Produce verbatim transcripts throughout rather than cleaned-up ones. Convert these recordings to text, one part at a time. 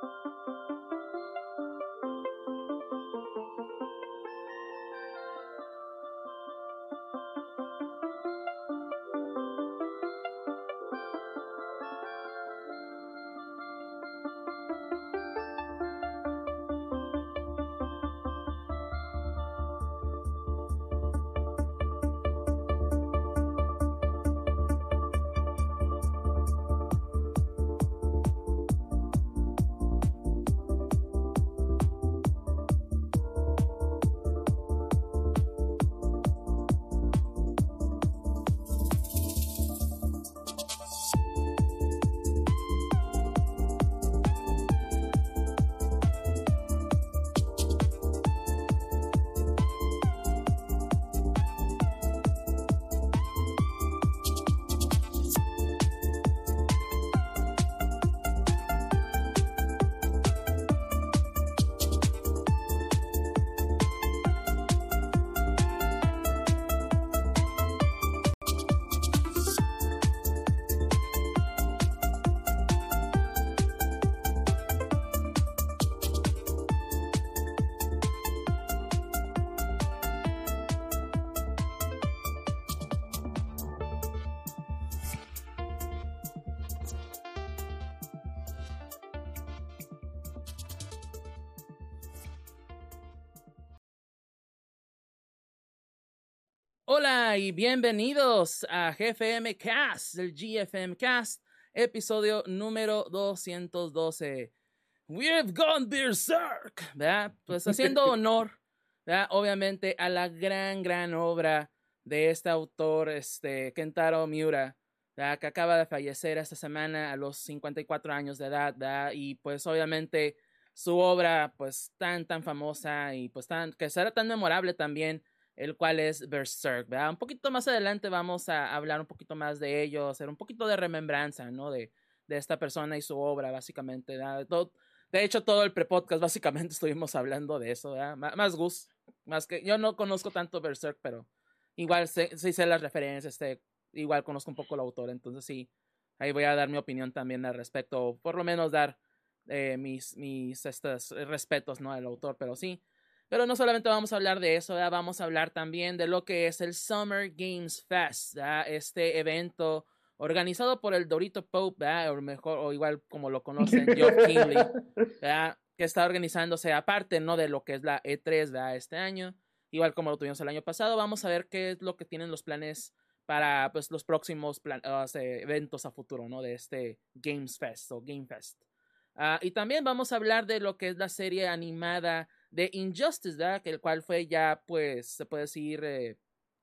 Hola y bienvenidos a G F M Cast, del G F M Cast, episodio número doscientos doce. We've gone berserk, ¿verdad? Pues haciendo honor, ¿verdad? Obviamente a la gran, gran obra de este autor, este, Kentaro Miura, ¿verdad? Que acaba de fallecer esta semana a los cincuenta y cuatro años de edad, ¿verdad? Y pues obviamente su obra, pues tan, tan famosa y pues tan, que será tan memorable también, el cual es Berserk, ¿verdad? Un poquito más adelante vamos a hablar un poquito más de ello, hacer un poquito de remembranza, ¿no? De, de esta persona y su obra, básicamente, ¿verdad? Todo, de hecho, todo el pre-podcast básicamente estuvimos hablando de eso, ¿verdad? M- más Gus, más que yo no conozco tanto Berserk, pero igual sé, sí sé las referencias, este, igual conozco un poco el autor, entonces sí, ahí voy a dar mi opinión también al respecto, por lo menos dar eh, mis, mis estos respetos, ¿no? Al autor, pero sí. Pero no solamente vamos a hablar de eso, ¿verdad? Vamos a hablar también de lo que es el Summer Games Fest, ¿verdad? Este evento organizado por el Dorito Pope, ¿verdad? O mejor, o igual como lo conocen, Geoff Keighley, ¿verdad? Que está organizándose aparte, ¿no? De lo que es la E tres, ¿verdad? Este año, igual como lo tuvimos el año pasado. Vamos a ver qué es lo que tienen los planes para pues, los próximos plan uh, eventos a futuro, ¿no? De este Games Fest o Game Fest. Uh, y también vamos a hablar de lo que es la serie animada de Injustice, ¿verdad? Que el cual fue ya, pues, se puede decir, eh,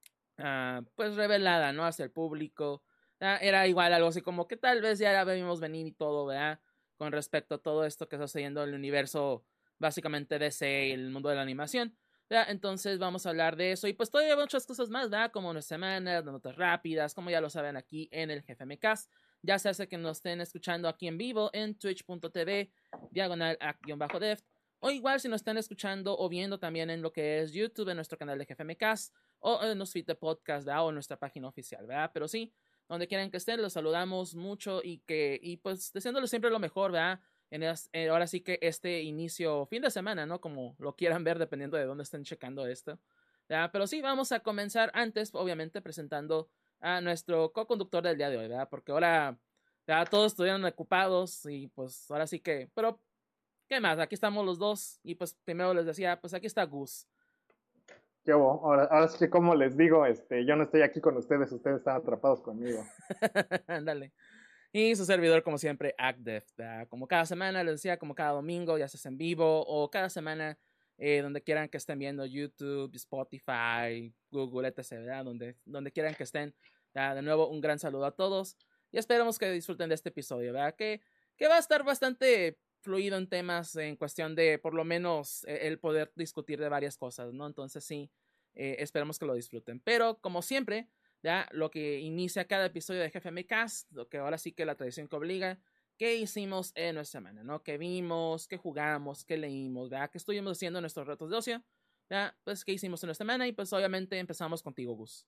uh, pues, revelada, ¿no? Hacia el público. ¿Verdad? Era igual algo así como que tal vez ya la vimos venir y todo, ¿verdad? Con respecto a todo esto que está sucediendo en el universo, básicamente D C y el mundo de la animación. ¿Verdad? Entonces vamos a hablar de eso. Y pues todavía hay muchas cosas más, ¿verdad? Como unas semanas, notas rápidas, como ya lo saben aquí en el G F M Cast. Ya se hace que nos estén escuchando aquí en vivo en twitch punto t v, diagonal a-deft. O igual si nos están escuchando o viendo también en lo que es YouTube, en nuestro canal de G F M Cast, o en nuestro feed de podcast, ¿verdad? O en nuestra página oficial, ¿verdad? Pero sí, donde quieran que estén, los saludamos mucho y que, y pues deseándoles siempre lo mejor, ¿verdad? En es, eh, ahora sí que este inicio, fin de semana, ¿no? Como lo quieran ver dependiendo de dónde estén checando esto, ¿verdad? Pero sí, vamos a comenzar antes, obviamente, presentando a nuestro co-conductor del día de hoy, ¿verdad? Porque ahora, ¿verdad? Todos estuvieron ocupados y pues ahora sí que, pero ¿qué más? Aquí estamos los dos y pues primero les decía, pues aquí está Gus. Yo, ahora, ahora sí que como les digo, este, yo no estoy aquí con ustedes, ustedes están atrapados conmigo. Ándale. Y su servidor, como siempre, Acdef. Como cada semana, les decía, como cada domingo, ya sea en vivo o cada semana, eh, donde quieran que estén viendo YouTube, Spotify, Google, etcétera, ¿verdad? Donde, donde quieran que estén. ¿Verdad? De nuevo, un gran saludo a todos y esperamos que disfruten de este episodio, ¿verdad? Que, que va a estar bastante fluido en temas en cuestión de, por lo menos, eh, el poder discutir de varias cosas, ¿no? Entonces, sí, eh, esperamos que lo disfruten. Pero, como siempre, ¿ya? Lo que inicia cada episodio de G F M Cast, lo que ahora sí que la tradición que obliga, qué hicimos en nuestra semana, ¿no? ¿Qué vimos? ¿Qué jugamos? ¿Qué leímos? ¿Verdad? ¿Qué estuvimos haciendo en nuestros retos de ocio? ¿Ya? Pues qué hicimos en nuestra semana y pues obviamente empezamos contigo, Gus.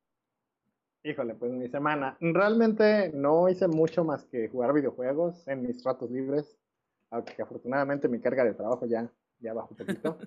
Híjole, pues mi semana. Realmente no hice mucho más que jugar videojuegos en mis ratos libres. aunque afortunadamente mi carga de trabajo ya, ya bajó un poquito.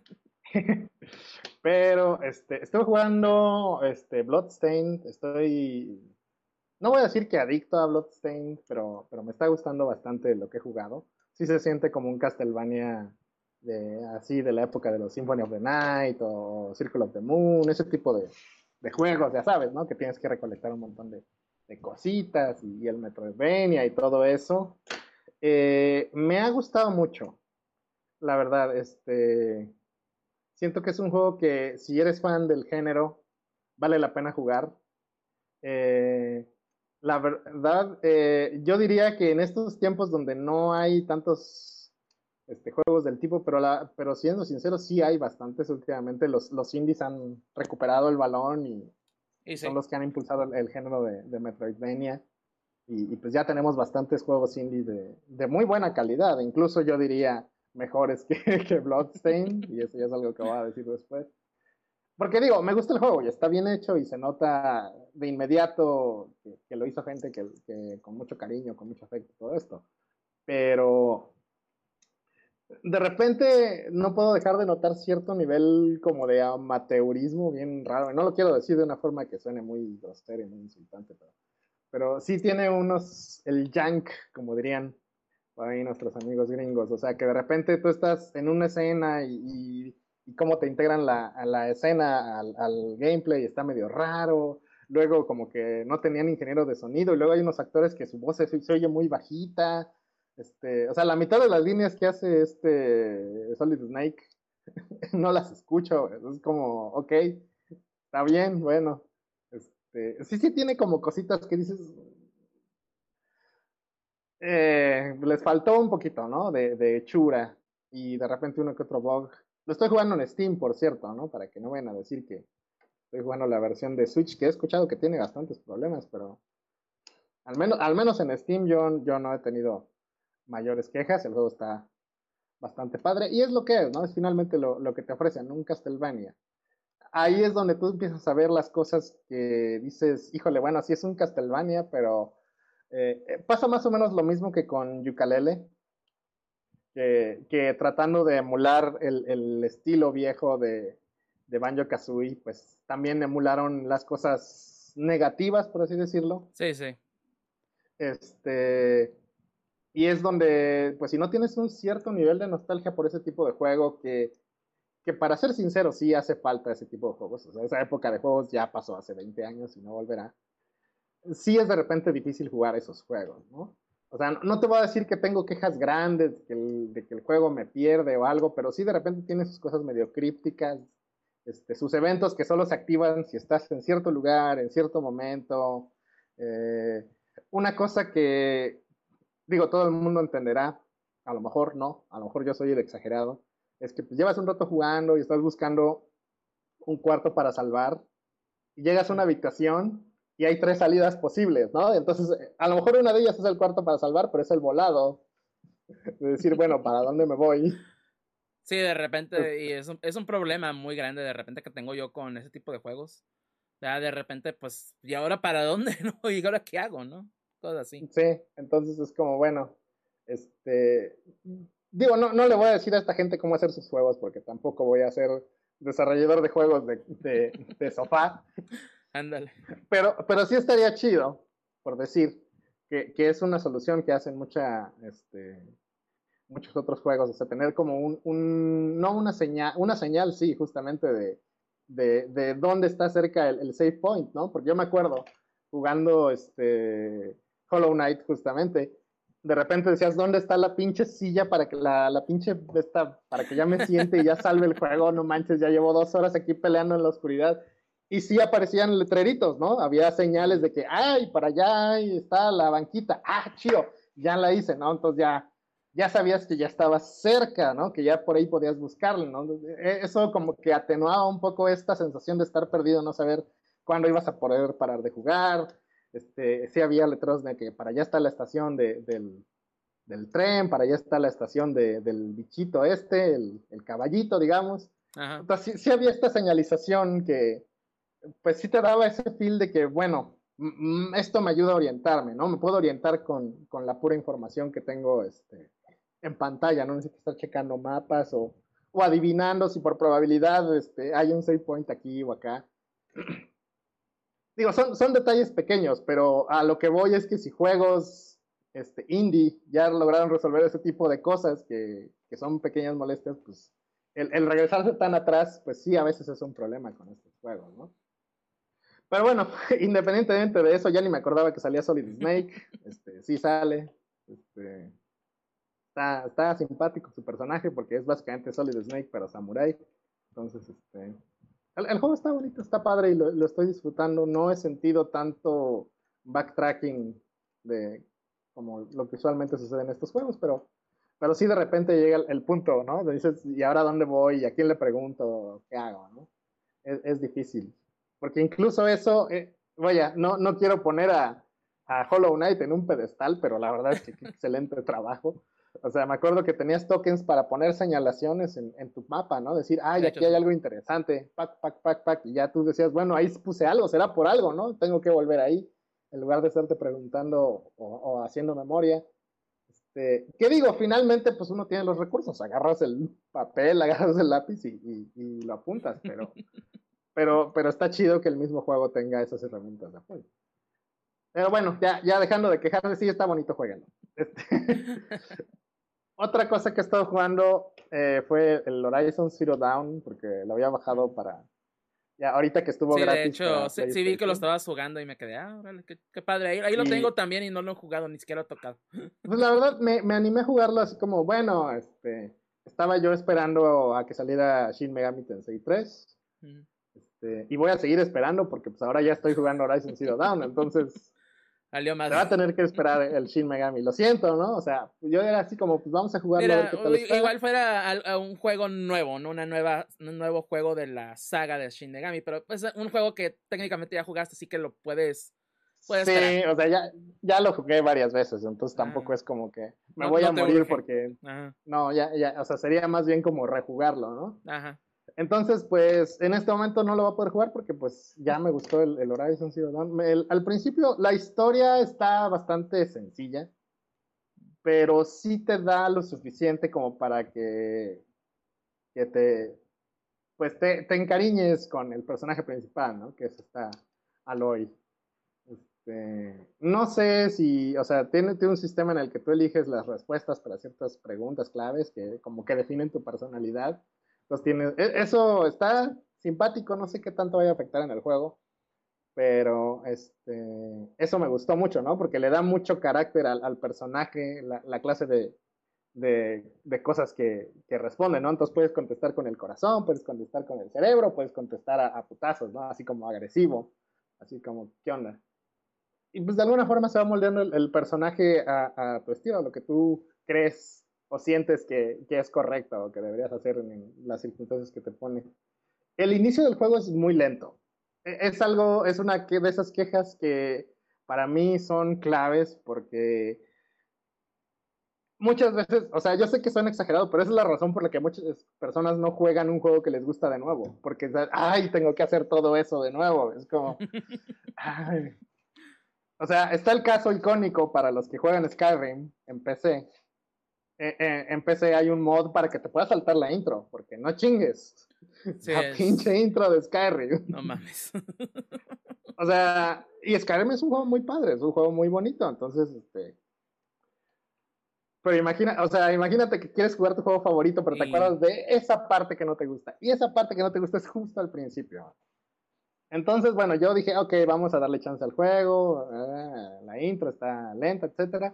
Pero este, estoy jugando este, Bloodstained, estoy, no voy a decir que adicto a Bloodstained, pero, pero me está gustando bastante lo que he jugado. Sí se siente como un Castlevania de, así de la época de los Symphony of the Night o Circle of the Moon, ese tipo de, de juegos, ya sabes, ¿no? Que tienes que recolectar un montón de, de cositas y, y el Metroidvania y todo eso. Eh, me ha gustado mucho, la verdad, este, siento que es un juego que si eres fan del género, vale la pena jugar. Eh, la verdad, eh, yo diría que en estos tiempos donde no hay tantos este, juegos del tipo, pero, la, pero siendo sincero, sí hay bastantes últimamente. Los, los indies han recuperado el balón y, Y y son sí. los que han impulsado el, el género de, de Metroidvania. Y, y, pues ya tenemos bastantes juegos indie de, de muy buena calidad, incluso yo diría mejores que, que Bloodstained, y eso ya es algo que voy a decir después. Porque digo, me gusta el juego y está bien hecho y se nota de inmediato que, que lo hizo gente que, que, con mucho cariño, con mucho afecto, todo esto. Pero de repente no puedo dejar de notar cierto nivel como de amateurismo bien raro. Y no lo quiero decir de una forma que suene muy grosera y muy insultante, pero, pero sí tiene unos, el jank, como dirían por ahí nuestros amigos gringos. O sea, que de repente tú estás en una escena y, y, y cómo te integran la, a la escena, al, al, gameplay, está medio raro. Luego como que no tenían ingenieros de sonido y luego hay unos actores que su voz se, se oye muy bajita. Este, o sea, la mitad de las líneas que hace este Solid Snake no las escucho. Es como, ok, está bien, bueno. Este, sí, sí tiene como cositas que dices, eh, les faltó un poquito, ¿no? De, de hechura y de repente uno que otro bug. Lo estoy jugando en Steam, por cierto, ¿no? Para que no vayan a decir que estoy jugando la versión de Switch, que he escuchado que tiene bastantes problemas, pero al menos, al menos en Steam yo, yo no he tenido mayores quejas. El juego está bastante padre y es lo que es, ¿no? Es finalmente lo, lo que te ofrecen, un Castlevania. Ahí es donde tú empiezas a ver las cosas que dices, híjole, bueno, sí es un Castlevania, pero eh, pasa más o menos lo mismo que con Yooka-Laylee, que, que tratando de emular el, el estilo viejo de, de Banjo-Kazooie, pues también emularon las cosas negativas, por así decirlo. Sí, sí. Este, y es donde, pues si no tienes un cierto nivel de nostalgia por ese tipo de juego, que, que para ser sincero, sí hace falta ese tipo de juegos. O sea, esa época de juegos ya pasó hace veinte años y no volverá. Sí es de repente difícil jugar esos juegos, ¿no? O sea, no te voy a decir que tengo quejas grandes de que, el, de que el juego me pierde o algo, pero sí de repente tiene sus cosas medio crípticas, este, sus eventos que solo se activan si estás en cierto lugar, en cierto momento. Eh, una cosa que, digo, todo el mundo entenderá, a lo mejor no, a lo mejor yo soy el exagerado, es que pues, llevas un rato jugando y estás buscando un cuarto para salvar y llegas a una habitación y hay tres salidas posibles, ¿no? Entonces, a lo mejor una de ellas es el cuarto para salvar, pero es el volado. De decir, bueno, ¿para dónde me voy? Sí, de repente, y es un, es un problema muy grande de repente que tengo yo con ese tipo de juegos. Ya de repente, pues, ¿y ahora para dónde? ¿No? ¿Y ahora qué hago? ¿No? Cosas así. Sí, entonces es como, bueno, este, digo, no, no le voy a decir a esta gente cómo hacer sus juegos, porque tampoco voy a ser desarrollador de juegos de, de, de sofá. Ándale. Pero, pero sí estaría chido, por decir, que, que es una solución que hacen mucha, este, muchos otros juegos, o sea, tener como un, un no una señal, una señal, sí, justamente de, de, de dónde está cerca el, el save point, ¿no? Porque yo me acuerdo jugando este Hollow Knight justamente, de repente decías, ¿dónde está la pinche silla para que la, la pinche esta, para que ya me siente y ya salve el juego? No manches, ya llevo dos horas aquí peleando en la oscuridad. Y sí aparecían letreritos, ¿no? Había señales de que, ay, para allá está la banquita, ah, chido, ya la hice, ¿no? Entonces ya, ya sabías que ya estabas cerca, ¿no? Que ya por ahí podías buscarlo, ¿no? Eso como que atenuaba un poco esta sensación de estar perdido, no saber cuándo ibas a poder parar de jugar. Este, sí había letreros de que para allá está la estación de, del, del tren, para allá está la estación de, del bichito este, el, el caballito, digamos. Ajá. Entonces sí, sí había esta señalización que, pues sí te daba ese feel de que, bueno, esto me ayuda a orientarme, ¿no? Me puedo orientar con, con la pura información que tengo este, en pantalla, no necesitas estar checando mapas o, o adivinando si por probabilidad este, hay un save point aquí o acá. Digo, son, son detalles pequeños, pero a lo que voy es que si juegos este, indie ya lograron resolver ese tipo de cosas que, que son pequeñas molestias, pues el, el, regresarse tan atrás, pues sí, a veces es un problema con estos juegos, ¿no? Pero bueno, independientemente de eso, ya ni me acordaba que salía Solid Snake, este, sí sale, este, está, está simpático su personaje porque es básicamente Solid Snake, pero samurai, entonces, este, el, el, juego está bonito, está padre y lo, lo, estoy disfrutando. No he sentido tanto backtracking de como lo que usualmente sucede en estos juegos, pero, pero sí de repente llega el, el punto, ¿no? De dices, ¿y ahora dónde voy? ¿Y a quién le pregunto? ¿Qué hago? ¿No? Es, es difícil. Porque incluso eso, eh, vaya, no, no quiero poner a, a Hollow Knight en un pedestal, pero la verdad es que qué excelente trabajo. O sea, me acuerdo que tenías tokens para poner señalaciones en, en tu mapa, ¿no? Decir, ay, De aquí hecho, hay sí. algo interesante, pac, pac, pac, pac, y ya tú decías, bueno, ahí puse algo, será por algo, ¿no? Tengo que volver ahí, en lugar de estarte preguntando o, o haciendo memoria. Este, ¿qué digo? Finalmente, pues uno tiene los recursos, agarras el papel, agarras el lápiz y, y, y lo apuntas, pero, pero, pero está chido que el mismo juego tenga esas herramientas de apoyo. Pero bueno, ya, ya dejando de quejarme, sí está bonito, jueguenlo. Este, otra cosa que he estado jugando eh, fue el Horizon Zero Dawn, porque lo había bajado para... Ya, ahorita que estuvo Sí, de gratis hecho, para sí, sí vi que lo PlayStation. estabas jugando y me quedé, ah, órale, qué, qué padre. Ahí, ahí lo tengo Y también y no lo he jugado, ni siquiera lo he tocado. pues la verdad me, me animé a jugarlo así como, bueno, este, estaba yo esperando a que saliera Shin Megami Tensei tres. Mm. Este, y voy a seguir esperando porque pues ahora ya estoy jugando Horizon Zero Dawn, entonces Salió se más. va a tener que esperar el Shin Megami. Lo siento, ¿no? O sea, yo era así como, pues vamos a jugarlo a ver Mira, qué tal está. igual fuera a, a un juego nuevo, ¿no? Una nueva, un nuevo juego de la saga de Shin Megami, pero pues un juego que técnicamente ya jugaste, así que lo puedes, puedes esperar. Sí, o sea, ya, ya lo jugué varias veces, entonces tampoco Ah, es como que me no, voy a no te morir urge. porque, Ajá, no, ya, ya, o sea, sería más bien como rejugarlo, ¿no? ajá. Entonces, pues, en este momento no lo voy a poder jugar porque, pues, ya me gustó el, el Horizon Zero Dawn. El, al principio, la historia está bastante sencilla, pero sí te da lo suficiente como para que, que te, pues, te, te encariñes con el personaje principal, ¿no? Que es esta Aloy. Este, no sé si, o sea, tiene, tiene un sistema en el que tú eliges las respuestas para ciertas preguntas claves que como que definen tu personalidad. Entonces tienes, e, eso está simpático, no sé qué tanto vaya a afectar en el juego, pero este, eso me gustó mucho, ¿no? Porque le da mucho carácter al, al personaje, la, la clase de, de, de cosas que, que, responden, ¿no? Entonces puedes contestar con el corazón, puedes contestar con el cerebro, puedes contestar a, a putazos, ¿no? Así como agresivo, así como, ¿qué onda? Y pues de alguna forma se va moldeando el, el personaje a, a, tu estilo, a lo que tú crees o sientes que, que es correcto o que deberías hacer en, en, las circunstancias que te pone. El inicio del juego es muy lento. Es algo, es una de esas quejas que para mí son claves porque muchas veces, o sea, yo sé que son exagerados, pero esa es la razón por la que muchas personas no juegan un juego que les gusta de nuevo, porque, ay, tengo que hacer todo eso de nuevo. Es como, ay, o sea, está el caso icónico para los que juegan Skyrim en P C. Eh, eh, en P C hay un mod para que te puedas saltar la intro, porque no chingues. Sí, La es. pinche intro de Skyrim. No mames. O sea, y Skyrim es un juego muy padre, es un juego muy bonito, entonces, este... Pero imagina, o sea, imagínate que quieres jugar tu juego favorito, pero te Y. acuerdas de esa parte que no te gusta. Y esa parte que no te gusta es justo al principio. Entonces, bueno, yo dije, ok, vamos a darle chance al juego, eh, la intro está lenta, etcétera.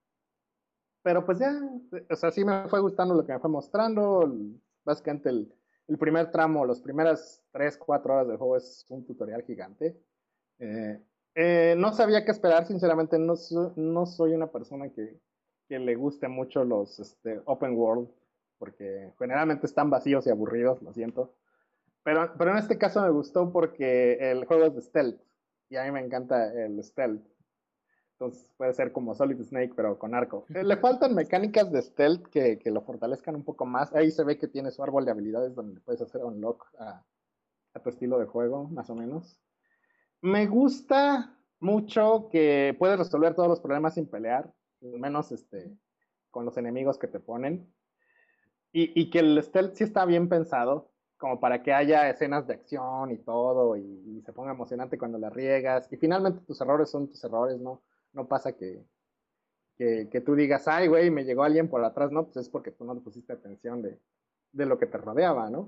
Pero pues ya, o sea, sí me fue gustando lo que me fue mostrando. Básicamente el, el primer tramo, las primeras tres cuatro horas del juego es un tutorial gigante. Eh, eh, no sabía qué esperar, sinceramente, no, so, no soy una persona que, que le guste mucho los este, open world, porque generalmente están vacíos y aburridos, lo siento. Pero, pero en este caso me gustó porque el juego es de stealth, y a mí me encanta el stealth. Entonces puede ser como Solid Snake, pero con arco. Eh, le faltan mecánicas de stealth que, que, lo fortalezcan un poco más. Ahí se ve que tiene su árbol de habilidades donde puedes hacer unlock a, a tu estilo de juego, más o menos. Me gusta mucho que puedes resolver todos los problemas sin pelear. Al menos este, con los enemigos que te ponen. Y, y que el stealth sí está bien pensado, como para que haya escenas de acción y todo, y, y se ponga emocionante cuando la riegas. Y finalmente tus errores son tus errores, ¿no? No pasa que, que, que tú digas, ay, güey, me llegó alguien por atrás, no, pues es porque tú no le pusiste atención de, de lo que te rodeaba, ¿no?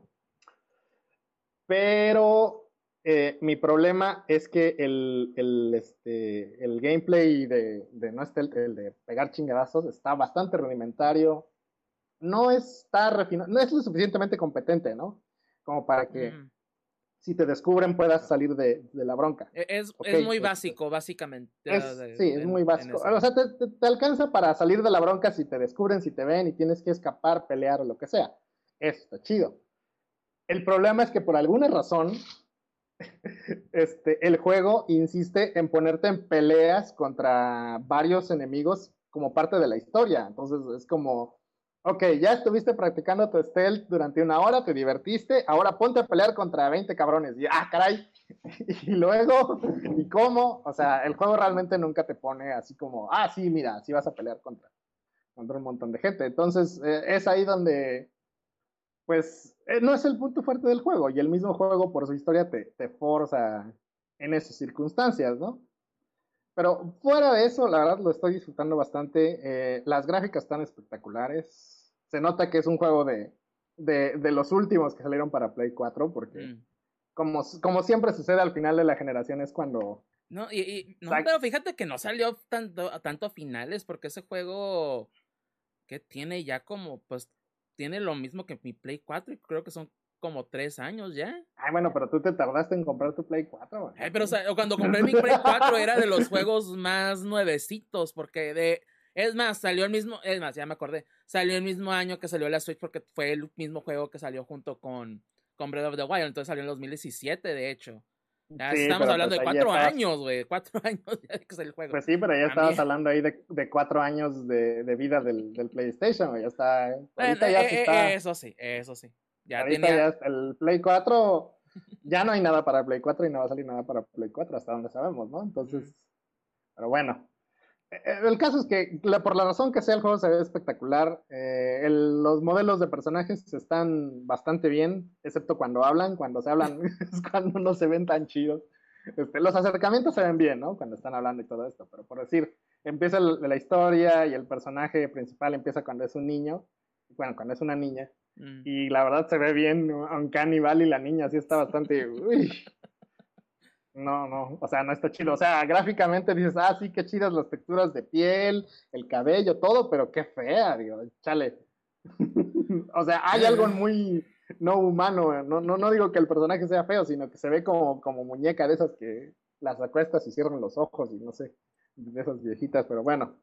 Pero eh, mi problema es que el, el, este, el gameplay de, de no stealth, el de pegar chingadazos, está bastante rudimentario. No está refinado, no es lo suficientemente competente, ¿no? Como para que Mm. si te descubren puedas salir de, de la bronca. Es, Ok, es muy es, básico, básicamente. es, De, sí, es en, muy en básico. eso. O sea, te, te, te alcanza para salir de la bronca si te descubren, si te ven y tienes que escapar, pelear o lo que sea. Eso está chido. El problema es que por alguna razón este, el juego insiste en ponerte en peleas contra varios enemigos como parte de la historia. Entonces es como, ok, ya estuviste practicando tu stealth durante una hora, te divertiste, ahora ponte a pelear contra veinte cabrones. Y, ah, caray. Y luego, ¿y cómo? O sea, el juego realmente nunca te pone así como, ah, sí, mira, sí vas a pelear contra, contra un montón de gente. Entonces eh, es ahí donde pues eh, no es el punto fuerte del juego y el mismo juego por su historia te, te forza en esas circunstancias, ¿no? Pero fuera de eso, la verdad lo estoy disfrutando bastante. Eh, las gráficas están espectaculares. Se nota que es un juego de, de, de los últimos que salieron para Play cuatro porque Mm. como, como siempre sucede al final de la generación es cuando... No, y, y, no, pero fíjate que no salió tanto, tanto a finales porque ese juego que tiene ya como, pues, tiene lo mismo que mi Play cuatro y creo que son como tres años ya. Ay, bueno, pero tú te tardaste en comprar tu Play cuatro. Ay, pero o sea, cuando compré mi Play cuatro era de los juegos más nuevecitos porque de... Es más, salió el mismo, es más, ya me acordé, salió el mismo año que salió la Switch porque fue el mismo juego que salió junto con, con Breath of the Wild, entonces salió en dos mil diecisiete de hecho. Ya Sí, estamos pero hablando pues de ahí ya cuatro estabas... años, güey, cuatro años ya de que salió el juego. Pues sí, pero ya estabas También. hablando ahí de, de cuatro años de, de vida del, del PlayStation, ya está, Bueno, ahorita eh, ya sí eh, está, eso sí, eso sí. Ya ahorita ya tenía. está el Play cuatro, ya no hay nada para el Play cuatro y no va a salir nada para Play cuatro hasta donde sabemos, ¿no? Mm. Entonces, pero bueno, Eh, el caso es que la- por la razón que sea el juego se ve espectacular, eh, el- los modelos de personajes están bastante bien, excepto cuando hablan, cuando se hablan es cuando no se ven tan chidos. Este, los acercamientos se ven bien, ¿no? Cuando están hablando y todo esto, pero por decir, empieza el- la historia y el personaje principal empieza cuando es un niño, bueno, cuando es una niña, Mm. y la verdad se ve bien Uncanny Valley, la niña sí está bastante, uy, no, no, o sea, no está chido. O sea, gráficamente dices, ah, sí, qué chidas las texturas de piel, el cabello, todo, pero qué fea, digo, chale. O sea, hay algo muy no humano. No, no, no digo que el personaje sea feo, sino que se ve como, como muñeca de esas que las acuestas y cierran los ojos y no sé, de esas viejitas, pero bueno.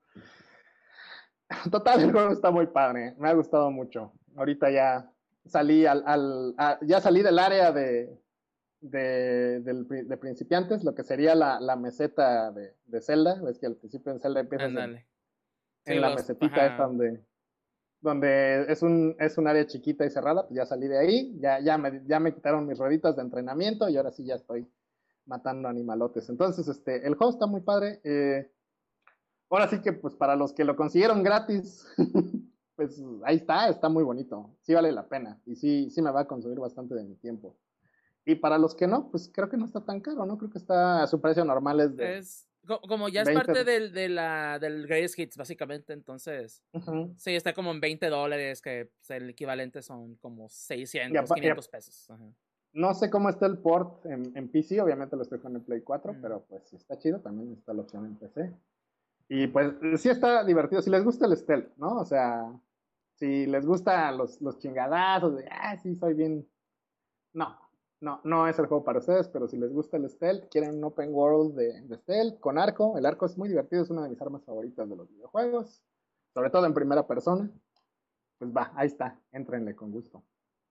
Total, el juego está muy padre, me ha gustado mucho. Ahorita ya salí al, al a, ya salí del área de, de, de, de principiantes, lo que sería la, la meseta de, de Zelda. Ves que al principio en Zelda empiezas en, Ándale. Sí, en la los. mesetita esta Ajá. donde, donde es, un, es un área chiquita y cerrada, pues ya salí de ahí, ya, ya, me, ya me quitaron mis rueditas de entrenamiento y ahora sí ya estoy matando animalotes. Entonces, este, el juego está muy padre. Eh, ahora sí que, pues para los que lo consiguieron gratis, pues ahí está, está muy bonito. Sí vale la pena y sí, sí me va a consumir bastante de mi tiempo. Y para los que no, pues creo que no está tan caro, ¿no? Creo que está a su precio normal es de Es. Como ya es veinte. parte del, de la, del Greatest Hits, básicamente, entonces. Uh-huh. Sí, está como en veinte dólares, que pues, el equivalente son como Y, seiscientos, apa- y quinientos pesos. Ajá. no sé cómo está el port en, en P C, obviamente lo estoy jugando en Play cuatro, Mm. pero pues si está chido, también está la opción en P C. Y pues sí está divertido, si les gusta el stealth, ¿no? O sea, si les gusta los, los chingadazos, de, ah, sí, soy bien... No, no, no es el juego para ustedes, pero si les gusta el stealth, quieren un open world de, de stealth con arco, el arco es muy divertido, es una de mis armas favoritas de los videojuegos, sobre todo en primera persona, pues va, ahí está, éntrenle con gusto.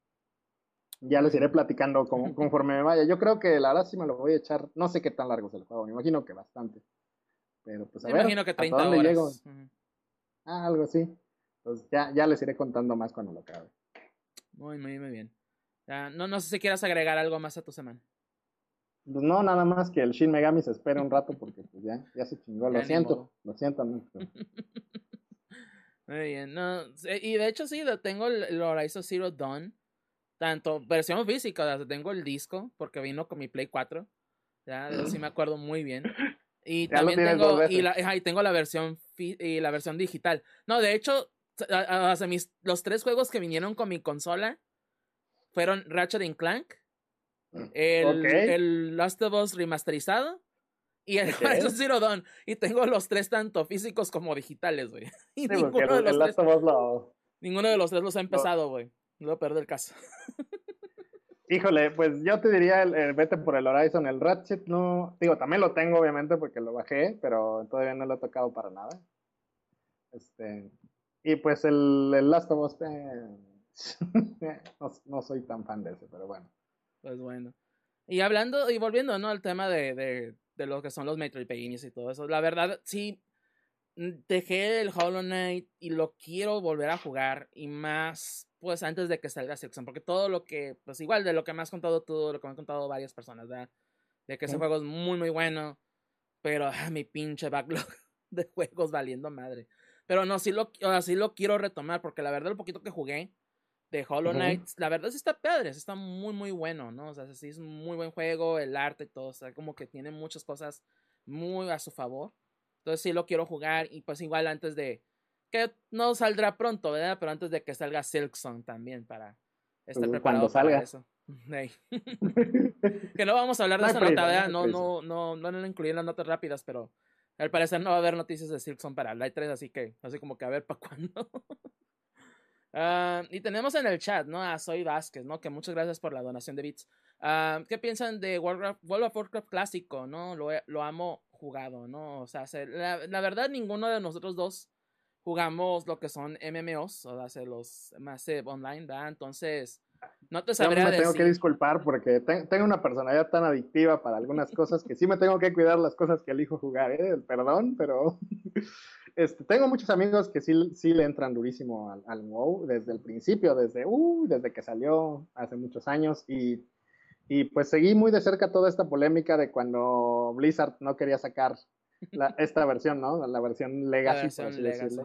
Ya Muy les iré bien. platicando con, conforme me vaya. Yo creo que la verdad sí me lo voy a echar. No sé qué tan largo es el juego. Me imagino que bastante. Pero pues a Me ver, imagino que hasta treinta dónde llego. horas. Ujú. Ah, algo así. Pues ya, ya les iré contando más cuando lo acabe. Muy, muy, muy bien. Ya, no, no sé si quieras agregar algo más a tu semana. Pues no, nada más que el Shin Megami se espere un rato porque pues ya, ya se chingó. Lo Ya ni modo. siento, lo siento mucho. Muy bien, no, y de hecho sí, tengo el, el Horizon Zero Dawn, tanto versión física, o sea, tengo el disco, porque vino con mi Play cuatro, ya, de eso sí me acuerdo muy bien. Y Ya lo también tienes dos tengo, y, veces. la, ajá, y tengo la versión fi, y la versión digital. No, de hecho, o sea, mis, los tres juegos que vinieron con mi consola fueron Ratchet and Clank, Ok, el, el Last of Us remasterizado y el ok. Horizon Zero Dawn. Y tengo los tres tanto físicos como digitales, güey. Y Sí, porque ninguno de el, los el tres, Last of Us lo, ninguno de los tres los ha lo- empezado, güey. No lo perder el caso. Híjole, pues yo te diría, el, el vete por el Horizon, el Ratchet, no, digo, también lo tengo obviamente porque lo bajé, pero todavía no lo he tocado para nada. Este, y pues el, el Last of Us, eh, no, no soy tan fan de ese, pero bueno. Pues bueno. Y hablando y volviendo, ¿no? Al tema de, de, de lo que son los Metroidvanias y todo eso. La verdad, sí, dejé el Hollow Knight y lo quiero volver a jugar. Y más, pues antes de que salga Silksong. Porque todo lo que, pues igual de lo que me has contado tú, lo que me han contado varias personas, ¿verdad? De que ese ¿Sí? juego es muy, muy bueno. Pero ah, mi pinche backlog de juegos valiendo madre. Pero no, sí lo, sí lo quiero retomar. Porque la verdad, el poquito que jugué de Hollow Knight, Uh-huh. la verdad sí está padre, está muy muy bueno, ¿no? O sea, sí es un muy buen juego, el arte y todo, o sea, como que tiene muchas cosas muy a su favor. Entonces sí lo quiero jugar y pues igual antes de, que no saldrá pronto, ¿verdad? Pero antes de que salga Silksong también para estar Pues cuando preparado para salga. eso. Hey. Que no vamos a hablar No de hay esa nota, prisa, no ¿verdad? hay No, prisa. no, no, no lo incluí en las notas rápidas, pero al parecer no va a haber noticias de Silksong para Light tres, así que, así como que a ver para cuándo. Uh, y tenemos en el chat, ¿no? A Soy Vázquez, ¿no? Que muchas gracias por la donación de bits. Uh, ¿Qué piensan de Warcraft, World of Warcraft clásico, ¿no? Lo, lo amo jugado, ¿no? O sea, se, la, la, verdad, ninguno de nosotros dos jugamos lo que son M M Os, o sea, los Massive Online, ¿verdad? Entonces, no te Yo sabría me tengo que decir. disculpar porque te, tengo una personalidad tan adictiva para algunas cosas que sí me tengo que cuidar las cosas que elijo jugar, ¿eh? Perdón, pero este, tengo muchos amigos que sí, sí le entran durísimo al, al WoW desde el principio, desde, uh, desde que salió hace muchos años y, y pues seguí muy de cerca toda esta polémica de cuando Blizzard no quería sacar la, esta versión, ¿no? La versión La Legacy, por así versión Legacy. decirlo.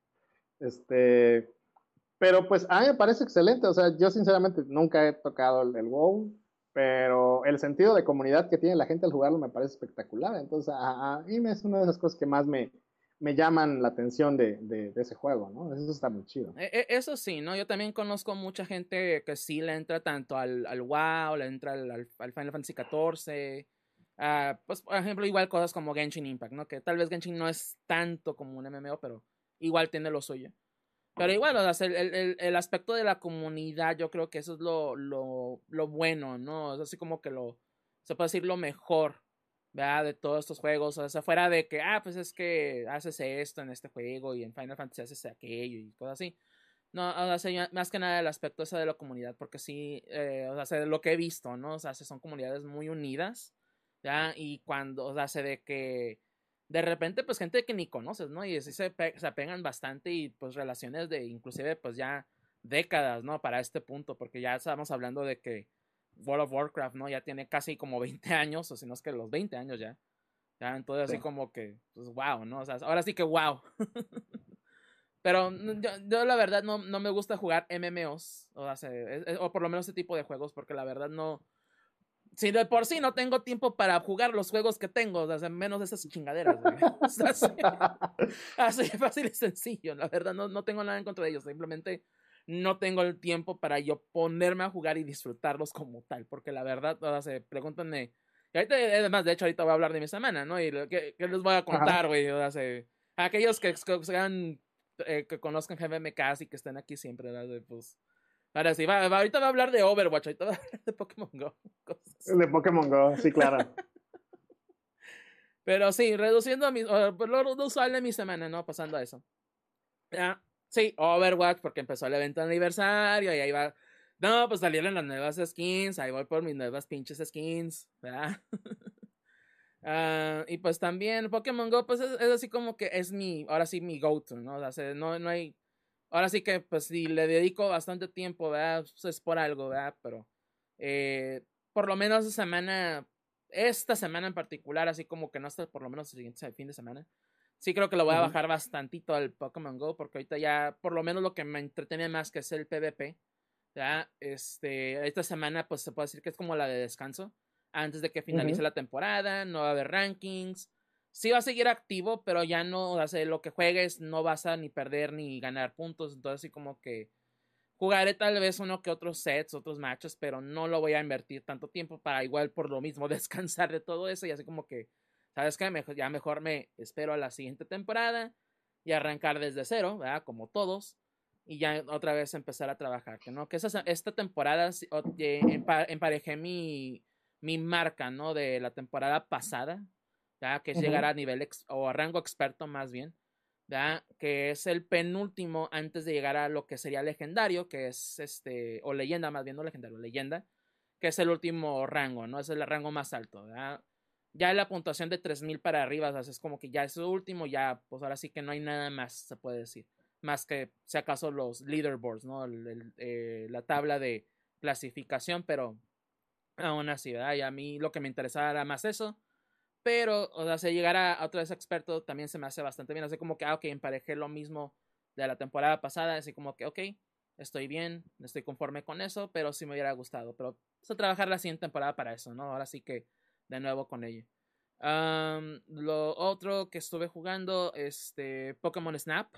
Este, pero pues a mí me parece excelente, o sea, yo sinceramente nunca he tocado el, el WoW, pero el sentido de comunidad que tiene la gente al jugarlo me parece espectacular, entonces a, a mí es una de esas cosas que más me, me llaman la atención de, de, de ese juego, ¿no? Eso está muy chido. Eso sí, ¿no? Yo también conozco mucha gente que sí le entra tanto al, al WoW, le entra al, al, al Final Fantasy catorce. Uh, pues, por ejemplo, igual cosas como Genshin Impact, ¿no? Que tal vez Genshin no es tanto como un M M O, pero igual tiene lo suyo. Pero igual, o sea, el, el, el aspecto de la comunidad, yo creo que eso es lo, lo, lo bueno, ¿no? Es así como que lo, se puede decir lo mejor, ¿verdad? De todos estos juegos, o sea, fuera de que, ah, pues es que haces esto en este juego y en Final Fantasy haces aquello y cosas así. No, o sea, más que nada el aspecto ese de la comunidad, porque sí, eh, o sea, lo que he visto, ¿no? O sea, son comunidades muy unidas, ¿ya? Y cuando, o sea, se de que de repente, pues gente que ni conoces, ¿no? Y así se, pe se apegan bastante y pues relaciones de inclusive pues ya décadas, ¿no? Para este punto, porque ya estamos hablando de que World of Warcraft, ¿no? Ya tiene casi como veinte años, o si no es que los veinte años ya. Ya, entonces así Sí. como que, pues wow, ¿no? O sea, ahora sí que wow. Pero yo, yo, la verdad no, no me gusta jugar M M Os, o, sea, o por lo menos ese tipo de juegos, porque la verdad no, si de por sí no tengo tiempo para jugar los juegos que tengo, o sea, menos esas chingaderas, güey. O sea, así, así fácil y sencillo, la verdad no, no tengo nada en contra de ellos, simplemente no tengo el tiempo para yo ponerme a jugar y disfrutarlos como tal, porque la verdad, o sea, pregúntenme, y ahorita, además, de hecho, ahorita voy a hablar de mi semana, ¿no? Y ¿qué, qué les voy a contar, güey? O sea, aquellos que, que sean Eh, que conozcan G M M K y que estén aquí siempre, ¿verdad? Pues, ahora sí, va, va, ahorita va a hablar de Overwatch, ahorita va a hablar de Pokémon Go. Cosas. De Pokémon Go, sí, claro. Pero sí, reduciendo a mi, uh, lo usual de mi semana, ¿no? Pasando a eso. Ya, sí, Overwatch, porque empezó el evento de aniversario y ahí va. No, pues salieron las nuevas skins, ahí voy por mis nuevas pinches skins, ¿verdad? Uh, y pues también Pokémon Go, pues es, es así como que es mi, ahora sí mi go-to, ¿no? O sea, no, no hay, ahora sí que pues si le dedico bastante tiempo, ¿verdad? Pues es por algo, ¿verdad? Pero eh, por lo menos esta semana, esta semana en particular, así como que no hasta por lo menos el siguiente fin de semana, sí creo que lo voy a Ujú. bajar bastantito al Pokémon Go, porque ahorita ya, por lo menos lo que me entretiene más que es el PvP, ya, este, esta semana pues se puede decir que es como la de descanso, antes de que finalice Ujú. la temporada, no va a haber rankings, sí va a seguir activo, pero ya no, o sea, lo que juegues no vas a ni perder ni ganar puntos, entonces así como que jugaré tal vez uno que otros sets, otros matches, pero no lo voy a invertir tanto tiempo para igual por lo mismo descansar de todo eso y así como que, ¿sabes qué? Mejor, ya mejor me espero a la siguiente temporada y arrancar desde cero, ¿verdad? Como todos, y ya otra vez empezar a trabajar, ¿no? Que esa, esta temporada emparejé mi, mi marca, ¿no? De la temporada pasada, ¿verdad? Que es llegar Ujú. a nivel ex, o a rango experto más bien. ¿verdad? Que es el penúltimo antes de llegar a lo que sería legendario, que es este, o leyenda más bien, no legendario, leyenda, que es el último rango, ¿no? Es el rango más alto, ¿verdad? Ya la puntuación de tres mil para arriba, o sea, es como que ya es el último, ya, pues ahora sí que no hay nada más, se puede decir, más que si acaso los leaderboards, ¿no? El, el, eh, la tabla de clasificación, pero aún así, ¿verdad? Y a mí lo que me interesaba era más eso. Pero, o sea, si llegar a otra vez experto también se me hace bastante bien. Así como que, ah, ok, emparejé lo mismo de la temporada pasada. Así como que, ok, estoy bien, estoy conforme con eso, pero sí me hubiera gustado. Pero vamos a trabajar la siguiente temporada para eso, ¿no? Ahora sí que de nuevo con ello. Um, lo otro que estuve jugando, este, Pokémon Snap.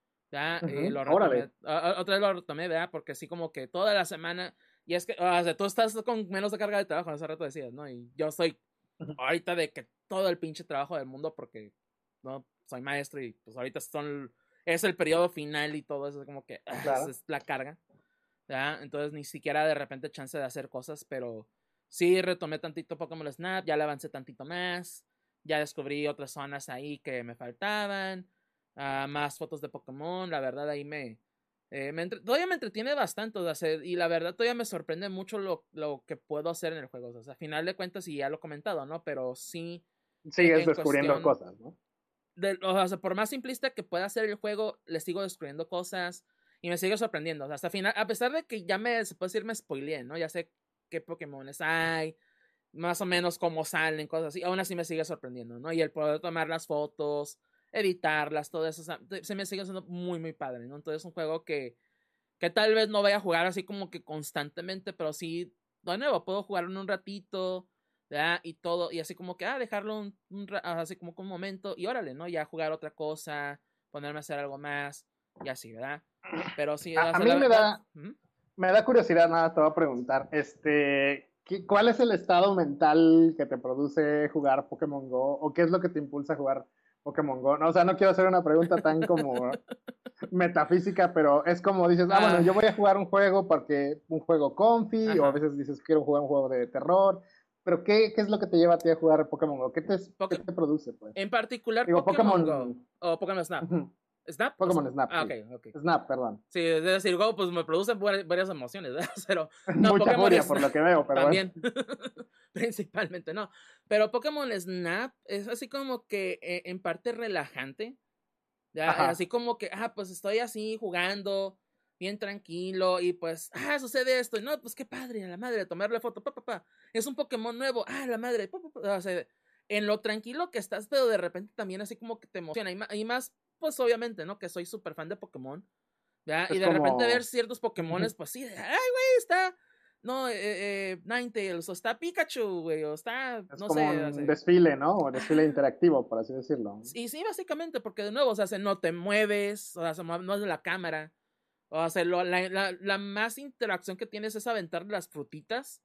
Ya, eh, Ujú. lo Órale. retomé. Uh, otra vez lo retomé, ¿verdad? Porque así como que toda la semana. Y es que, o sea, tú estás con menos de carga de trabajo, hace rato decías, ¿no? Y yo soy Ujú. ahorita de que todo el pinche trabajo del mundo porque no soy maestro y pues ahorita son es el periodo final y todo eso como que ah, es, Claro. es la carga, ¿verdad? Entonces ni siquiera de repente chance de hacer cosas, pero sí retomé tantito Pokémon Snap, ya le avancé tantito más, ya descubrí otras zonas ahí que me faltaban, uh, más fotos de Pokémon, la verdad ahí me eh, me entre... todavía me entretiene bastante, o sea, y la verdad todavía me sorprende mucho lo, lo que puedo hacer en el juego. O sea, a final de cuentas, y ya lo he comentado, ¿no? Pero sí, en, Sigues en descubriendo cuestión cosas, ¿no? de, o sea, por más simplista que pueda ser el juego, le sigo descubriendo cosas y me sigue sorprendiendo. O sea, hasta final, a pesar de que ya me, se puede decir, me spoileé, ¿no? Ya sé qué Pokémones hay, más o menos cómo salen, cosas así. Aún así me sigue sorprendiendo, ¿no? Y el poder tomar las fotos, editarlas, todo eso, o sea, se me sigue haciendo muy, muy padre, ¿no? Entonces es un juego que que tal vez no vaya a jugar así como que constantemente, pero sí, de nuevo, puedo jugar en un ratito, ¿verdad? Y todo, y así como que, ah, dejarlo un, un así como que un momento, y órale, ¿no? Ya jugar otra cosa, ponerme a hacer algo más, y así, ¿verdad? Pero sí, A, o a sea, mí la me verdad, da, ¿hmm? me da curiosidad, nada, te voy a preguntar, este, ¿qué- ¿cuál es el estado mental que te produce jugar Pokémon Go? ¿O qué es lo que te impulsa a jugar Pokémon Go? No, o sea, no quiero hacer una pregunta tan como metafísica, pero es como dices, ah, bueno, Ah, yo voy a jugar un juego porque un juego comfy, o a ajá. veces dices, quiero jugar un juego de terror, pero ¿qué, qué es lo que te lleva a ti a jugar Pokémon Go? ¿Qué te, qué Poké- te produce, pues? en particular Digo, Pokémon Go, Pokémon, o Pokémon Snap. ujú, ¿Snap? O Pokémon Snap, ah, ok, sí. ok. Snap, perdón. Sí, es decir, Go, pues me producen varias emociones, ¿verdad? Pero, no, Mucha Pokémon furia por Snap lo que veo, pero bueno. también. Principalmente, no. Pero Pokémon Snap es así como que eh, en parte relajante. ¿ya? Ajá. Así como que, ah, pues estoy así jugando, bien tranquilo, y pues, ah, sucede esto. Y no, pues qué padre, a la madre, tomarle foto, pa, pa, pa. Es un Pokémon nuevo, ah, la madre, pa, pa, pa. O sea, en lo tranquilo que estás, pero de repente también así como que te emociona. Y más, y más pues obviamente, ¿no? Que soy súper fan de Pokémon. ¿ya? Y Es de repente ver como ciertos Pokémones, pues sí, ay, güey, está, no, eh, eh, Ninetales, o está Pikachu, güey, o está, es no como sé, o un sea, desfile, ¿no? O desfile ajá. interactivo, por así decirlo. Y sí, básicamente, porque de nuevo, o sea, se- no te mueves, o sea, se mueve- no es de la cámara, o sea, lo- la, la, la más interacción que tienes es aventar las frutitas,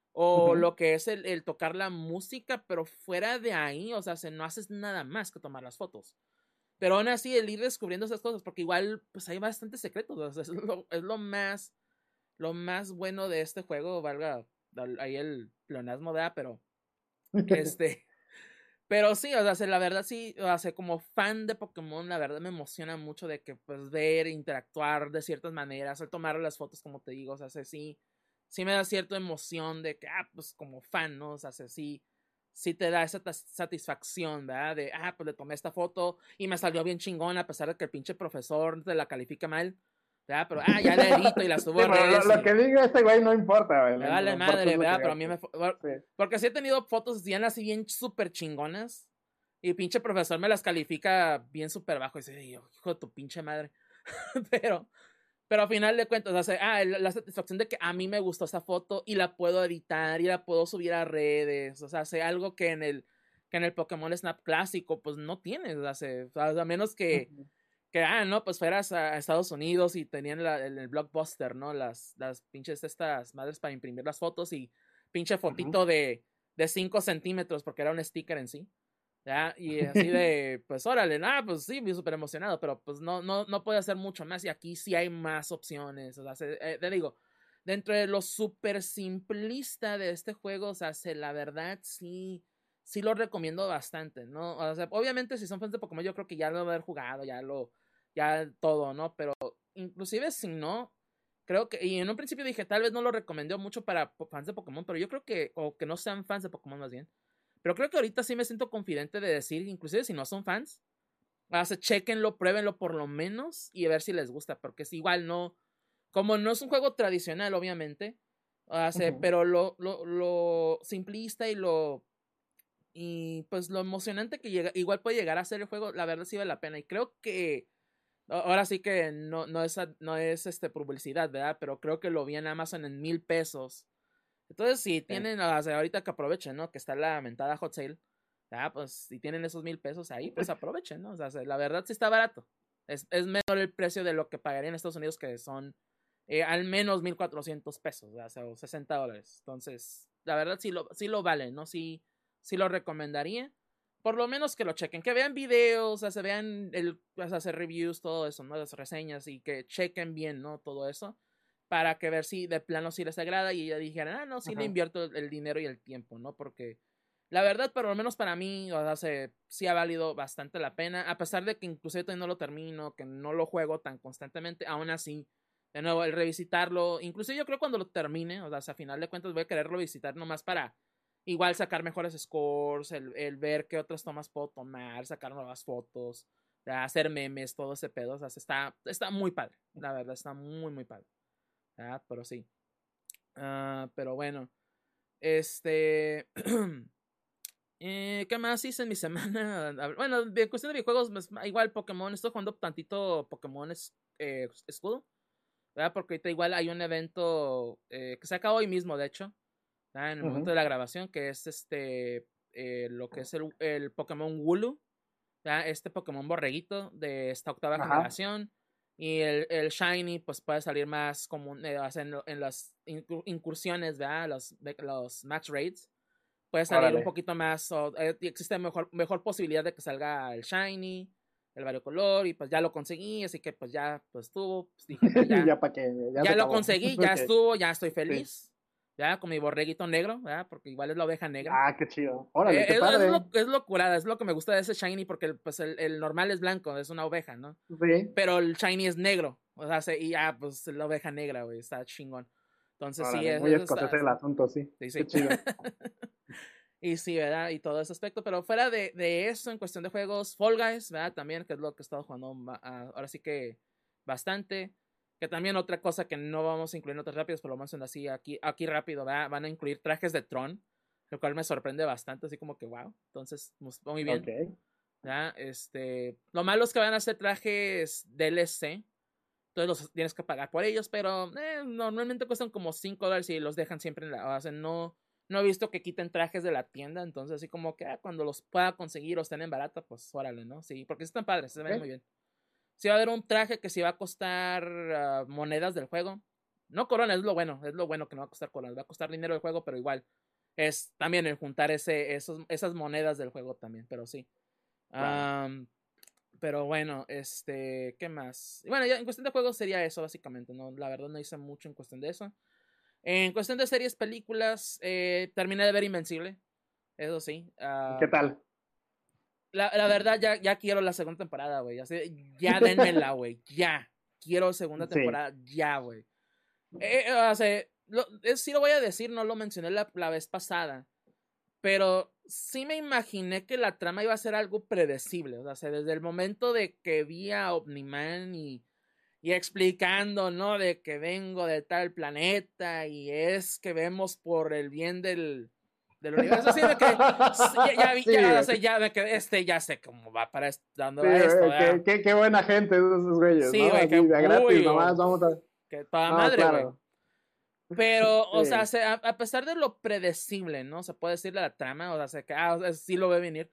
o Ujú. lo que es el, el tocar la música, pero fuera de ahí, o sea, se, no haces nada más que tomar las fotos. Pero aún así, el ir descubriendo esas cosas, porque igual, pues hay bastantes secretos, o sea, es lo, es lo más, lo más bueno de este juego, valga ahí el pleonasmo, ¿verdad? Pero, este, pero sí, o sea, la verdad sí, o sea, como fan de Pokémon, la verdad me emociona mucho de que, pues, ver, interactuar de ciertas maneras, al tomar las fotos, como te digo, o sea, sí, sí me da cierta emoción de que, ah, pues, como fan, ¿no? O sea, sí, sí te da esa satisfacción, ¿verdad? De, ah, pues le tomé esta foto y me salió bien chingona, a pesar de que el pinche profesor te la califica mal, ¿verdad? Pero, ah, ya la edito y la subo Sí, a pero lo, redes lo y que diga este güey no importa, güey. me Lo, vale lo importante madre, es lo que ¿verdad? Pero a hagas mí tú. me... Sí. Porque sí he tenido fotos bien así, bien súper chingonas. y pinche profesor me las califica bien súper bajo. Y dice, hijo de tu pinche madre. pero, pero al final de cuentas, o sea, ah, la, la satisfacción de que a mí me gustó esa foto y la puedo editar y la puedo subir a redes. O sea, hace algo que en el, que en el Pokémon Snap clásico, pues no tienes. O sea, o sea, a menos que, uh-huh. que, ah, no, pues fueras a Estados Unidos y tenían la, el, el Blockbuster, ¿no? Las, las pinches estas madres para imprimir las fotos y pinche fotito uh-huh. de, de cinco centímetros porque era un sticker en sí. ¿Ya? Y así de, pues órale, ah, pues sí, me súper emocionado, pero pues no, no, no puede hacer mucho más y aquí sí hay más opciones, o sea, se, eh, te digo, dentro de lo súper simplista de este juego, o sea, se, la verdad sí, sí lo recomiendo bastante, ¿no? O sea, obviamente si son fans de Pokémon yo creo que ya lo haber jugado, ya lo, ya todo, ¿no? Pero inclusive si no, creo que, y en un principio dije, tal vez no lo recomendé mucho para fans de Pokémon, pero yo creo que, o que no sean fans de Pokémon más bien, pero creo que ahorita sí me siento confidente de decir, inclusive si no son fans, o sea, chequenlo, pruébenlo por lo menos y a ver si les gusta, porque es igual, no, como no es un juego tradicional, obviamente, o sea, uh-huh. pero lo, lo, lo simplista y lo, y pues lo emocionante que llega, igual puede llegar a ser el juego, la verdad sí vale la pena, y creo que, ahora sí que no, no es, no es este, publicidad, ¿verdad? Pero creo que lo vi en Amazon en mil pesos. Entonces, si tienen, o sea, ahorita que aprovechen, ¿no? Que está la mentada hot sale, ah, pues si tienen esos mil pesos ahí, pues aprovechen, ¿no? O sea, la verdad sí está barato. Es, es menor el precio de lo que pagaría en Estados Unidos, que son eh, al menos mil cuatrocientos pesos, o sea, o sesenta dólares. Entonces, la verdad sí lo, sí lo vale, ¿no? Sí, sí lo recomendaría. Por lo menos que lo chequen, que vean videos, o sea, se vean el, o sea, hacer reviews, todo eso, ¿no? Las reseñas y que chequen bien, ¿no? Todo eso. Para que ver si de plano sí les agrada y ya dijeran, ah, no, sí Ajá. le invierto el, el dinero y el tiempo, ¿no? Porque la verdad, por lo menos para mí, o sea, se, sí ha valido bastante la pena, a pesar de que inclusive todavía no lo termino, que no lo juego tan constantemente, aún así, de nuevo, el revisitarlo, inclusive yo creo cuando lo termine, o sea, a final de cuentas voy a querer revisitar nomás para igual sacar mejores scores, el, el ver qué otras tomas puedo tomar, sacar nuevas fotos, hacer memes, todo ese pedo, o sea, está, está muy padre, la verdad, está muy, muy padre. Ah, pero sí. Uh, pero bueno. Este. eh, ¿Qué más hice en mi semana? Bueno, de cuestión de videojuegos, igual Pokémon. Estoy jugando tantito Pokémon eh, Escudo. ¿Verdad? Porque ahorita igual hay un evento eh, que se acaba hoy mismo, de hecho. ¿verdad? En el uh-huh. momento de la grabación, que es este. Eh, lo que es el, el Pokémon Wooloo. ¿verdad? Este Pokémon borreguito de esta octava Ajá. generación. Y el, el Shiny, pues puede salir más común eh, en, en las incursiones, ¿verdad? Los, los match raids. Puede salir Órale. un poquito más. O, eh, existe mejor, mejor posibilidad de que salga el Shiny, el variocolor, y pues ya lo conseguí, así que pues ya pues estuvo. Pues dije, no, ya, ya, pa que, ya, ya lo acabó. conseguí, ya okay. estuvo, ya estoy feliz. Sí. Ya con mi borreguito negro, ¿verdad? Porque igual es la oveja negra. Ah, qué chido. Órale, eh, qué es, padre. Es, lo, es locurada, es lo que me gusta de ese Shiny, porque pues el, el normal es blanco, es una oveja, ¿no? Sí. Pero el Shiny es negro, o sea, se, y ya, pues la oveja negra, güey, está chingón. Entonces Órale, sí, es, muy es, escocés está, el asunto, sí. Sí, sí. Qué chido. Y sí, ¿verdad? Y todo ese aspecto, pero fuera de, de eso, en cuestión de juegos, Fall Guys, ¿verdad? También, que es lo que he estado jugando uh, ahora sí que bastante. Que también otra cosa que no vamos a incluir en otras rápidas, pero lo menciono así aquí, aquí rápido, ¿verdad? Van a incluir trajes de Tron, lo cual me sorprende bastante, así como que wow. Entonces, muy bien. Okay. ¿verdad? Este, lo malo es que van a hacer trajes D L C, entonces los tienes que pagar por ellos, pero eh, normalmente cuestan como cinco dólares y los dejan siempre en la, o sea, no, no he visto que quiten trajes de la tienda, entonces así como que ah, cuando los pueda conseguir o estén en barata, pues órale, ¿no? Sí, porque están padres, se ven okay. muy bien. Si va a haber un traje que sí va a costar uh, monedas del juego, no coronas, es lo bueno, es lo bueno que no va a costar coronas, va a costar dinero del juego, pero igual, es también el juntar ese, esos, esas monedas del juego también, pero sí. Wow. Um, Pero bueno, este, ¿qué más? Bueno, ya en cuestión de juegos sería eso, básicamente, ¿no? La verdad no hice mucho en cuestión de eso. En cuestión de series, películas, eh, terminé de ver Invencible, eso sí. Uh, ¿Qué tal? La, la verdad, ya, ya quiero la segunda temporada, güey. Ya denmela, güey, ya. Quiero segunda temporada, sí. ya, güey. Eh, eh, o sea, lo, eh, sí lo voy a decir, no lo mencioné la, la vez pasada. Pero sí me imaginé que la trama iba a ser algo predecible. O sea, desde el momento de que vi a Omniman y, y explicando, ¿no? De que vengo de tal planeta y es que vemos por el bien del, del universo. Así de que ya, ya, Sí, ya, güey. o sea, ya me quedé, este, ya sé cómo va para est- dando Sí, a esto, güey, qué, qué, qué buena gente esos güeyes, sí, ¿no? güey, que Así de a gratis muy, nomás, vamos a... que toda No, madre, güey. claro. Pero, o sea, Sí, se, a, a, pesar de lo predecible, ¿no? Se puede decirle la trama, o sea, se, ah, o sea, sí lo ve venir.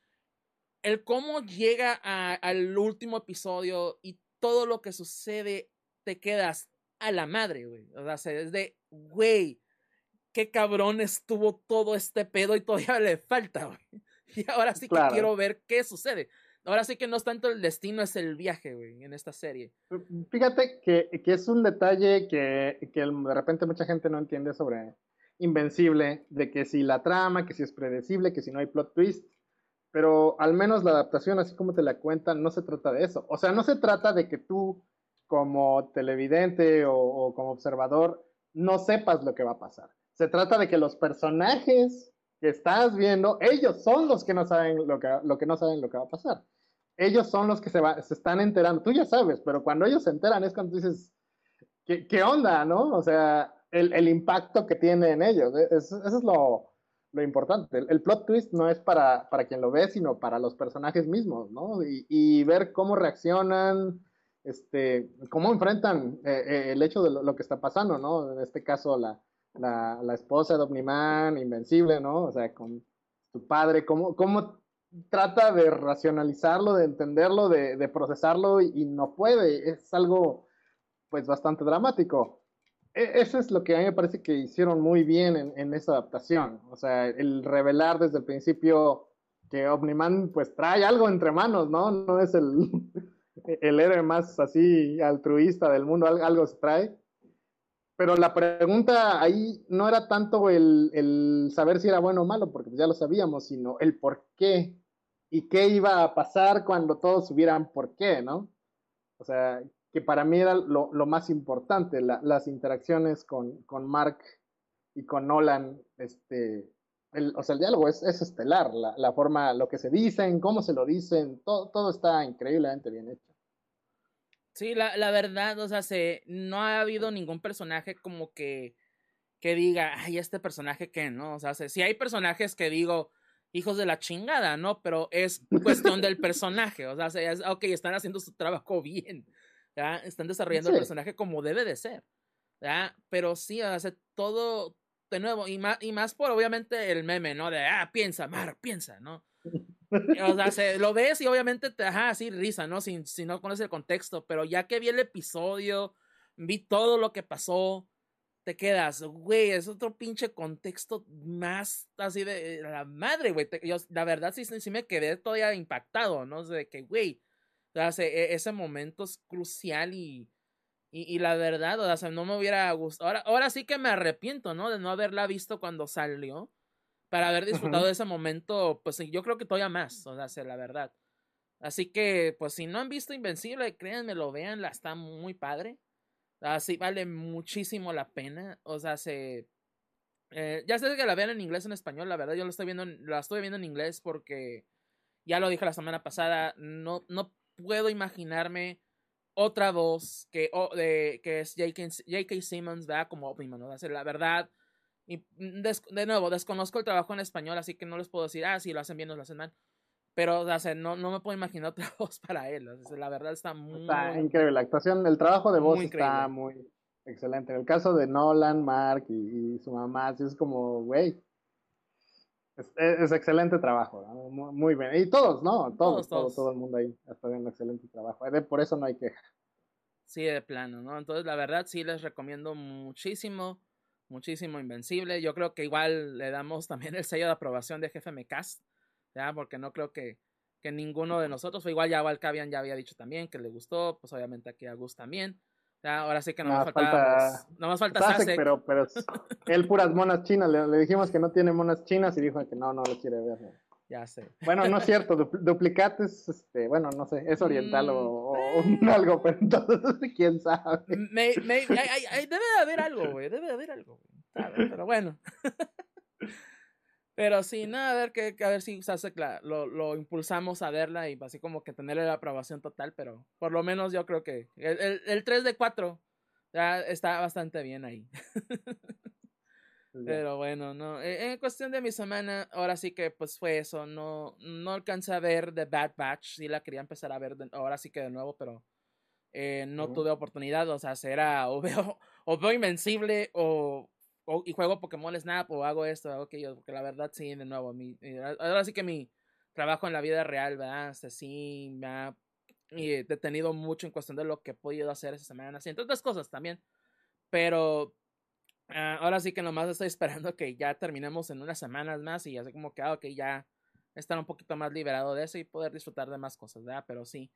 El cómo llega a, al último episodio y todo lo que sucede, te quedas a la madre, güey. O sea, es de, güey, qué cabrón estuvo todo este pedo y todavía le falta, güey. Y ahora sí que claro. quiero ver qué sucede. Ahora sí que no es tanto el destino, es el viaje, güey, en esta serie. Fíjate que, que es un detalle que, que de repente mucha gente no entiende sobre Invencible, de que si la trama, que si es predecible, que si no hay plot twist, pero al menos la adaptación, así como te la cuentan, no se trata de eso. O sea, no se trata de que tú como televidente o, o como observador no sepas lo que va a pasar. Se trata de que los personajes que estás viendo, ellos son los que no saben lo que, lo que no saben lo que va a pasar. Ellos son los que se, va, se están enterando. Tú ya sabes, pero cuando ellos se enteran es cuando dices, ¿qué, qué onda, no? O sea, el, el, impacto que tiene en ellos. Eso, eso es lo, lo importante. El, el, plot twist no es para, para quien lo ve, sino para los personajes mismos, ¿no? Y, y ver cómo reaccionan, este, cómo enfrentan eh, eh, el hecho de lo, lo, que está pasando, ¿no? En este caso, la, la, la esposa de Omni-Man, Invencible, ¿no? O sea, con su padre, cómo, cómo trata de racionalizarlo, de entenderlo, de, de procesarlo y, y, no puede. Es algo, pues, bastante dramático. E eso es lo que a mí me parece que hicieron muy bien en, en esa adaptación. O sea, el revelar desde el principio que Omni-Man, pues, trae algo entre manos, ¿no? No es el, el héroe más así altruista del mundo, algo se trae. Pero la pregunta ahí no era tanto el, el saber si era bueno o malo, porque ya lo sabíamos, sino el por qué y qué iba a pasar cuando todos supieran por qué, ¿no? O sea, que para mí era lo, lo más importante, la, las interacciones con, con Mark y con Nolan, este, el, o sea, el diálogo es, es estelar, la, la, forma, lo que se dicen, cómo se lo dicen, todo, todo está increíblemente bien hecho. Sí, la, la verdad, o sea, se, no ha habido ningún personaje como que, que diga, ay, este personaje que, ¿no? O sea, si sí hay personajes que digo, hijos de la chingada, ¿no? Pero es cuestión del personaje, o sea, es, ok, están haciendo su trabajo bien, ¿ya? Están desarrollando sí. el personaje como debe de ser, ¿ya? Pero sí, o sea, todo, de nuevo, y más, y más por obviamente el meme, ¿no? De, ah, piensa, Mar, piensa, ¿no? O sea, se, lo ves y obviamente te, ajá, así risa, ¿no? Si, si no conoces el contexto, pero ya que vi el episodio, vi todo lo que pasó, te quedas, güey, es otro pinche contexto más así de la madre, güey. La verdad sí, sí me quedé todavía impactado, ¿no? De que, güey, o sea, ese momento es crucial y, y, y la verdad, o sea, no me hubiera gustado. Ahora, ahora sí que me arrepiento, ¿no? De no haberla visto cuando salió. Para haber disfrutado uh-huh. de ese momento, pues yo creo que todavía más, o sea, la verdad. Así que, pues si no han visto Invencible, créanme, lo vean, la está muy padre. Así vale muchísimo la pena. O sea, se. Eh, ya sé que la vean en inglés o en español, la verdad, yo lo estoy viendo, la estoy viendo en inglés porque ya lo dije la semana pasada. No, no puedo imaginarme otra voz que, oh, de, que es J K. Simmons, ¿verdad? Como Omni-Man, ¿no? O sea, la verdad. Y des, de nuevo, desconozco el trabajo en español, así que no les puedo decir, ah, si lo hacen bien o lo hacen mal. Pero, o sea, no, no me puedo imaginar otra voz para él. O sea, la verdad está muy... Está increíble. La actuación, el trabajo de voz está increíble. muy excelente. En el caso de Nolan, Mark y, y su mamá, así es como, güey, es, es, excelente trabajo, ¿no? muy, muy bien. Y todos, ¿no? Todos, todos, todo, todos. todo el mundo ahí está haciendo excelente trabajo. Por eso no hay queja. Sí, de plano, ¿no? Entonces, la verdad, sí les recomiendo muchísimo, muchísimo Invencible. Yo creo que igual le damos también el sello de aprobación de G F M Cast, ¿ya? Porque no creo que, que ninguno de nosotros, fue igual ya Valcavian ya había dicho también que le gustó, pues obviamente aquí a Gus también. ¿Ya? Ahora sí que no nos falta, no más falta Sasek. Pero, pero es, él puras monas chinas, le, le dijimos que no tiene monas chinas y dijo que no, no lo quiere ver. ¿No? Ya sé. Bueno, no es cierto, du Duplicates, este, bueno, no sé, es oriental mm, o, o eh. algo, pero entonces, quién sabe. Me, me, hay, hay, hay, debe de haber algo, güey, debe de haber algo, güey. Pero bueno. Pero sí, nada, a ver, que, a ver si Sasek la, lo, lo impulsamos a verla y así como que tenerle la aprobación total, pero por lo menos yo creo que el, el, el tres de cuatro ya está bastante bien ahí. Pues ya. Pero bueno, no. Eh, En cuestión de mi semana, ahora sí que pues fue eso. No, no alcancé a ver The Bad Batch. Sí la quería empezar a ver de- ahora sí que de nuevo, pero eh, no Ujú. tuve oportunidad. O sea, será o veo, o veo Invencible o, o- y juego Pokémon Snap o hago esto, hago aquello. Porque la verdad sí, de nuevo, mi, eh, ahora sí que mi trabajo en la vida real, ¿verdad? Este, sí me ha eh, detenido mucho en cuestión de lo que he podido hacer esa semana. Sí, entre otras cosas también. Pero ah, ahora sí que nomás estoy esperando que ya terminemos en unas semanas más y así como que, ah, ok, ya estar un poquito más liberado de eso y poder disfrutar de más cosas, ¿verdad? Pero sí.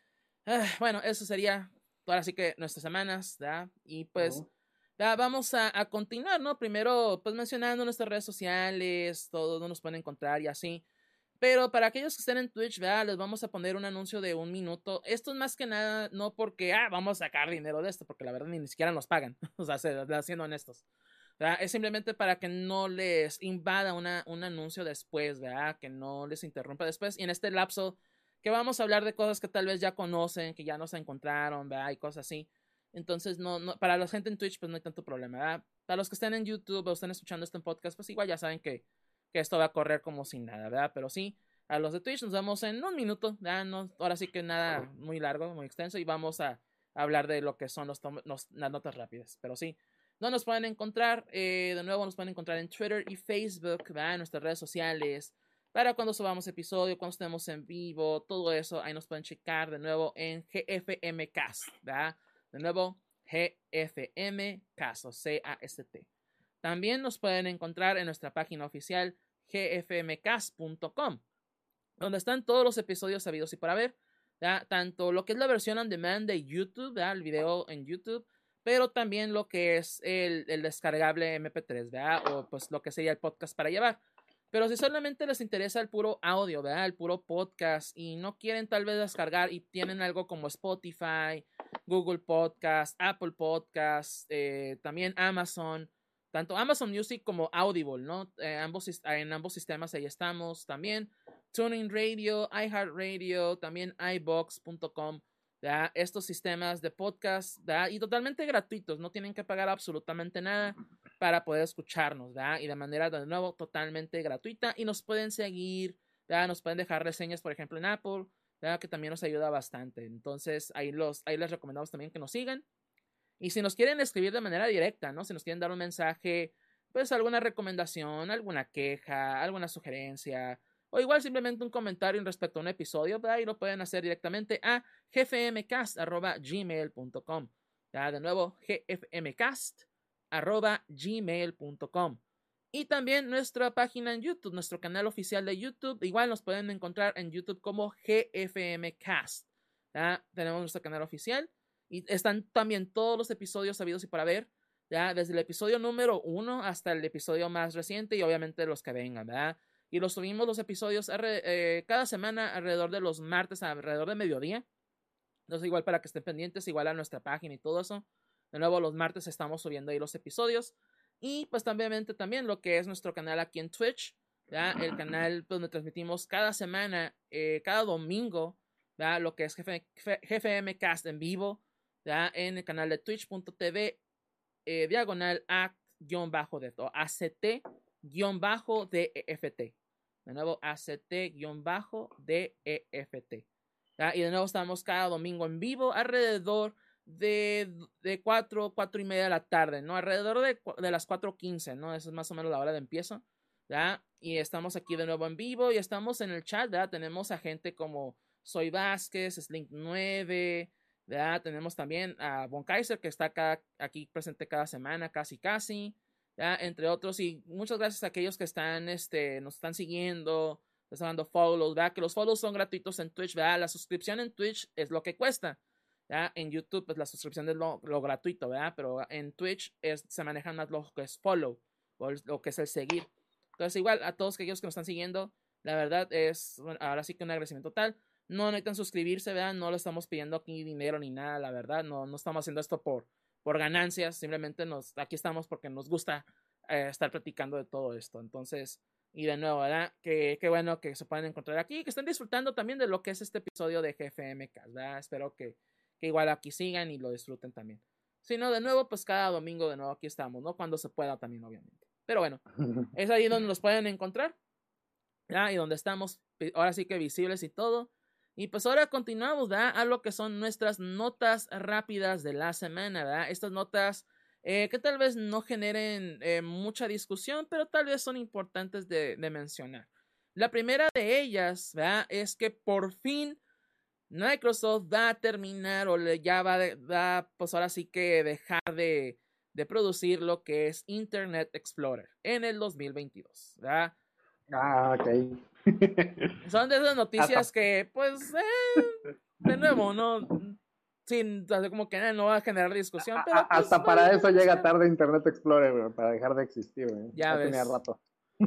Ah, bueno, eso sería ahora sí que nuestras semanas, ¿verdad? Y pues Ujú. ya vamos a, a continuar, ¿no? Primero, pues mencionando nuestras redes sociales, todo donde nos pueden encontrar y así. Pero para aquellos que estén en Twitch, ¿verdad? Les vamos a poner un anuncio de un minuto. Esto es más que nada, no porque, ah, vamos a sacar dinero de esto, porque la verdad ni, ni siquiera nos pagan. O sea, se- siendo honestos. ¿Verdad? Es simplemente para que no les invada una, un anuncio después, ¿verdad? Que no les interrumpa después. Y en este lapso, que vamos a hablar de cosas que tal vez ya conocen, que ya no se encontraron, ¿verdad? Y cosas así. Entonces, no, no, para la gente en Twitch, pues no hay tanto problema, ¿verdad? Para los que estén en YouTube o estén escuchando este podcast, pues igual ya saben que, que esto va a correr como sin nada, ¿verdad? Pero sí, a los de Twitch nos vemos en un minuto, ¿verdad? No, ahora sí que nada muy largo, muy extenso, y vamos a hablar de lo que son los, los las notas rápidas. Pero sí, no nos pueden encontrar, eh, de nuevo nos pueden encontrar en Twitter y Facebook, ¿verdad? En nuestras redes sociales, para cuando subamos episodio, cuando estemos en vivo, todo eso, ahí nos pueden checar de nuevo en G F M Cast, ¿verdad? De nuevo, G F M Cast o C A S T. También nos pueden encontrar en nuestra página oficial g f m cast punto com, donde están todos los episodios sabidos y para ver, ¿verdad? Tanto lo que es la versión on demand de YouTube, ¿verdad? El video en YouTube, pero también lo que es el, el descargable M P tres, ¿verdad? O pues lo que sería el podcast para llevar. Pero si solamente les interesa el puro audio, ¿verdad? El puro podcast y no quieren tal vez descargar y tienen algo como Spotify, Google Podcast, Apple Podcast, eh, también Amazon, tanto Amazon Music como Audible, ¿no? Eh, ambos, en ambos sistemas ahí estamos también. TuneIn Radio, iHeartRadio, también iBox punto com, ¿verdad? Estos sistemas de podcast, ¿verdad? Y totalmente gratuitos, no tienen que pagar absolutamente nada para poder escucharnos, ¿verdad? Y de manera, de nuevo, totalmente gratuita. Y nos pueden seguir, ¿verdad? Nos pueden dejar reseñas, por ejemplo, en Apple, ¿verdad? Que también nos ayuda bastante. Entonces, ahí, los, ahí les recomendamos también que nos sigan. Y si nos quieren escribir de manera directa, ¿no? Si nos quieren dar un mensaje, pues alguna recomendación, alguna queja, alguna sugerencia, o igual simplemente un comentario respecto a un episodio, ¿verdad? Y lo pueden hacer directamente a g f m cast arroba gmail punto com. ¿Verdad? De nuevo, g f m cast arroba gmail punto com. Y también nuestra página en YouTube, nuestro canal oficial de YouTube. Igual nos pueden encontrar en YouTube como G F M Cast. ¿Ya? Tenemos nuestro canal oficial. Y están también todos los episodios sabidos y para ver, ¿ya? Desde el episodio número uno hasta el episodio más reciente y obviamente los que vengan, ¿verdad? Y los subimos los episodios eh, cada semana alrededor de los martes, alrededor de mediodía. Entonces, igual para que estén pendientes, igual a nuestra página y todo eso. De nuevo, los martes estamos subiendo ahí los episodios. Y pues también, también lo que es nuestro canal aquí en Twitch, ¿verdad? El canal donde transmitimos cada semana, eh, cada domingo, ¿verdad? Lo que es G F M Cast en vivo, ¿verdad? En el canal de twitch punto t v, eh, diagonal act-deft o A C T-D E F T. De nuevo, A C T-D E F T. ¿Ya? Y de nuevo estamos cada domingo en vivo alrededor de, de cuatro, cuatro y media de la tarde, ¿no? Alrededor de, de las cuatro quince, ¿no? Esa es más o menos la hora de empiezo, ¿ya? Y estamos aquí de nuevo en vivo y estamos en el chat, ¿ya? Tenemos a gente como Soy Vázquez, Slink nueve, ¿ya? Tenemos también a Von Kaiser, que está acá, aquí presente cada semana, casi casi, ¿ya? Entre otros, y muchas gracias a aquellos que están, este, nos están siguiendo, están dando follows, ¿verdad? Que los follows son gratuitos en Twitch, ¿verdad? La suscripción en Twitch es lo que cuesta, ¿verdad? En YouTube, pues la suscripción es lo, lo gratuito, ¿verdad? Pero en Twitch es, se manejan más lo que es follow, o lo que es el seguir. Entonces, igual, a todos aquellos que nos están siguiendo, la verdad es, bueno, ahora sí que un agradecimiento total. No necesitan suscribirse, ¿verdad? No le estamos pidiendo aquí dinero ni nada, la verdad. No, no estamos haciendo esto por, por ganancias, simplemente nos, aquí estamos porque nos gusta eh, estar platicando de todo esto. Entonces, y de nuevo, ¿verdad? Qué que bueno que se pueden encontrar aquí, que estén disfrutando también de lo que es este episodio de G F M K, ¿verdad? Espero que, que igual aquí sigan y lo disfruten también. Si no, de nuevo, pues cada domingo de nuevo aquí estamos, ¿no? Cuando se pueda también, obviamente. Pero bueno, es ahí donde los pueden encontrar, ¿ya? Y donde estamos, ahora sí que visibles y todo. Y pues ahora continuamos, ¿verdad? A lo que son nuestras notas rápidas de la semana, ¿verdad? Estas notas eh, que tal vez no generen eh, mucha discusión, pero tal vez son importantes de, de mencionar. La primera de ellas, ¿verdad? Es que por fin Microsoft va a terminar o ya va, de, va pues ahora sí que dejar de, de producir lo que es Internet Explorer en el dos mil veintidós, ¿verdad? Ah, ok. Son de esas noticias Hasta, que, pues, eh, de nuevo, no, sin, como que eh, no va a generar discusión, a- pero a- pues hasta vale para la eso pena llega mencionar. tarde Internet Explorer, güey, para dejar de existir, güey. Ya Ya tenía ves, rato.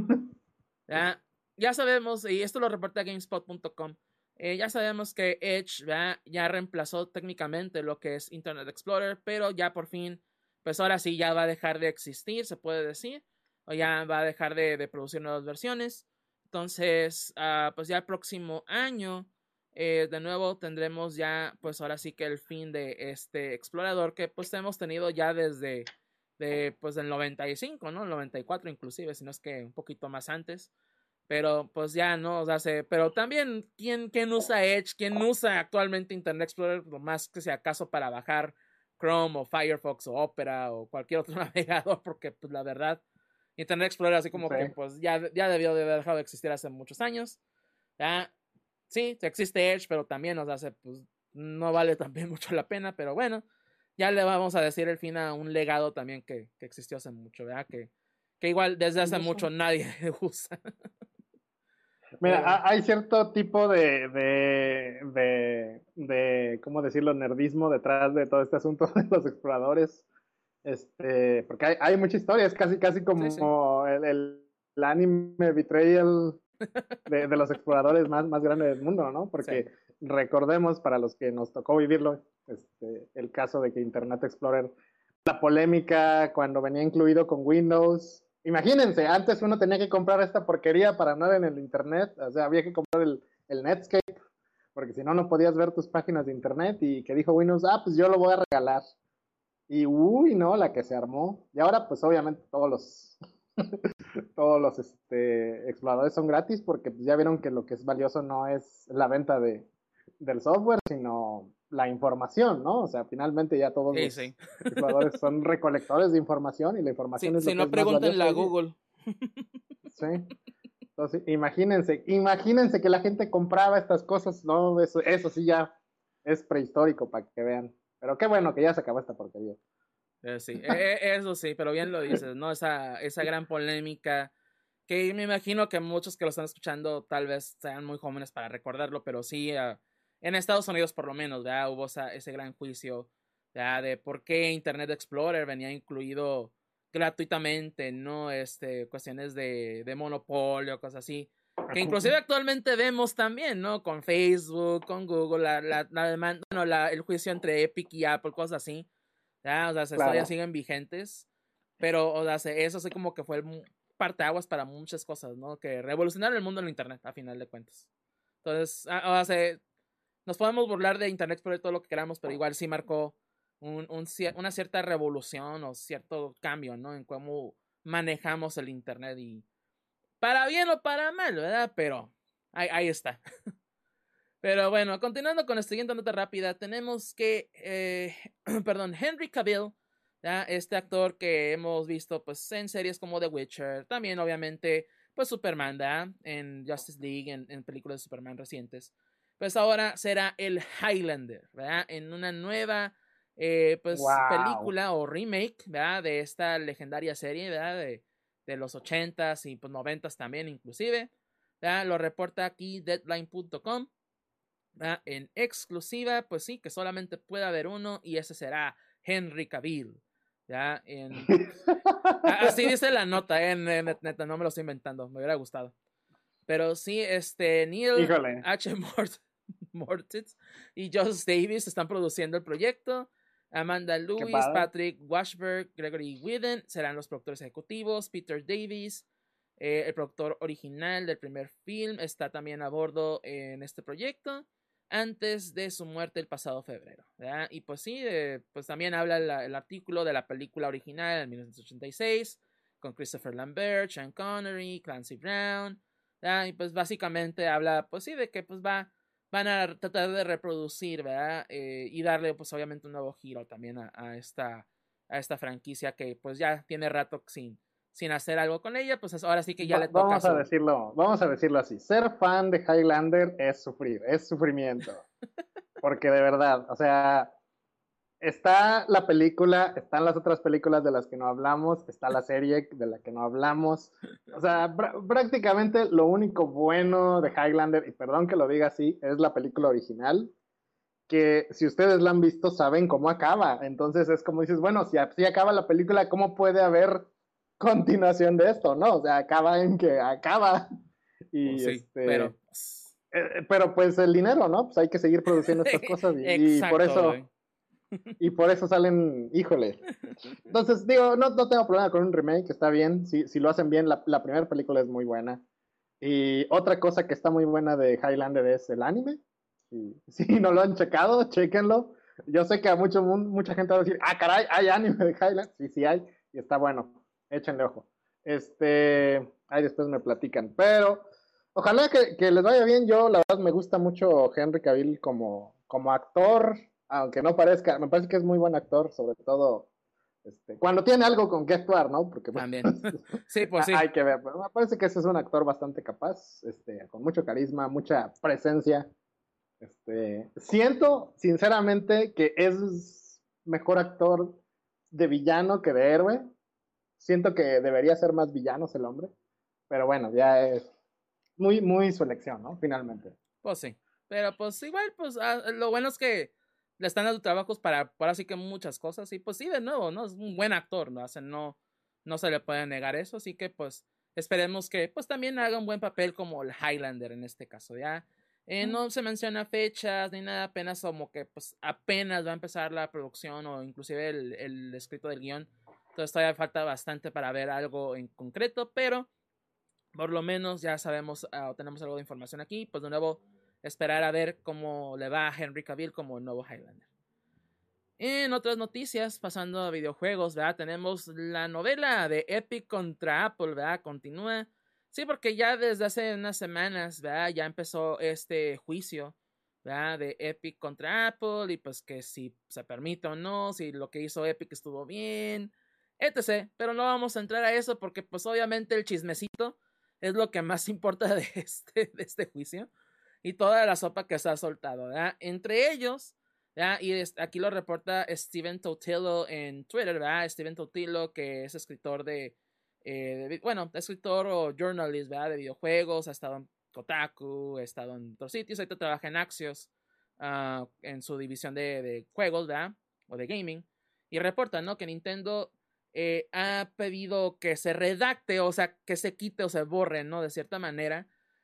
ya, ya sabemos, y esto lo reporta GameSpot punto com, eh, ya sabemos que Edge ¿verdad? Ya reemplazó técnicamente lo que es Internet Explorer, pero ya por fin, pues ahora sí ya va a dejar de existir, se puede decir, o ya va a dejar de, de producir nuevas versiones. Entonces, uh, pues ya el próximo año, eh, de nuevo tendremos ya, pues ahora sí que el fin de este explorador que pues hemos tenido ya desde, de, pues del noventa y cinco, ¿no? El noventa y cuatro inclusive, si no es que un poquito más antes. Pero pues ya no, o sea, se, pero también, ¿quién, ¿quién usa Edge? ¿Quién usa actualmente Internet Explorer? Lo más que sea acaso para bajar Chrome o Firefox o Opera o cualquier otro navegador, porque pues la verdad, Internet Explorer así como Sí. que pues ya, ya debió de haber dejado de existir hace muchos años. Ya, sí, existe Edge, pero también, o sea, se, pues no vale también mucho la pena, pero bueno, ya le vamos a decir el fin a un legado también que, que existió hace mucho, ¿verdad? Que, que igual desde hace mucho nadie usa. Mira, Pero, hay cierto tipo de, de, de, de, ¿cómo decirlo?, nerdismo detrás de todo este asunto de los exploradores. Este, porque hay, hay mucha historia, es casi, casi sí, sí. como el, el, el anime Betrayal de, de, los exploradores más, más grande del mundo, ¿no? Sí. Porque recordemos, para los que nos tocó vivirlo, este, el caso de que Internet Explorer, la polémica cuando venía incluido con Windows. Imagínense, antes uno tenía que comprar esta porquería para no en el Internet, o sea, había que comprar el, el Netscape, porque si no, no podías ver tus páginas de Internet y que dijo Windows, ah, pues yo lo voy a regalar. Y uy, no, la que se armó. Y ahora, pues obviamente todos los todos los este, exploradores son gratis porque pues, ya vieron que lo que es valioso no es la venta de, del software, sino la información, ¿no? O sea, finalmente ya todos Sí, los sí. exploradores son recolectores de información y la Si, información es si lo que no, es más pregúntenle valioso a hoy día. Google. Sí. Entonces, imagínense, imagínense que la gente compraba estas cosas, ¿no? Eso, eso sí ya es prehistórico para que vean. Pero qué bueno que ya se acabó esta porquería. Eh, sí, eh, eso sí, pero bien lo dices, ¿no? Esa, esa gran polémica que me imagino que muchos que lo están escuchando tal vez sean muy jóvenes para recordarlo, pero sí, uh, en Estados Unidos por lo menos, ¿verdad? Hubo esa, ese gran juicio, ¿verdad? De por qué Internet Explorer venía incluido gratuitamente, ¿no? Este, cuestiones de, de monopolio, cosas así. Que inclusive actualmente vemos también, ¿no? Con Facebook, con Google, la, la, la demanda, bueno, la, el juicio entre Epic y Apple, cosas así. ¿Ya? O sea, todavía Claro. siguen vigentes. Pero, o sea, eso sí como que fue el parteaguas para muchas cosas, ¿no? Que revolucionaron el mundo en internet, a final de cuentas. Entonces, o sea, nos podemos burlar de internet por todo lo que queramos, pero igual sí marcó un, un, una cierta revolución o cierto cambio, ¿no? En cómo manejamos el internet y para bien o para mal, ¿verdad? Pero ahí, ahí está. Pero bueno, continuando con la siguiente nota rápida, tenemos que, eh, perdón, Henry Cavill, ¿ya? Este actor que hemos visto pues en series como The Witcher, también obviamente pues Superman, ¿ya? En Justice League, en, en películas de Superman recientes, pues ahora será el Highlander, ¿verdad? En una nueva eh, pues Wow. película o remake, ¿verdad? De esta legendaria serie, ¿verdad? De, de los ochentas y pues noventas también inclusive, ¿verdad? Lo reporta aquí deadline punto com. ¿Ah? En exclusiva, pues sí, que solamente puede haber uno y ese será Henry Cavill. ¿Ya? En... Así dice la nota, ¿eh? Neta, no me lo estoy inventando, me hubiera gustado. Pero sí, este, Neil Híjole. H. Mort Mortitz y Josh Davis están produciendo el proyecto. Amanda Qué Lewis, padre. Patrick Washburn, Gregory Whedon serán los productores ejecutivos. Peter Davies, eh, el productor original del primer film, está también a bordo en este proyecto antes de su muerte el pasado febrero, ¿verdad? Y pues sí, eh, pues también habla la, el artículo de la película original en mil novecientos ochenta y seis, con Christopher Lambert, Sean Connery, Clancy Brown, ¿verdad? Y pues básicamente habla, pues sí, de que pues va, van a tratar de reproducir, ¿verdad? Eh, y darle pues obviamente un nuevo giro también a, a, esta, a esta franquicia que pues ya tiene rato sin, sin hacer algo con ella, pues ahora sí que ya Va- le toca vamos su... a decirlo, vamos a decirlo así. Ser fan de Highlander es sufrir, es sufrimiento. Porque de verdad, o sea, está la película, están las otras películas de las que no hablamos, está la serie de la que no hablamos. O sea, pr- prácticamente lo único bueno de Highlander, y perdón que lo diga así, es la película original, que si ustedes la han visto saben cómo acaba. Entonces es como dices, bueno, si así acaba la película, ¿cómo puede haber continuación de esto? ¿No? O sea, acaba en que acaba. Pues Y sí, pero... este, eh, pero pues el dinero, ¿no? Pues hay que seguir produciendo estas cosas y, y por Exacto, güey. eso y por eso salen, híjole. Entonces, digo, no, no tengo problema con un remake, está bien. Si, si lo hacen bien, la, la primera película es muy buena. Y otra cosa que está muy buena de Highlander es el anime. Y, si no lo han checado, chéquenlo. Yo sé que a mucho, mucha gente va a decir, ah, caray, hay anime de Highlander. Sí, sí hay, y está bueno. Échenle ojo. Este, ahí después me platican. Pero ojalá que, que les vaya bien. Yo, la verdad, me gusta mucho Henry Cavill como, como actor, aunque no parezca, me parece que es muy buen actor, sobre todo este, cuando tiene algo con que actuar, ¿no? Porque pues, También. Sí, pues sí. hay que ver. Pero me parece que ese es un actor bastante capaz, este, con mucho carisma, mucha presencia. Este, siento, sinceramente, que es mejor actor de villano que de héroe. Siento que debería ser más villanos el hombre. Pero bueno, ya es muy, muy su elección, ¿no? Finalmente. Pues sí. Pero pues igual, pues ah, lo bueno es que le están dando trabajos para, para así que muchas cosas. Y pues sí, de nuevo, ¿no? Es un buen actor, ¿no? O sea, no, no se le puede negar eso. Así que pues esperemos que pues también haga un buen papel como el Highlander en este caso, ¿ya? Eh, no se menciona fechas ni nada, apenas como que pues apenas va a empezar la producción o inclusive el, el escrito del guión. Entonces todavía falta bastante para ver algo en concreto, pero por lo menos ya sabemos uh, o tenemos algo de información aquí. Pues de nuevo esperar a ver cómo le va a Henry Cavill como el nuevo Highlander. En otras noticias, pasando a videojuegos, ¿verdad? Tenemos la novela de Epic contra Apple, ¿verdad? Continúa. Sí, porque ya desde hace unas semanas, ¿verdad? Ya empezó este juicio, ¿verdad? De Epic contra Apple y pues que si se permite o no, si lo que hizo Epic estuvo bien, etcétera. Pero no vamos a entrar a eso porque pues obviamente el chismecito es lo que más importa de este, de este juicio y toda la sopa que se ha soltado, ¿verdad? Entre ellos, ¿verdad? Y es, aquí lo reporta Steven Totilo en Twitter, ¿verdad? Steven Totilo, que es escritor de, eh, de bueno, escritor o journalist, ¿verdad? De videojuegos, ha estado en Kotaku, ha estado en otros sitios, ahorita trabaja en Axios, uh, en su división de, de juegos, ¿verdad? O de gaming, y reporta, ¿no? Que Nintendo eh, ha pedido que se redacte, o sea, que se quite o se borre, ¿no? De cierta manera,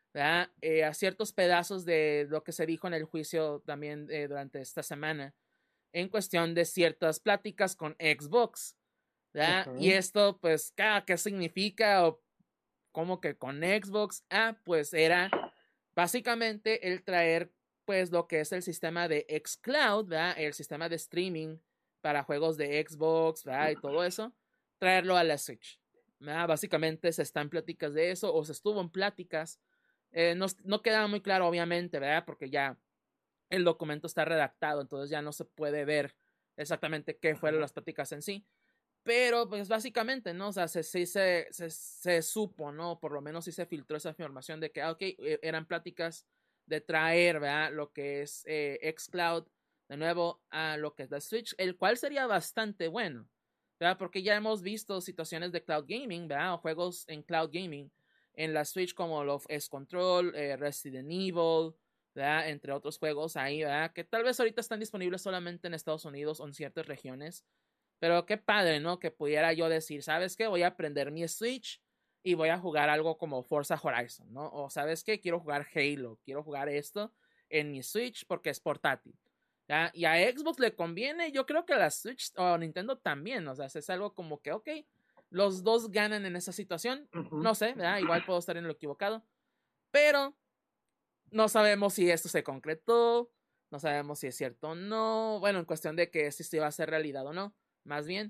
eh, a ciertos pedazos de lo que se dijo en el juicio también eh, durante esta semana, en cuestión de ciertas pláticas con Xbox, ¿verdad? Uh-huh. Y esto, pues, ¿qué significa? O como que con Xbox, ah, pues era básicamente el traer, pues, lo que es el sistema de xCloud, ¿verdad? El sistema de streaming para juegos de Xbox, ¿verdad? Y todo eso, traerlo a la Switch, ¿verdad? Básicamente se está en pláticas de eso, o se estuvo en pláticas. Eh, no, no queda muy claro, obviamente, ¿verdad? Porque ya el documento está redactado, entonces ya no se puede ver exactamente qué fueron las pláticas en sí. Pero, pues, básicamente, ¿no? O sea, sí se, se, se, se supo, ¿no? Por lo menos sí se filtró esa información de que, ok, eran pláticas de traer, ¿verdad? Lo que es eh, xCloud de nuevo a lo que es la Switch, el cual sería bastante bueno, ¿verdad? Porque ya hemos visto situaciones de cloud gaming, ¿verdad? O juegos en cloud gaming en la Switch como lo es Control, eh, Resident Evil, ¿verdad? Entre otros juegos ahí, ¿verdad? Que tal vez ahorita están disponibles solamente en Estados Unidos o en ciertas regiones. Pero qué padre, ¿no? Que pudiera yo decir, ¿sabes qué? Voy a prender mi Switch y voy a jugar algo como Forza Horizon, ¿no? O ¿sabes qué? Quiero jugar Halo, quiero jugar esto en mi Switch porque es portátil, ¿ya? Y a Xbox le conviene, yo creo que a la Switch o a Nintendo también, o sea, es algo como que, ok, los dos ganan en esa situación, uh-huh. No sé, ¿verdad? Igual puedo estar en lo equivocado, pero no sabemos si esto se concretó, no sabemos si es cierto o no, bueno, en cuestión de que si se va a hacer realidad o no, más bien,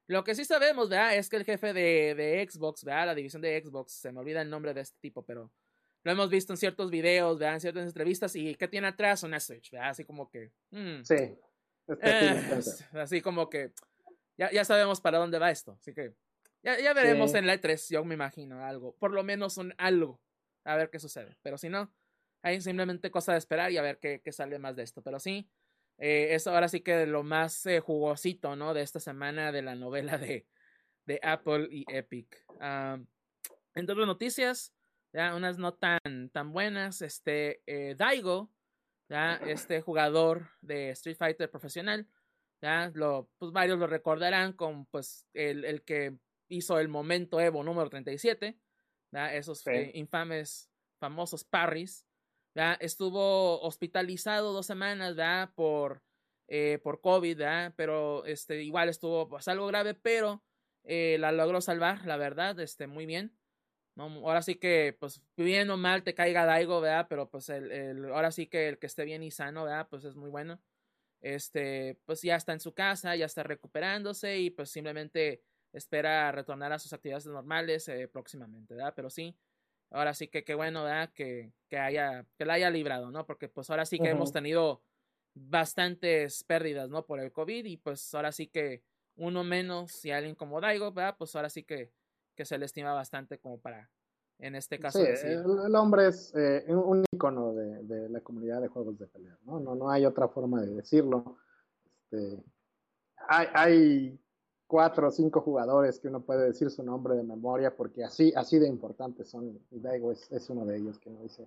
Lo que sí sabemos, ¿verdad? Es que el jefe de, de Xbox, ¿verdad? La división de Xbox, se me olvida el nombre de este tipo, pero lo hemos visto en ciertos videos, ¿verdad? En ciertas entrevistas, y ¿qué tiene atrás? Una Switch, ¿verdad? Así como que... Hmm, Sí, este Phil eh, Spencer. así como que... Ya, ya sabemos para dónde va esto, así que... Ya, ya veremos Sí. en la E tres, yo me imagino, algo. Por lo menos un algo. A ver qué sucede. Pero si no, hay simplemente cosa de esperar y a ver qué, qué sale más de esto. Pero sí, eh, eso ahora sí que lo más eh, jugosito, ¿no? De esta semana de la novela de, de Apple y Epic. Um, entre otras noticias, ya unas no tan, tan buenas. Este, eh, Daigo, ya, este jugador de Street Fighter profesional, ya, lo, pues varios lo recordarán con pues el, el que hizo el momento Evo número treinta y siete, ya, esos Sí. eh, infames, famosos parries, ya, estuvo hospitalizado dos semanas, ya, por, eh, por COVID, ya, pero este, igual estuvo pues algo grave, pero eh, la logró salvar, la verdad, este, muy bien. No, ahora sí que, pues, bien o mal te caiga Daigo, ¿verdad? Pero pues el, el, ahora sí que el que esté bien y sano, ¿verdad? Pues es muy bueno. Este, pues ya está en su casa, ya está recuperándose y pues simplemente espera retornar a sus actividades normales eh, próximamente, ¿verdad? Pero sí, ahora sí que qué bueno, ¿verdad? Que, que haya, que la haya librado, ¿no? Porque pues ahora sí que uh-huh. hemos tenido bastantes pérdidas, ¿no? Por el COVID y pues ahora sí que uno menos y alguien como Daigo, ¿verdad? Pues ahora sí que que se le estima bastante como para, en este caso, sí, decir. El, el hombre es eh, un icono de, de, la comunidad de juegos de pelea, ¿no? No, no hay otra forma de decirlo. Este, hay, hay cuatro o cinco jugadores que uno puede decir su nombre de memoria porque así, así de importantes son, y Daigo es, es uno de ellos que no dice.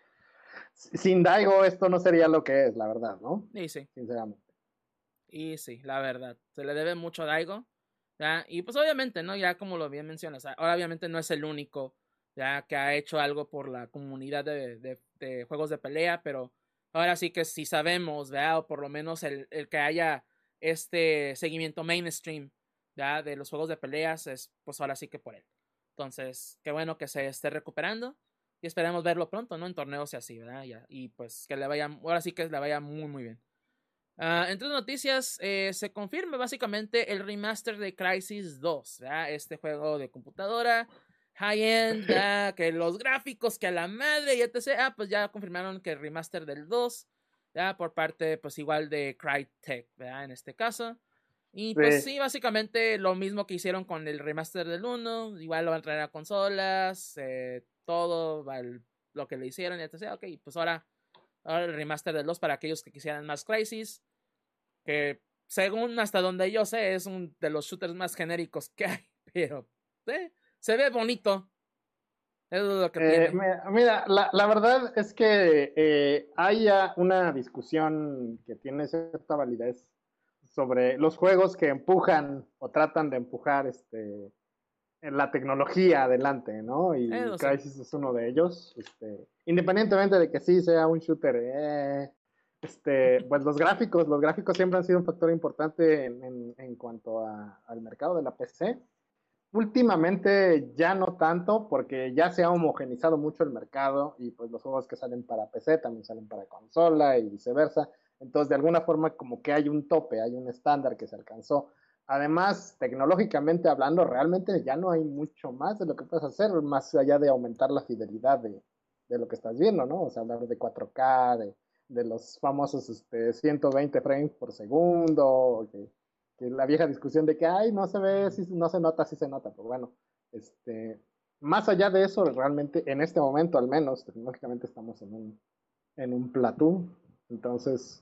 Sin Daigo esto no sería lo que es, la verdad, ¿no? Y sí. Sinceramente. Y sí, la verdad. Se le debe mucho a Daigo. ¿Ya? Y pues obviamente, ¿no? Ya como lo bien mencionas, ahora obviamente no es el único ya que ha hecho algo por la comunidad de, de, de juegos de pelea, pero ahora sí que si sabemos, ¿verdad? O por lo menos el, el que haya este seguimiento mainstream, ¿ya? De los juegos de peleas, es pues ahora sí que por él. Entonces, qué bueno que se esté recuperando y esperemos verlo pronto, ¿no? En torneos y así, ¿verdad? Ya, y pues que le vaya, ahora sí que le vaya muy, muy bien. Uh, entre noticias, eh, se confirma básicamente el remaster de Crysis dos, ¿verdad? Este juego de computadora high-end, ¿verdad? Que los gráficos que a la madre y etcétera. Ah, pues ya confirmaron que el remaster del dos, ¿verdad? Por parte, pues igual de Crytek, ¿verdad? En este caso. Y pues sí. sí, básicamente lo mismo que hicieron con el remaster del uno, igual lo van a traer a consolas, eh, todo el, lo que le hicieron, etcétera. Ok, pues ahora, ahora el remaster del dos para aquellos que quisieran más Crysis, que según hasta donde yo sé es uno de los shooters más genéricos que hay, pero eh, se ve bonito. Eso es lo que eh, tiene. Mira, la, la verdad es que eh, hay ya una discusión que tiene cierta validez sobre los juegos que empujan o tratan de empujar este, la tecnología adelante, ¿no? Y Eso Crysis sí. es uno de ellos. Este, independientemente de que sí sea un shooter, eh, este, pues los gráficos, los gráficos siempre han sido un factor importante en, en, en cuanto a, al mercado de la P C. Últimamente ya no tanto, porque ya se ha homogenizado mucho el mercado y pues los juegos que salen para P C también salen para consola y viceversa. Entonces, de alguna forma, como que hay un tope, hay un estándar que se alcanzó. Además, tecnológicamente hablando, realmente ya no hay mucho más de lo que puedes hacer, más allá de aumentar la fidelidad de, de lo que estás viendo, ¿no? O sea, hablar de cuatro K, de, de los famosos este, ciento veinte frames por segundo, que, que la vieja discusión de que, ay, no se ve, si, no se nota, sí se nota, pero bueno, este, más allá de eso, realmente, en este momento al menos, tecnológicamente estamos en un, en un plató, entonces,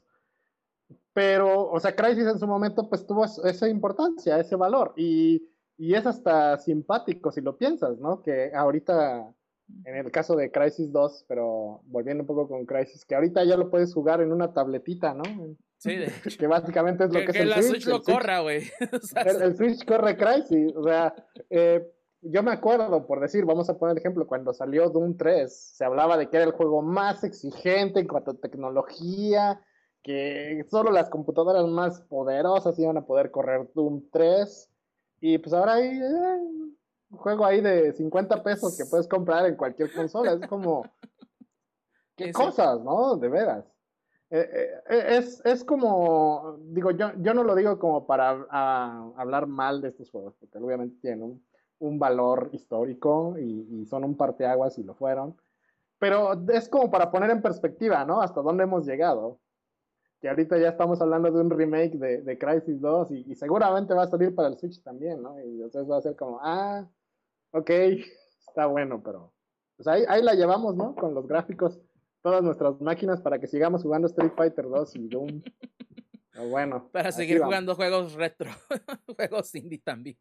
pero, o sea, Crysis en su momento, pues tuvo esa importancia, ese valor, y, y es hasta simpático si lo piensas, ¿no? Que ahorita, en el caso de Crysis dos, pero volviendo un poco con Crysis, que ahorita ya lo puedes jugar en una tabletita, ¿no? Sí, de hecho. Que básicamente es lo que, que es que el la Switch. Switch lo El Switch, corra, güey. O sea, el, el Switch corre Crysis, o sea, eh, yo me acuerdo, por decir, vamos a poner el ejemplo, cuando salió Doom tres, se hablaba de que era el juego más exigente en cuanto a tecnología, que solo las computadoras más poderosas iban a poder correr Doom tres, y pues ahora hay eh, un juego ahí de cincuenta pesos que puedes comprar en cualquier consola, es como, qué sí, sí. cosas, ¿no? De veras. eh, eh, es, es como, digo, yo, yo no lo digo como para a, hablar mal de estos juegos, porque obviamente tienen un, un valor histórico y, y son un parteaguas y lo fueron, pero es como para poner en perspectiva, ¿no? Hasta dónde hemos llegado. Que ahorita ya estamos hablando de un remake de, de Crysis dos y, y, seguramente va a salir para el Switch también, ¿no? Y entonces va a ser como, ah, ok, está bueno, pero pues ahí, ahí la llevamos, ¿no? Con los gráficos, todas nuestras máquinas para que sigamos jugando Street Fighter dos y Doom. Pero bueno, Para así seguir vamos. jugando juegos retro, juegos indie también.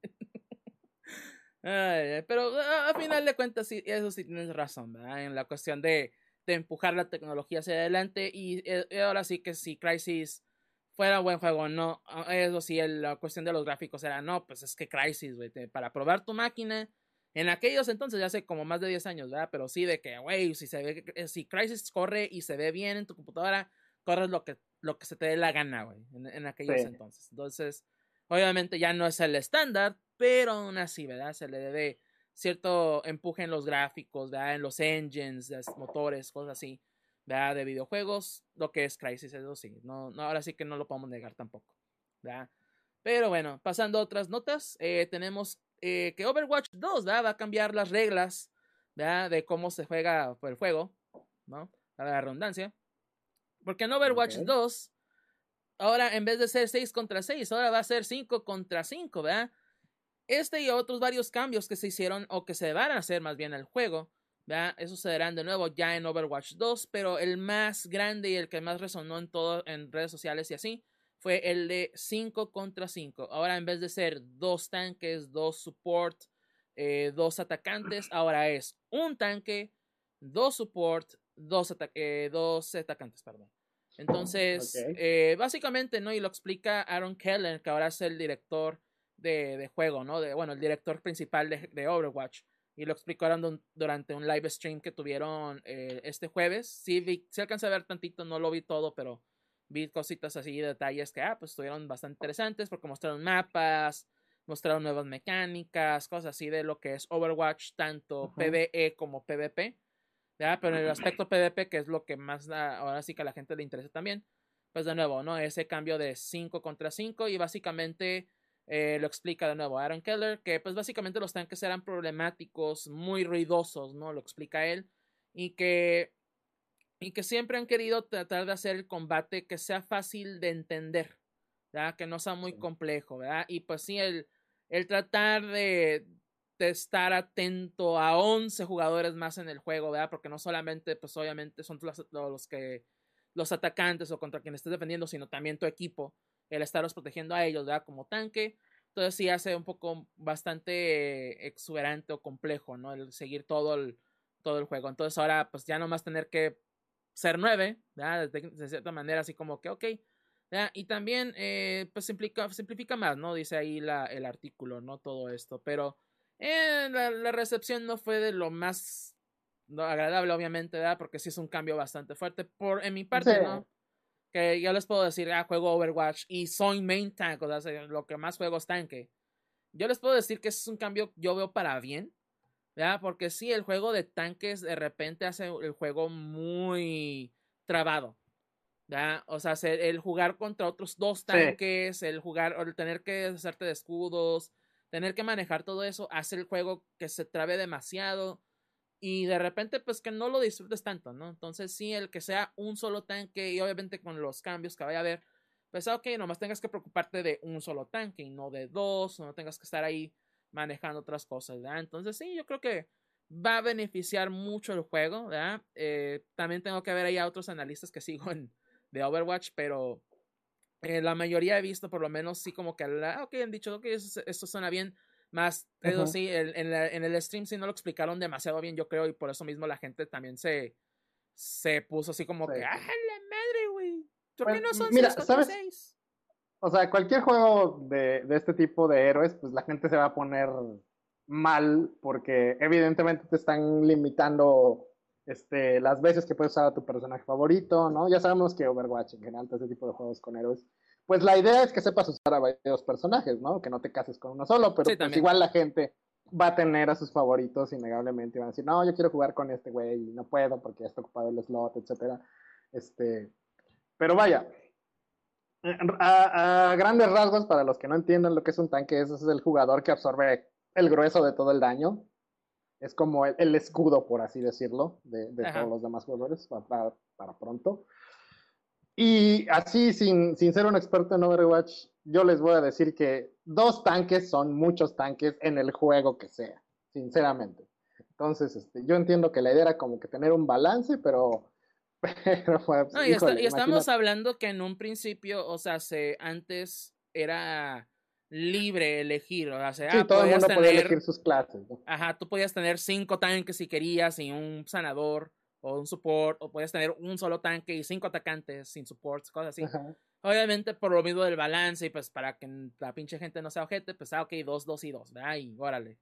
Ay, pero a, a final de cuentas, sí, eso sí tienes razón, ¿verdad? En la cuestión de, de empujar la tecnología hacia adelante. Y, y ahora sí que si Crysis fuera un buen juego o no, eso sí, el, la cuestión de los gráficos era, no, pues es que Crysis, güey, para probar tu máquina, en aquellos entonces, ya hace como más de diez años, ¿verdad? Pero sí de que, güey, si se ve, si Crysis corre y se ve bien en tu computadora, corres lo que, lo que se te dé la gana, güey, en, en aquellos Sí. entonces. Entonces, obviamente ya no es el estándar, pero aún así, ¿verdad? Se le debe cierto empuje en los gráficos, ¿verdad? En los engines, los motores, cosas así, ¿verdad? De videojuegos, lo que es Crysis, eso sí. No, no, ahora sí que no lo podemos negar tampoco, ¿verdad? Pero bueno, pasando a otras notas, eh, tenemos eh, que Overwatch dos, ¿verdad? Va a cambiar las reglas, ¿verdad? De cómo se juega por el juego, ¿no? Para la redundancia. Porque en Overwatch Okay. dos, ahora en vez de ser seis contra seis, ahora va a ser cinco contra cinco, ¿verdad? Este y otros varios cambios que se hicieron o que se van a hacer más bien al juego, ¿verdad? Eso se darán de nuevo ya en Overwatch dos, pero el más grande y el que más resonó en todo en redes sociales y así fue el de cinco contra cinco. Ahora en vez de ser dos tanques, dos support, eh, dos atacantes, ahora es un tanque, dos support, dos, ata eh, dos atacantes, perdón. Entonces, Okay. eh, básicamente, ¿no? Y lo explica Aaron Keller, que ahora es el director de, de juego, ¿no? De, bueno, el director principal de, de Overwatch. Y lo explicaron durante un live stream que tuvieron eh, este jueves. Sí, vi, sí alcancé a ver tantito, no lo vi todo, pero vi cositas así, detalles que, ah, pues estuvieron bastante interesantes porque mostraron mapas, mostraron nuevas mecánicas, cosas así de lo que es Overwatch, tanto uh-huh. PvE como PvP. ¿Ya? Pero en el aspecto PvP, que es lo que más a, ahora sí que a la gente le interesa también, pues de nuevo, ¿no? Ese cambio de cinco contra cinco y básicamente eh, lo explica de nuevo Aaron Keller, que pues básicamente los tanques eran problemáticos, muy ruidosos, ¿no? Lo explica él, y que, y que siempre han querido tratar de hacer el combate que sea fácil de entender, ¿verdad? Que no sea muy complejo, ¿verdad? Y pues sí, el, el tratar de de estar atento a once jugadores más en el juego, ¿verdad? Porque no solamente, pues obviamente son los, los que los atacantes o contra quienes estés defendiendo, sino también tu equipo, el estarlos protegiendo a ellos, ¿verdad? Como tanque. Entonces sí hace un poco bastante exuberante o complejo, ¿no? El seguir todo el, todo el juego. Entonces ahora, pues ya nomás tener que ser nueve, ¿verdad? De, de cierta manera, así como que, ok. ¿verdad? Y también, eh, pues simplifica, simplifica más, ¿no? Dice ahí la, el artículo, ¿no? Todo esto, pero Eh, la, la recepción no fue de lo más no, agradable, obviamente, ¿verdad? Porque sí es un cambio bastante fuerte. Por en mi parte, sí. ¿no? Que yo les puedo decir, ah, juego Overwatch y soy main tank, o sea, lo que más juego es tanque. Yo les puedo decir que es un cambio, yo veo para bien, ¿verdad? Porque sí, el juego de tanques de repente hace el juego muy trabado, ¿verdad? O sea, el jugar contra otros dos tanques, sí. el jugar, el tener que deshacerte de escudos, tener que manejar todo eso, hace el juego que se trabe demasiado y de repente pues que no lo disfrutes tanto, ¿no? Entonces sí, el que sea un solo tanque y obviamente con los cambios que vaya a haber, pues ok, nomás tengas que preocuparte de un solo tanque y no de dos, no tengas que estar ahí manejando otras cosas, ¿verdad? Entonces sí, yo creo que va a beneficiar mucho el juego, ¿verdad? Eh, también tengo que ver ahí a otros analistas que sigo en, de Overwatch, pero eh, la mayoría he visto por lo menos sí como que la, ok, han dicho, ok, eso, esto suena bien, más, eso uh-huh. sí, el, en, la, en el stream sí no lo explicaron demasiado bien, yo creo, y por eso mismo la gente también se, se puso así como sí. que, ¡ah, la madre, güey! ¿Por pues, qué no son mira, seis contra seis? O sea, cualquier juego de, de este tipo de héroes, pues la gente se va a poner mal porque evidentemente te están limitando este, las veces que puedes usar a tu personaje favorito, ¿no? Ya sabemos que Overwatch en general, todo ese tipo de juegos con héroes, pues la idea es que sepas usar a varios personajes, ¿no? Que no te cases con uno solo, pero sí, pues igual la gente va a tener a sus favoritos innegablemente y van a decir, no, yo quiero jugar con este güey y no puedo porque ya está ocupado el slot, etcétera. Este, Pero vaya, a, a, grandes rasgos, para los que no entiendan lo que es un tanque, ese es el jugador que absorbe el grueso de todo el daño. Es como el, el escudo, por así decirlo, de, de todos los demás jugadores, para, para pronto. Y así, sin, sin ser un experto en Overwatch, yo les voy a decir que dos tanques son muchos tanques en el juego que sea, sinceramente. Entonces, este, yo entiendo que la idea era como que tener un balance, pero... pero pues, no, y, híjole, está, y estamos hablando que en un principio, o sea, se, antes era libre elegir, o sea, sí, ah, todo el mundo tener, podía elegir sus clases, ¿no? Ajá, tú podías tener cinco tanques si querías y un sanador o un support, o podías tener un solo tanque y cinco atacantes sin supports, cosas así. Ajá. Obviamente por lo mismo del balance y pues para que la pinche gente no sea ojete, pues ah, ok, dos, dos y dos, ¿verdad? Y órale.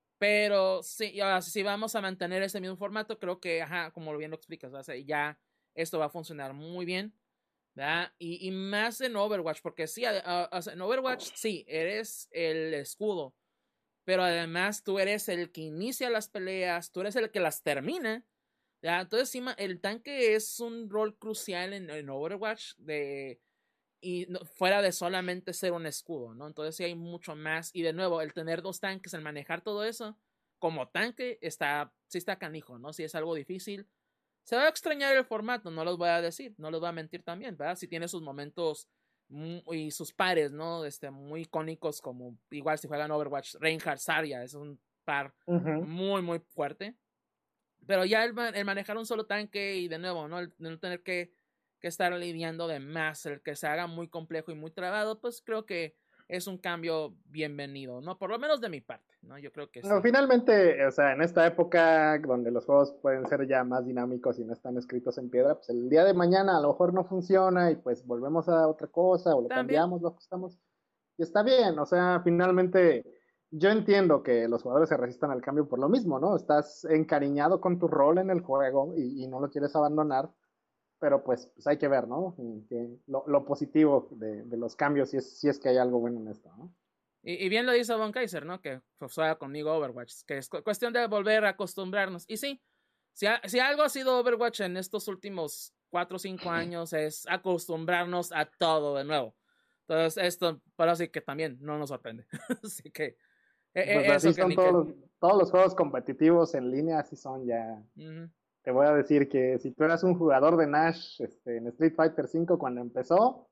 Pero sí, ahora, si vamos a mantener ese mismo formato, creo que, ajá, como bien lo explicas, o sea, ya esto va a funcionar muy bien, ¿verdad? Y, y más en Overwatch, porque sí, uh, o sea, en Overwatch sí, eres el escudo, pero además tú eres el que inicia las peleas, tú eres el que las termina, ¿ya? Entonces sí, el tanque es un rol crucial en, en Overwatch, de, y no, fuera de solamente ser un escudo, ¿no? Entonces sí hay mucho más, y de nuevo, el tener dos tanques, el manejar todo eso, como tanque, está, sí está canijo, ¿no? Si es algo difícil. Se va a extrañar el formato, no los voy a decir, no los voy a mentir también, ¿verdad? Si tiene sus momentos y sus pares, ¿no? Este, muy icónicos, como igual si juegan Overwatch, Reinhardt, Zarya, es un par uh-huh. muy, muy fuerte. Pero ya el, el, manejar un solo tanque y de nuevo, ¿no? El no tener que, que estar lidiando de más, el que se haga muy complejo y muy trabado, pues creo que es un cambio bienvenido, ¿no? Por lo menos de mi parte, ¿no? Yo creo que sí. No, finalmente, o sea, en esta época donde los juegos pueden ser ya más dinámicos y no están escritos en piedra, pues el día de mañana a lo mejor no funciona y pues volvemos a otra cosa o lo ¿También? cambiamos, lo ajustamos y está bien, o sea, finalmente yo entiendo que los jugadores se resistan al cambio por lo mismo, ¿no? Estás encariñado con tu rol en el juego y, y no lo quieres abandonar, pero pues, pues hay que ver, ¿no? Lo, lo positivo de, de los cambios, si es, si es que hay algo bueno en esto, ¿no? Y, y bien lo dice Von Kaiser, ¿no? Que juega conmigo Overwatch, que es cu cuestión de volver a acostumbrarnos. Y sí, si, a, si algo ha sido Overwatch en estos últimos cuatro o cinco años es acostumbrarnos a todo de nuevo. Entonces esto, pero sí que también no nos sorprende. Así que pues eh, así eso son que todos, los, todos los juegos competitivos en línea, así son ya. Uh-huh. Te voy a decir que si tú eras un jugador de Nash este, en Street Fighter cinco cuando empezó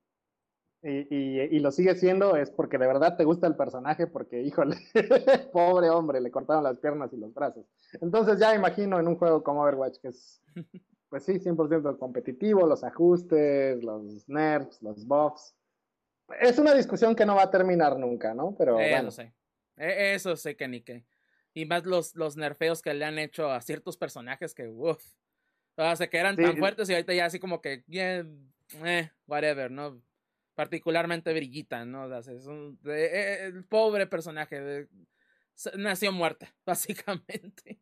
y, y, y lo sigue siendo, es porque de verdad te gusta el personaje, porque híjole, pobre hombre, le cortaron las piernas y los brazos. Entonces ya imagino en un juego como Overwatch que es, pues sí, cien por ciento competitivo, los ajustes, los nerfs, los buffs. Es una discusión que no va a terminar nunca, ¿no? Pero eh, bueno. No sé. Eso sé que ni qué. Y más los, los nerfeos que le han hecho a ciertos personajes que, uff. O sea, que eran sí, tan fuertes y ahorita ya así como que, yeah, eh, whatever, ¿no? Particularmente Brillita, ¿no? O sea, es un eh, el pobre personaje. De, nació muerta, básicamente.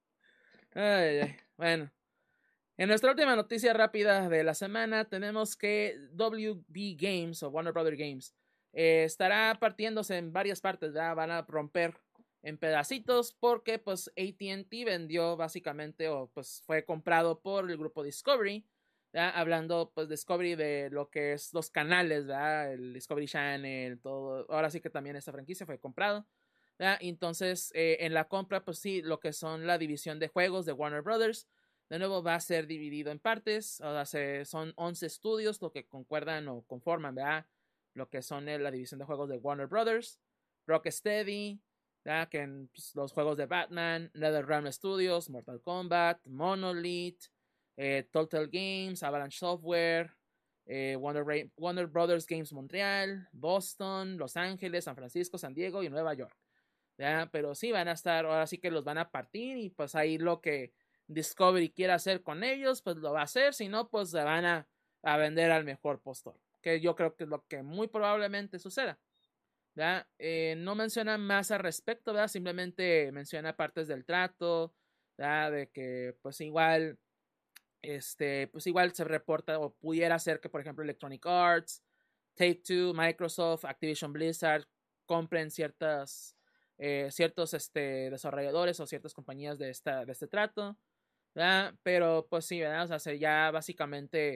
Ay, ay. Bueno. En nuestra última noticia rápida de la semana tenemos que W B Games o Warner Brothers Games eh, estará partiéndose en varias partes, ¿verdad? Van a romper en pedacitos porque pues A T and T vendió básicamente o pues fue comprado por el grupo Discovery, ¿verdad? Hablando pues Discovery de lo que es los canales, ¿verdad? El Discovery Channel, todo, ahora sí que también esta franquicia fue comprado, ¿verdad? Entonces eh, en la compra pues sí, lo que son la división de juegos de Warner Brothers de nuevo va a ser dividido en partes, o sea, son once estudios lo que concuerdan o conforman, ¿verdad? Lo que son la división de juegos de Warner Brothers, Rocksteady, ¿verdad? Que en pues, los juegos de Batman, NetherRealm Studios, Mortal Kombat, Monolith, eh, Total Games, Avalanche Software, eh, Warner, Warner Brothers Games Montreal, Boston, Los Ángeles, San Francisco, San Diego y Nueva York, ¿verdad? Pero sí van a estar, ahora sí que los van a partir y pues ahí lo que Discovery quiere hacer con ellos, pues lo va a hacer, si no, pues se van a, a vender al mejor postor, que yo creo que es lo que muy probablemente suceda, ¿verdad? Eh, no menciona más al respecto, ¿verdad? Simplemente menciona partes del trato, ¿verdad? De que pues igual, este, pues igual se reporta o pudiera ser que por ejemplo Electronic Arts, Take-Two, Microsoft, Activision Blizzard compren ciertas, eh, ciertos este, desarrolladores o ciertas compañías de, esta, de este trato, ¿verdad? Pero pues sí, ¿verdad? O sea, ya básicamente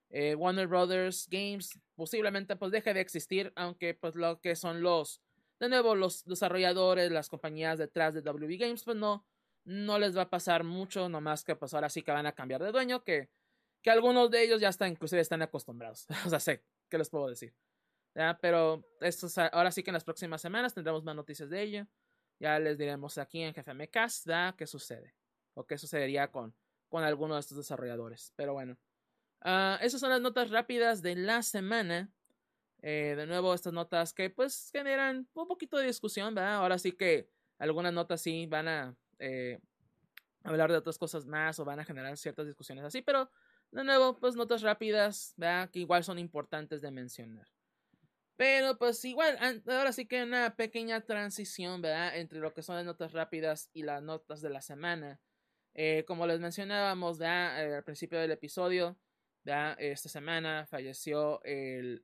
eh, Warner Brothers Games posiblemente pues deje de existir, aunque pues lo que son los, de nuevo, los desarrolladores, las compañías detrás de W B Games, pues no, no les va a pasar mucho, nomás que pues ahora sí que van a cambiar de dueño, que, que algunos de ellos ya están, inclusive están acostumbrados. O sea, sé, ¿qué les puedo decir? ¿Ya? Pero esto, ahora sí que en las próximas semanas tendremos más noticias de ello. Ya les diremos aquí en G F M Cast, ¿ya? ¿Qué sucede? O qué sucedería con, con alguno de estos desarrolladores. Pero bueno. Uh, esas son las notas rápidas de la semana. Eh, de nuevo, estas notas que pues generan un poquito de discusión, ¿verdad? Ahora sí que algunas notas sí van a eh, hablar de otras cosas más o van a generar ciertas discusiones así, pero de nuevo, pues notas rápidas, ¿verdad? Que igual son importantes de mencionar. Pero pues igual, ahora sí que una pequeña transición, ¿verdad? Entre lo que son las notas rápidas y las notas de la semana. Eh, como les mencionábamos, ¿verdad? Eh, al principio del episodio, ¿verdad? Esta semana falleció el,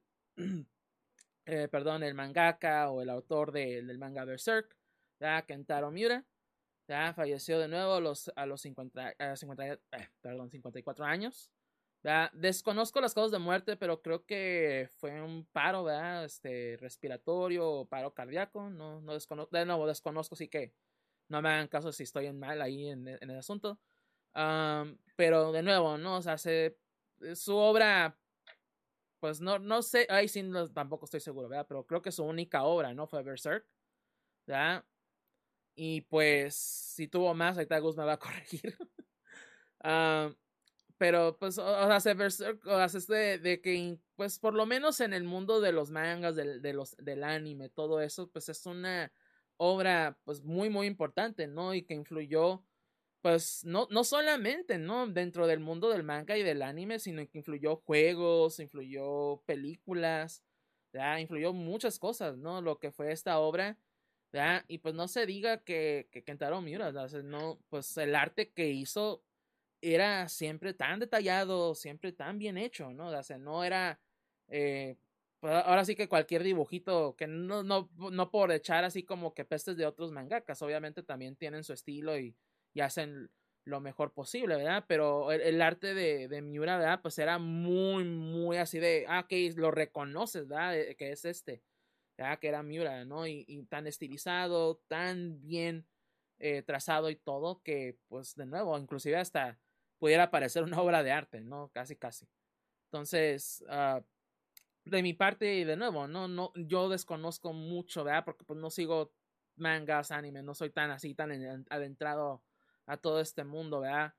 eh, perdón, el mangaka o el autor de, del manga Berserk, ¿verdad? Kentaro Miura, ¿verdad? Falleció de nuevo a los, a los cincuenta, a cincuenta, eh, perdón, cincuenta y cuatro años. ¿Verdad? Desconozco las causas de muerte, pero creo que fue un paro, ¿verdad? Este, respiratorio o paro cardíaco. No, no desconozco, de nuevo desconozco, así que no me hagan caso si estoy en mal ahí en, en el asunto. Um, pero de nuevo, ¿no? O sea, se, su obra, pues no, no sé, ahí sí no, tampoco estoy seguro, ¿verdad? Pero creo que su única obra, ¿no? Fue Berserk, ¿verdad? Y pues, si tuvo más, ahorita Gus me va a corregir. um, Pero pues, o sea, Berserk, o sea, este de que, pues, por lo menos en el mundo de los mangas, del, de los, del anime, todo eso, pues es una obra, pues, muy, muy importante, ¿no? Y que influyó, pues, no, no solamente, ¿no? Dentro del mundo del manga y del anime, sino que influyó juegos, influyó películas, ¿verdad? Influyó muchas cosas, ¿no? Lo que fue esta obra, ¿verdad? Y pues no se diga que, que Kentaro Miura, ¿verdad? No, pues el arte que hizo era siempre tan detallado, siempre tan bien hecho, ¿no? O sea, no era, eh, pues ahora sí que cualquier dibujito, que no, no, no por echar así como que pestes de otros mangakas, obviamente también tienen su estilo y, y hacen lo mejor posible, ¿verdad? Pero el, el arte de, de Miura, ¿verdad? Pues era muy, muy así de, ah, que lo reconoces, ¿verdad? Que es este, ¿verdad? Que era Miura, ¿no? Y, y tan estilizado, tan bien eh, trazado y todo, que pues de nuevo, inclusive hasta pudiera parecer una obra de arte, ¿no? Casi, casi. Entonces, uh, de mi parte, y de nuevo, no, no, yo desconozco mucho, ¿verdad? Porque pues no sigo mangas, anime, no soy tan así, tan adentrado a todo este mundo, ¿verdad?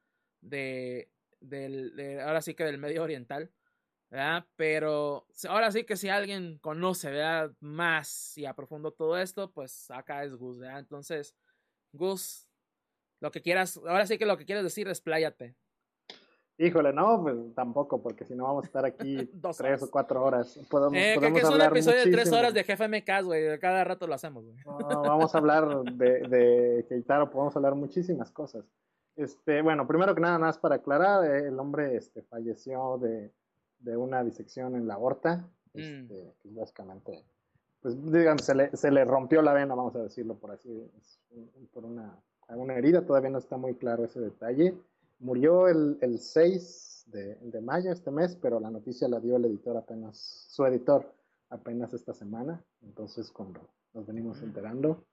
De, del, de, ahora sí que del medio oriental, ¿verdad? Pero ahora sí que si alguien conoce, ¿verdad? Más y a profundo todo esto, pues acá es Gus, ¿verdad? Entonces, Gus, lo que quieras, ahora sí que lo que quieres decir, expláyate. Híjole, no, pues tampoco, porque si no vamos a estar aquí Dos tres o horas. cuatro horas. Podemos, Eh, que, que podemos es un hablar episodio de tres horas muchísimo. de G F M K, güey. Cada rato lo hacemos, güey. No, vamos a hablar de, de Keitaro, podemos hablar muchísimas cosas. Este, bueno, primero que nada, más para aclarar, eh, el hombre este, falleció de, de una disección en la aorta. Mm. Este, pues básicamente, pues digamos, se le, se le rompió la vena, vamos a decirlo por así, es, por una, una herida, todavía no está muy claro ese detalle. Murió el, el seis de, de mayo, este mes, pero la noticia la dio el editor apenas, su editor apenas esta semana, entonces cuando nos venimos enterando.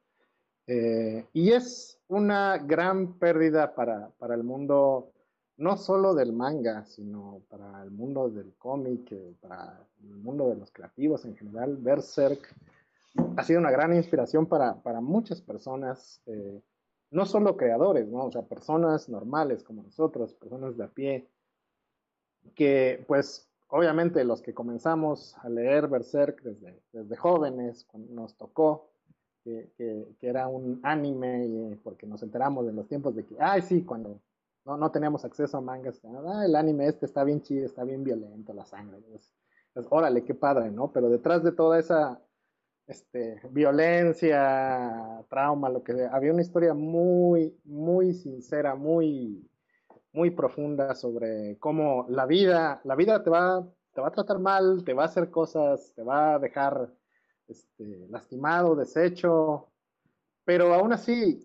Eh, y es una gran pérdida para, para el mundo, no solo del manga, sino para el mundo del cómic, eh, para el mundo de los creativos en general. Berserk ha sido una gran inspiración para, para muchas personas, eh, no solo creadores, ¿no? O sea, personas normales como nosotros, personas de a pie, que pues obviamente los que comenzamos a leer Berserk desde, desde jóvenes, cuando nos tocó, que, que, que, era un anime, y, porque nos enteramos en los tiempos de que, ay sí, cuando no, no teníamos acceso a mangas, ah, el anime este está bien chido, está bien violento, la sangre, es, es, órale, qué padre, ¿no? Pero detrás de toda esa este, violencia, trauma, lo que sea, había una historia muy, muy sincera, muy muy profunda sobre cómo la vida, la vida te va, te va a tratar mal, te va a hacer cosas, te va a dejar este, lastimado, deshecho, pero aún así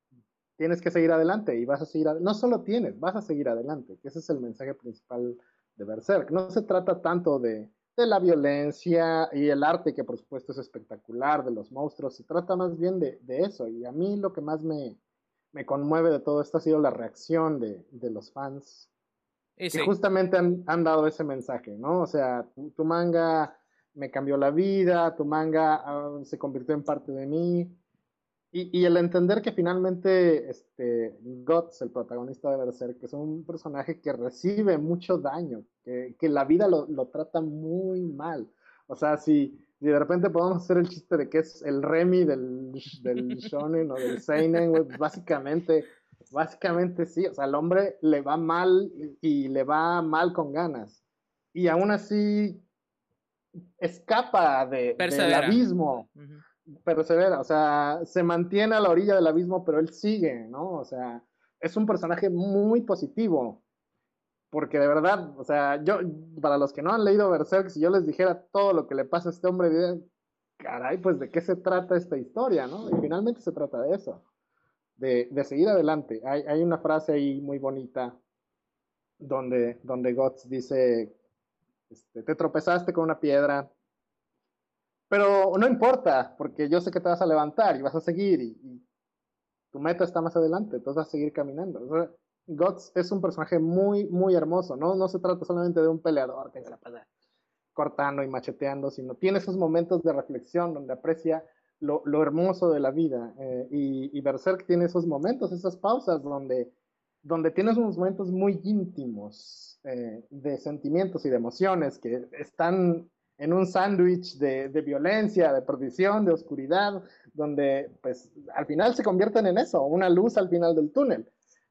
tienes que seguir adelante y vas a seguir, no solo tienes, vas a seguir adelante, que ese es el mensaje principal de Berserk. No se trata tanto de, de la violencia y el arte, que por supuesto es espectacular, de los monstruos, se trata más bien de, de eso. Y a mí lo que más me, me conmueve de todo esto ha sido la reacción de, de los fans, Y que sí, justamente han, han dado ese mensaje, ¿no? O sea, tu, tu manga me cambió la vida, tu manga uh, se convirtió en parte de mí. Y, y el entender que finalmente este, Guts, el protagonista de Berserk, que es un personaje que recibe mucho daño, que, que la vida lo, lo, trata muy mal. O sea, si, si de repente podemos hacer el chiste de que es el Remy del, del shonen o del seinen, pues básicamente, básicamente sí. O sea, al hombre le va mal y, y le va mal con ganas. Y aún así escapa de, del persevera. abismo, Uh-huh. persevera, o sea, se mantiene a la orilla del abismo, pero él sigue, ¿no? O sea, es un personaje muy positivo, porque de verdad, o sea, yo, para los que no han leído Berserk, si yo les dijera todo lo que le pasa a este hombre, dirían, caray, pues de qué se trata esta historia, ¿no? Y finalmente se trata de eso, de, de seguir adelante. Hay, hay, una frase ahí muy bonita donde, donde Guts dice, este, te tropezaste con una piedra, pero no importa, porque yo sé que te vas a levantar y vas a seguir y, y tu meta está más adelante, entonces vas a seguir caminando. O sea, Guts es un personaje muy, muy hermoso, ¿no? No se trata solamente de un peleador que se la pasa cortando y macheteando, sino tiene esos momentos de reflexión donde aprecia lo, lo hermoso de la vida. Eh, y, y Berserk tiene esos momentos, esas pausas donde, donde tienes unos momentos muy íntimos eh, de sentimientos y de emociones que están en un sándwich de, de violencia, de perdición, de oscuridad, donde pues al final se convierten en eso, una luz al final del túnel.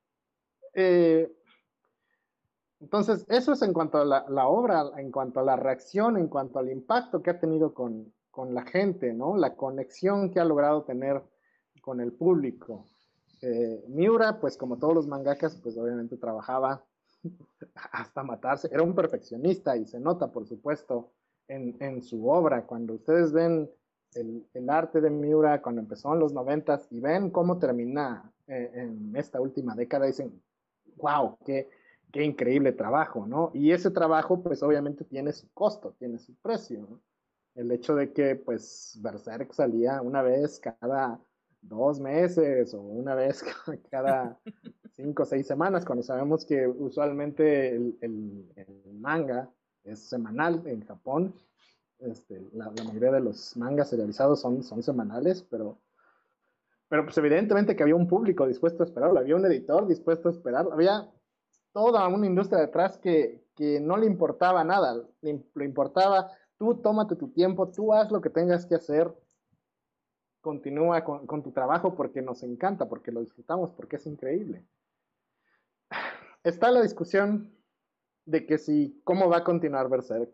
Eh, entonces, eso es en cuanto a la, la, obra, en cuanto a la reacción, en cuanto al impacto que ha tenido con, con la gente, ¿no? La conexión que ha logrado tener con el público. Eh, Miura, pues como todos los mangakas, pues obviamente trabajaba hasta matarse. Era un perfeccionista y se nota, por supuesto, en, en su obra. Cuando ustedes ven el, el, arte de Miura cuando empezó en los noventas y ven cómo termina eh, en esta última década, dicen, wow, qué, qué increíble trabajo, ¿no? Y ese trabajo, pues obviamente tiene su costo, tiene su precio, ¿no? El hecho de que, pues, Berserk salía una vez cada dos meses o una vez cada cinco o seis semanas, cuando sabemos que usualmente el, el, el manga es semanal en Japón. Este, la, la, mayoría de los mangas serializados son, son semanales, pero, pero pues evidentemente que había un público dispuesto a esperarlo, había un editor dispuesto a esperarlo, había toda una industria detrás que, que no le importaba nada, le, le importaba, tú tómate tu tiempo, tú haz lo que tengas que hacer, continúa con, con tu trabajo porque nos encanta, porque lo disfrutamos, porque es increíble. Está la discusión de que si, cómo va a continuar Berserk,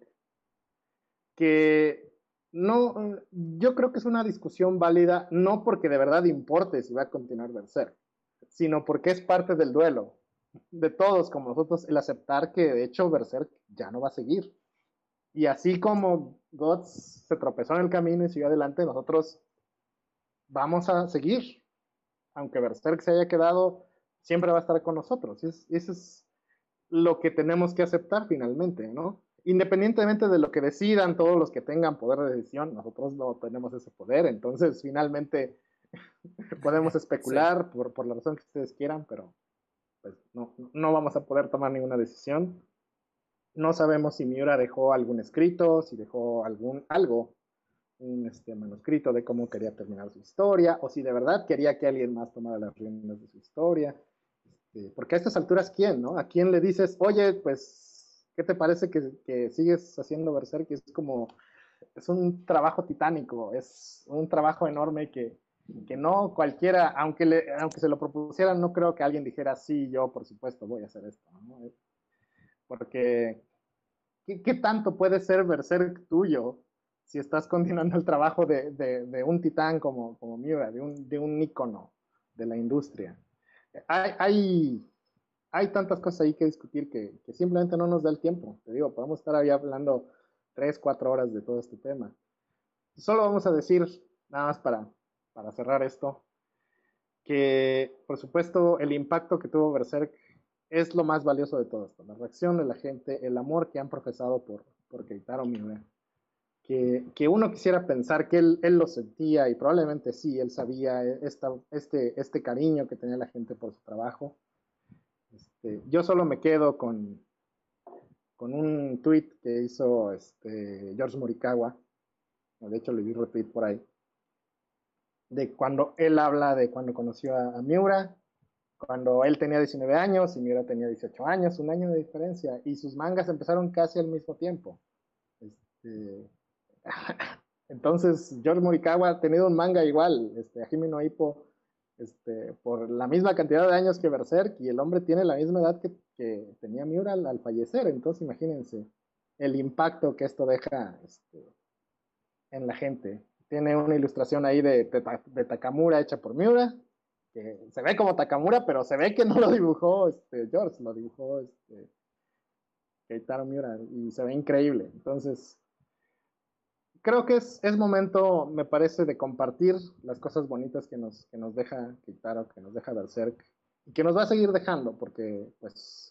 que no, yo creo que es una discusión válida, no porque de verdad importe si va a continuar Berserk, sino porque es parte del duelo de todos como nosotros, el aceptar que de hecho Berserk ya no va a seguir. Y así como Guts se tropezó en el camino y siguió adelante, nosotros vamos a seguir. Aunque Berserk se haya quedado, siempre va a estar con nosotros. Y es, eso es lo que tenemos que aceptar finalmente, ¿no? Independientemente de lo que decidan todos los que tengan poder de decisión, nosotros no tenemos ese poder, entonces finalmente podemos Sí. especular por, por la razón que ustedes quieran, pero pues no, no vamos a poder tomar ninguna decisión. No sabemos si Miura dejó algún escrito, si dejó algún algo, un este, manuscrito de cómo quería terminar su historia, o si de verdad quería que alguien más tomara las riendas de su historia. Este, porque a estas alturas, ¿quién, no? ¿A quién le dices, oye, pues, ¿qué te parece que, que sigues haciendo Berserk? Es como, es un trabajo titánico, es un trabajo enorme que, que no cualquiera, aunque, le, aunque se lo propusieran, no creo que alguien dijera, sí, yo por supuesto voy a hacer esto, ¿no? Porque, ¿qué, qué tanto puede ser Berserk tuyo si estás continuando el trabajo de, de, de un titán como, como Miura, de un, de un ícono de la industria? Hay, hay, hay tantas cosas ahí que discutir que, que simplemente no nos da el tiempo. Te digo, podemos estar ahí hablando tres, cuatro horas de todo este tema. Solo vamos a decir, nada más para, para cerrar esto, que por supuesto el impacto que tuvo Berserk es lo más valioso de todo esto, la reacción de la gente, el amor que han profesado por, por Keitaro Miura, que, que uno quisiera pensar que él, él lo sentía y probablemente sí, él sabía esta, este, este cariño que tenía la gente por su trabajo. Este, yo solo me quedo con, con un tweet que hizo este, George Morikawa, de hecho le di retweet por ahí, de cuando él habla de cuando conoció a, a Miura, cuando él tenía diecinueve años y Miura tenía dieciocho años, un año de diferencia, y sus mangas empezaron casi al mismo tiempo. Este, entonces, George Morikawa ha tenido un manga igual, este, Hajime no Ippo, este, por la misma cantidad de años que Berserk, y el hombre tiene la misma edad que, que tenía Miura al, al, fallecer. Entonces, imagínense el impacto que esto deja este, en la gente. Tiene una ilustración ahí de, de, de Takamura hecha por Miura, que se ve como Takamura, pero se ve que no lo dibujó este, George, lo dibujó este, Keitaro Miura, y se ve increíble. Entonces, creo que es, es momento, me parece, de compartir las cosas bonitas que nos, que nos deja Keitaro, que nos deja Berserk, y que nos va a seguir dejando, porque pues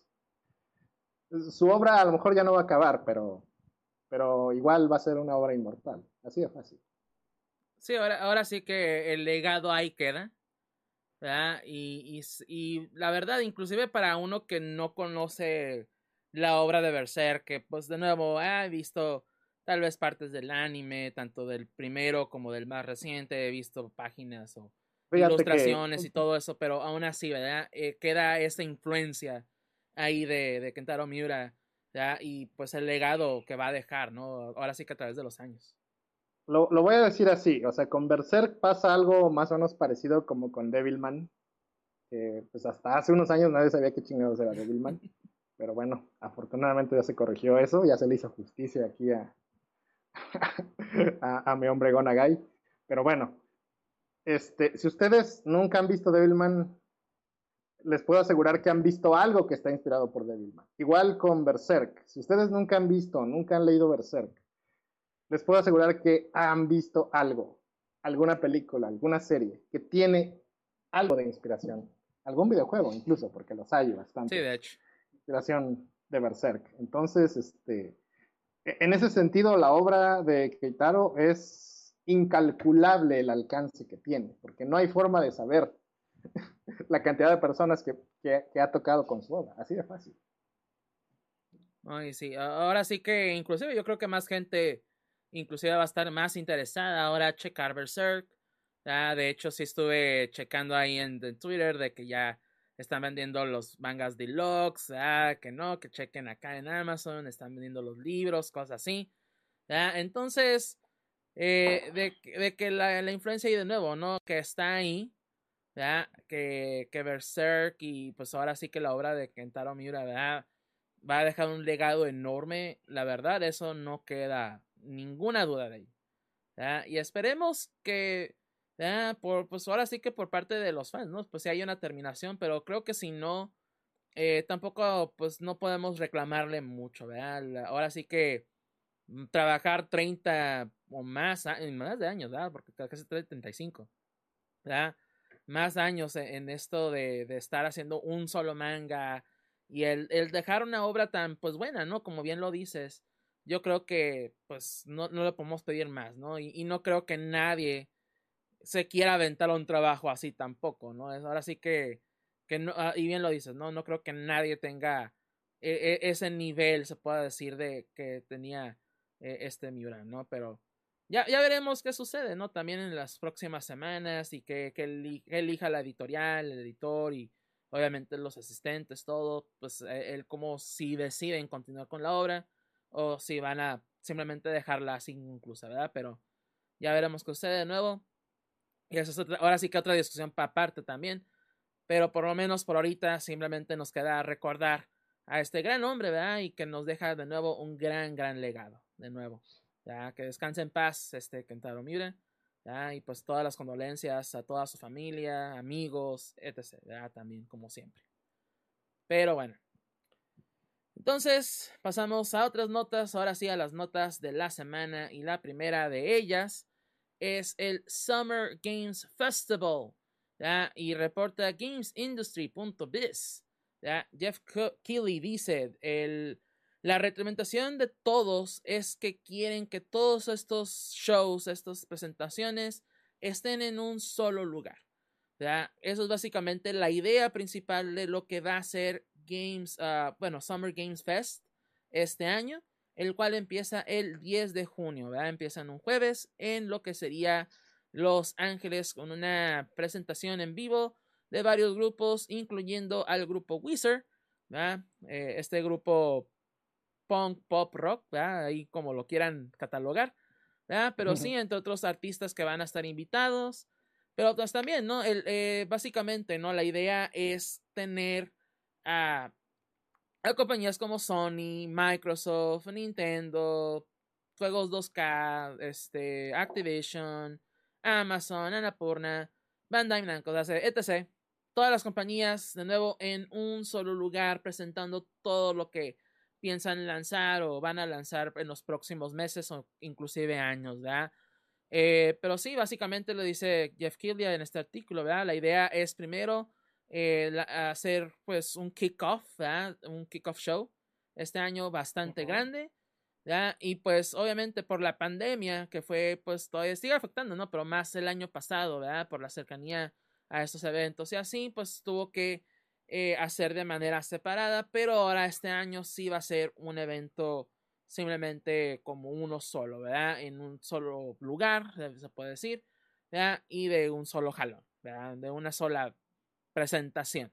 su obra a lo mejor ya no va a acabar, pero, pero igual va a ser una obra inmortal. Así de fácil. Sí, ahora, ahora sí que el legado ahí queda, ¿verdad? Y, y, y la verdad, inclusive para uno que no conoce la obra de Berserk, que pues de nuevo ha visto tal vez partes del anime, tanto del primero como del más reciente, he visto páginas o Fíjate ilustraciones que y todo eso, pero aún así, ¿verdad? Eh, queda esa influencia ahí de, de Kentaro Miura, ¿verdad? Y pues el legado que va a dejar, ¿no? Ahora sí que a través de los años. Lo, lo voy a decir así, o sea, con Berserk pasa algo más o menos parecido como con Devilman, que pues hasta hace unos años nadie sabía qué chingados era Devilman, pero bueno, afortunadamente ya se corrigió eso, ya se le hizo justicia aquí a, a, a mi hombre Gonagai, pero bueno, este, si ustedes nunca han visto Devilman, les puedo asegurar que han visto algo que está inspirado por Devilman. Igual con Berserk, si ustedes nunca han visto, nunca han leído Berserk, les puedo asegurar que han visto algo, alguna película, alguna serie que tiene algo de inspiración, algún videojuego incluso, porque los hay Sí, bastantes, de hecho. inspiración de Berserk. Entonces, este, en ese sentido, la obra de Keitaro es incalculable el alcance que tiene, porque no hay forma de saber la cantidad de personas que, que, que ha tocado con su obra, así de fácil. Ay, sí, ahora sí que inclusive yo creo que más gente inclusive va a estar más interesada ahora a checar Berserk. Ah, de hecho, sí estuve checando ahí en, en Twitter de que ya están vendiendo los mangas deluxe, ah, que no, que chequen acá en Amazon, están vendiendo los libros, cosas así. Ah, entonces, eh, de, de que la, la influencia ahí de nuevo, ¿no? Que está ahí, ¿verdad? Que, que Berserk y pues ahora sí que la obra de Kentaro Miura, ¿verdad? Va a dejar un legado enorme, la verdad, eso no queda ninguna duda de ello. ¿Verdad? Y esperemos que, ¿verdad? Por, pues ahora sí que por parte de los fans, ¿no? Pues si hay una terminación, pero creo que si no, eh, tampoco, pues no podemos reclamarle mucho, ¿verdad? Ahora sí que trabajar treinta o más, más de años, ¿verdad? Porque casi treinta y cinco, ¿verdad? Más años en esto de, de estar haciendo un solo manga y el, el, dejar una obra tan pues buena, ¿no? Como bien lo dices, yo creo que pues no, no le podemos pedir más, ¿no? Y, y no creo que nadie se quiera aventar a un trabajo así tampoco, ¿no? Ahora sí que, que no, y bien lo dices, ¿no? No creo que nadie tenga e, e, ese nivel, se pueda decir, de que tenía eh, este Miura, ¿no? Pero ya, ya veremos qué sucede, ¿no? También en las próximas semanas y que, que, eli, que elija la editorial, el editor y obviamente los asistentes, todo, pues él como si deciden continuar con la obra o si van a simplemente dejarla así incluso, ¿verdad? Pero ya veremos qué sucede de nuevo. Y eso es otra, ahora sí que otra discusión para aparte también. Pero por lo menos por ahorita simplemente nos queda recordar a este gran hombre, ¿verdad? Y que nos deja de nuevo un gran, gran legado. De nuevo. ¿Ya? Que descanse en paz este Kentaro Miura. ¿Ya? Y pues todas las condolencias a toda su familia, amigos, etcétera. ¿Ya? También como siempre. Pero bueno. Entonces pasamos a otras notas. Ahora sí a las notas de la semana. Y la primera de ellas es el Summer Games Festival. ¿Ya? Y reporta gamesindustry punto biz ¿ya? Jeff Keighley dice, el, la retroalimentación de todos es que quieren que todos estos shows, estas presentaciones, estén en un solo lugar. ¿Ya? Eso es básicamente la idea principal de lo que va a ser Games, uh, bueno, Summer Games Fest este año, el cual empieza el diez de junio, ¿verdad? Empieza en un jueves en lo que sería Los Ángeles con una presentación en vivo de varios grupos, incluyendo al grupo Weezer, ¿verdad? Eh, este grupo punk, pop, rock, ¿verdad? Ahí como lo quieran catalogar, ¿verdad? Pero sí, entre otros artistas que van a estar invitados, pero otros también, ¿no? El, eh, básicamente, ¿no? La idea es tener a, a compañías como Sony, Microsoft, Nintendo, Juegos dos K, este, Activision, Amazon, Annapurna, Bandai Namco, etcétera. Todas las compañías, de nuevo, en un solo lugar, presentando todo lo que piensan lanzar o van a lanzar en los próximos meses o inclusive años, ¿verdad? Eh, pero sí, básicamente lo dice Jeff Keighley en este artículo, ¿verdad? La idea es primero eh, la, hacer pues un kickoff, ¿verdad? Un kickoff show este año bastante uh-huh. grande, ¿verdad? Y pues obviamente por la pandemia que fue pues todavía sigue afectando, ¿no? Pero más el año pasado, ¿verdad? Por la cercanía a estos eventos y así pues tuvo que eh, hacer de manera separada, pero ahora este año sí va a ser un evento simplemente como uno solo, ¿verdad? En un solo lugar, se puede decir, ¿verdad? Y de un solo jalón, ¿verdad? De una sola presentación.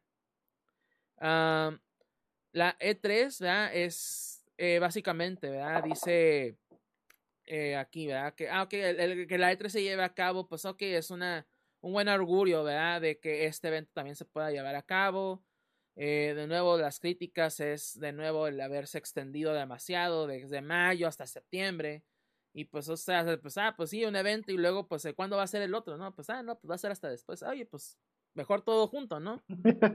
Um, la E tres, ¿verdad? Es eh, básicamente, ¿verdad? Dice eh, aquí, ¿verdad? Que, ah, okay, el, el, que la E tres se lleve a cabo, pues ok, es una, un buen augurio, ¿verdad? De que este evento también se pueda llevar a cabo. Eh, de nuevo, las críticas es de nuevo el haberse extendido demasiado desde mayo hasta septiembre. Y pues, o sea, pues, ah, pues sí, un evento y luego, pues, ¿cuándo va a ser el otro? No, pues, ah, no, pues va a ser hasta después. Oye, pues, mejor todo junto, ¿no?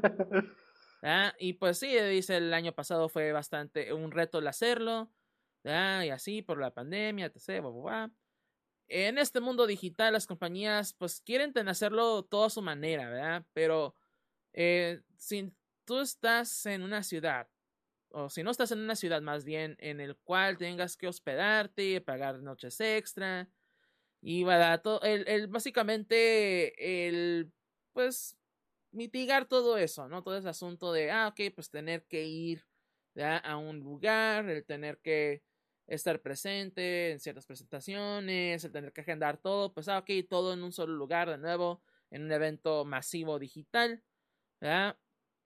¿Ah? Y pues sí, dice, el año pasado fue bastante un reto el hacerlo, ¿ah? Y así, por la pandemia, etcétera, bla, bla, bla. En este mundo digital, las compañías, pues, quieren hacerlo todo a su manera, ¿verdad? Pero, eh, si tú estás en una ciudad, o si no estás en una ciudad más bien, en el cual tengas que hospedarte, pagar noches extra, y barato, el, el, básicamente, el, pues, mitigar todo eso, ¿no? Todo ese asunto de, ah, ok, pues tener que ir, ¿verdad? A un lugar, el tener que estar presente en ciertas presentaciones, el tener que agendar todo, pues, ah, ok, todo en un solo lugar, de nuevo, en un evento masivo digital, ¿verdad?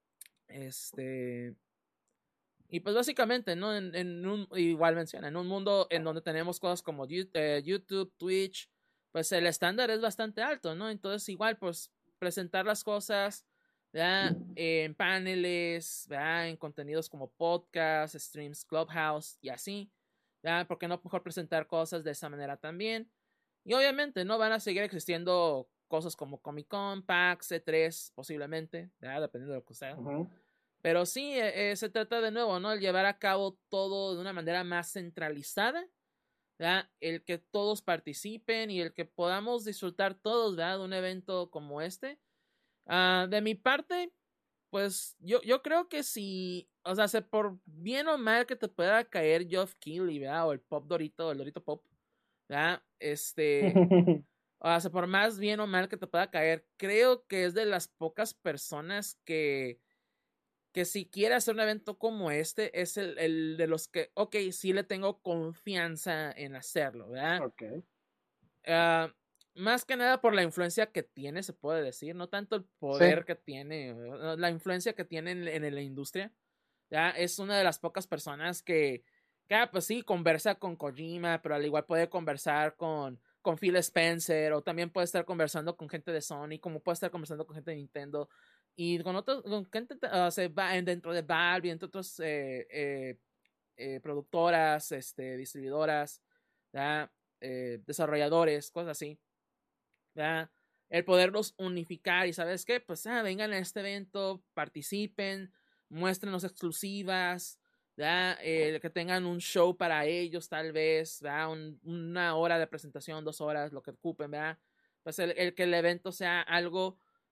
Este, y pues básicamente, ¿no? En, en un, igual menciona, en un mundo en donde tenemos cosas como YouTube, Twitch, pues el estándar es bastante alto, ¿no? Entonces igual, pues presentar las cosas, ¿verdad? En paneles, ¿verdad? En contenidos como podcast, streams, Clubhouse y así, ¿verdad? ¿Por qué no mejor presentar cosas de esa manera también? Y obviamente, ¿no? Van a seguir existiendo cosas como Comic Con, PAX, E tres, posiblemente, ¿verdad? Dependiendo de lo que sea. Uh-huh. Pero sí, eh, se trata de nuevo, ¿no? El llevar a cabo todo de una manera más centralizada, ¿verdad? El que todos participen y el que podamos disfrutar todos, ¿verdad? De un evento como este. Uh, de mi parte, pues yo, yo creo que si, o sea, se por bien o mal que te pueda caer Geoff Keighley, ¿verdad? O el Pop Dorito, el Dorito Pop, ¿verdad? Este, o sea, por más bien o mal que te pueda caer, creo que es de las pocas personas que que si quiere hacer un evento como este, es el, el de los que, ok, sí le tengo confianza en hacerlo, ¿verdad? Ok. Uh, más que nada por la influencia que tiene, se puede decir, no tanto el poder sí. que tiene, la influencia que tiene en, en la industria, ¿ya? Es una de las pocas personas que, que ah, pues sí, conversa con Kojima, pero al igual puede conversar con, con Phil Spencer, o también puede estar conversando con gente de Sony, como puede estar conversando con gente de Nintendo, y con otros, con gente uh, se va dentro de Valve y entre otras eh, eh, eh, productoras, este, distribuidoras, ¿ya? Eh, desarrolladores, cosas así, ¿ya? El poderlos unificar y ¿sabes qué? Pues ah, vengan a este evento, participen, muéstrenos exclusivas, ¿ya? Eh, que tengan un show para ellos tal vez, ¿ya? Un, una hora de presentación, dos horas, lo que ocupen, ¿verdad? Pues el, el que el evento sea algo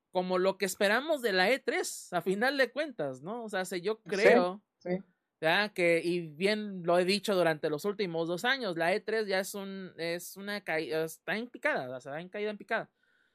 como lo que esperamos de la E tres, a final de cuentas, ¿no? O sea, si yo creo, sí, sí. ¿verdad? Que, y bien lo he dicho durante los últimos dos años, la E tres ya es un, es una caída, está en picada, o sea, en caída en picada.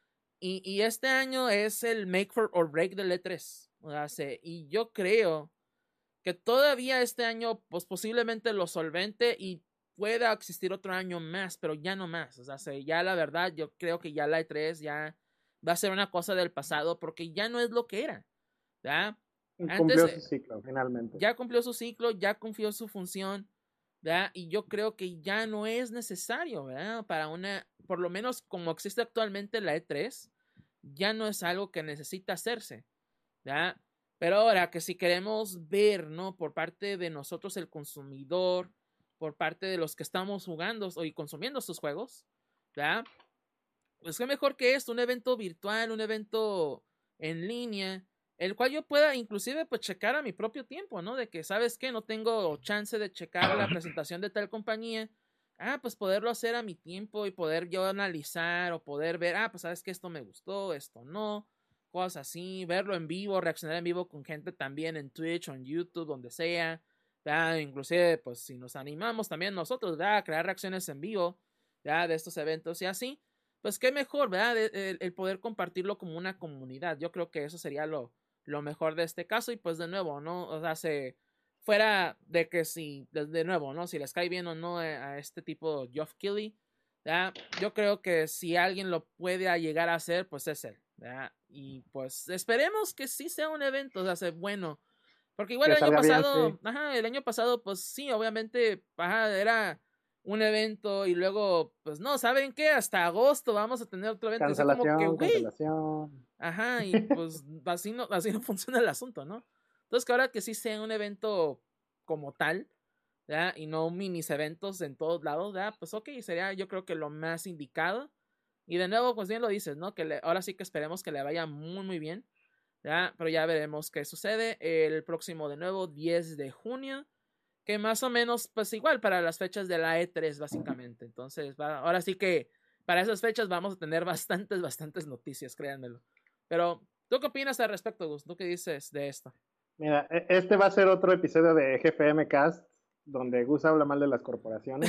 Y, y este año es el make for or break del E tres, o sea, se, y yo creo que todavía este año, pues posiblemente lo solvente y pueda existir otro año más, pero ya no más, o sea, se, ya la verdad, yo creo que ya la E tres ya va a ser una cosa del pasado, porque ya no es lo que era, ¿verdad? Cumplió Antes, su ciclo, finalmente. ya cumplió su ciclo, ya cumplió su función, ¿verdad? Y yo creo que ya no es necesario, ¿verdad? Para una, por lo menos como existe actualmente la E tres, ya no es algo que necesita hacerse, ¿verdad? Pero ahora que si queremos ver, ¿no? Por parte de nosotros el consumidor, por parte de los que estamos jugando y consumiendo estos juegos, ¿verdad? Pues qué mejor que esto, un evento virtual, un evento en línea, el cual yo pueda inclusive pues checar a mi propio tiempo, ¿no? De que, ¿sabes qué? No tengo chance de checar la presentación de tal compañía. Ah, pues poderlo hacer a mi tiempo y poder yo analizar o poder ver, ah, pues sabes que esto me gustó, esto no, cosas así, verlo en vivo, reaccionar en vivo con gente también en Twitch o en YouTube, donde sea, ¿verdad? Inclusive, pues si nos animamos también nosotros, ¿verdad? A crear reacciones en vivo, ¿verdad? De estos eventos y así, pues qué mejor, ¿verdad? El, el, poder compartirlo como una comunidad. Yo creo que eso sería lo, lo mejor de este caso. Y pues de nuevo, ¿no? O sea, se fuera de que si, de, de nuevo, ¿no? Si les cae bien o no a, a este tipo Geoff Keighley, ¿verdad? Yo creo que si alguien lo puede llegar a hacer, pues es él, ¿verdad? Y pues esperemos que sí sea un evento, o sea, sea bueno. Porque igual Que el año salga bien, pasado, sí. ajá, el año pasado, pues sí, obviamente, ajá, era un evento y luego, pues no, ¿saben qué? Hasta agosto vamos a tener otro evento. Así como que, Cancelación, güey, cancelación. ajá, y pues así no, así no funciona el asunto, ¿no? Entonces, que ahora que sí sea un evento como tal, ¿ya? Y no minis eventos en todos lados, ¿ya? Pues ok, sería yo creo que lo más indicado. Y de nuevo, pues bien lo dices, ¿no? Que le, ahora sí que esperemos que le vaya muy, muy bien, ¿ya? Pero ya veremos qué sucede el próximo, de nuevo, diez de junio. Que más o menos, pues igual para las fechas de la E tres, básicamente. Entonces, va, ahora sí que para esas fechas vamos a tener bastantes, bastantes noticias, créanmelo. Pero, ¿tú qué opinas al respecto, Gus? ¿Tú qué dices de esto? Mira, este va a ser otro episodio de G F M Cast, donde Gus habla mal de las corporaciones.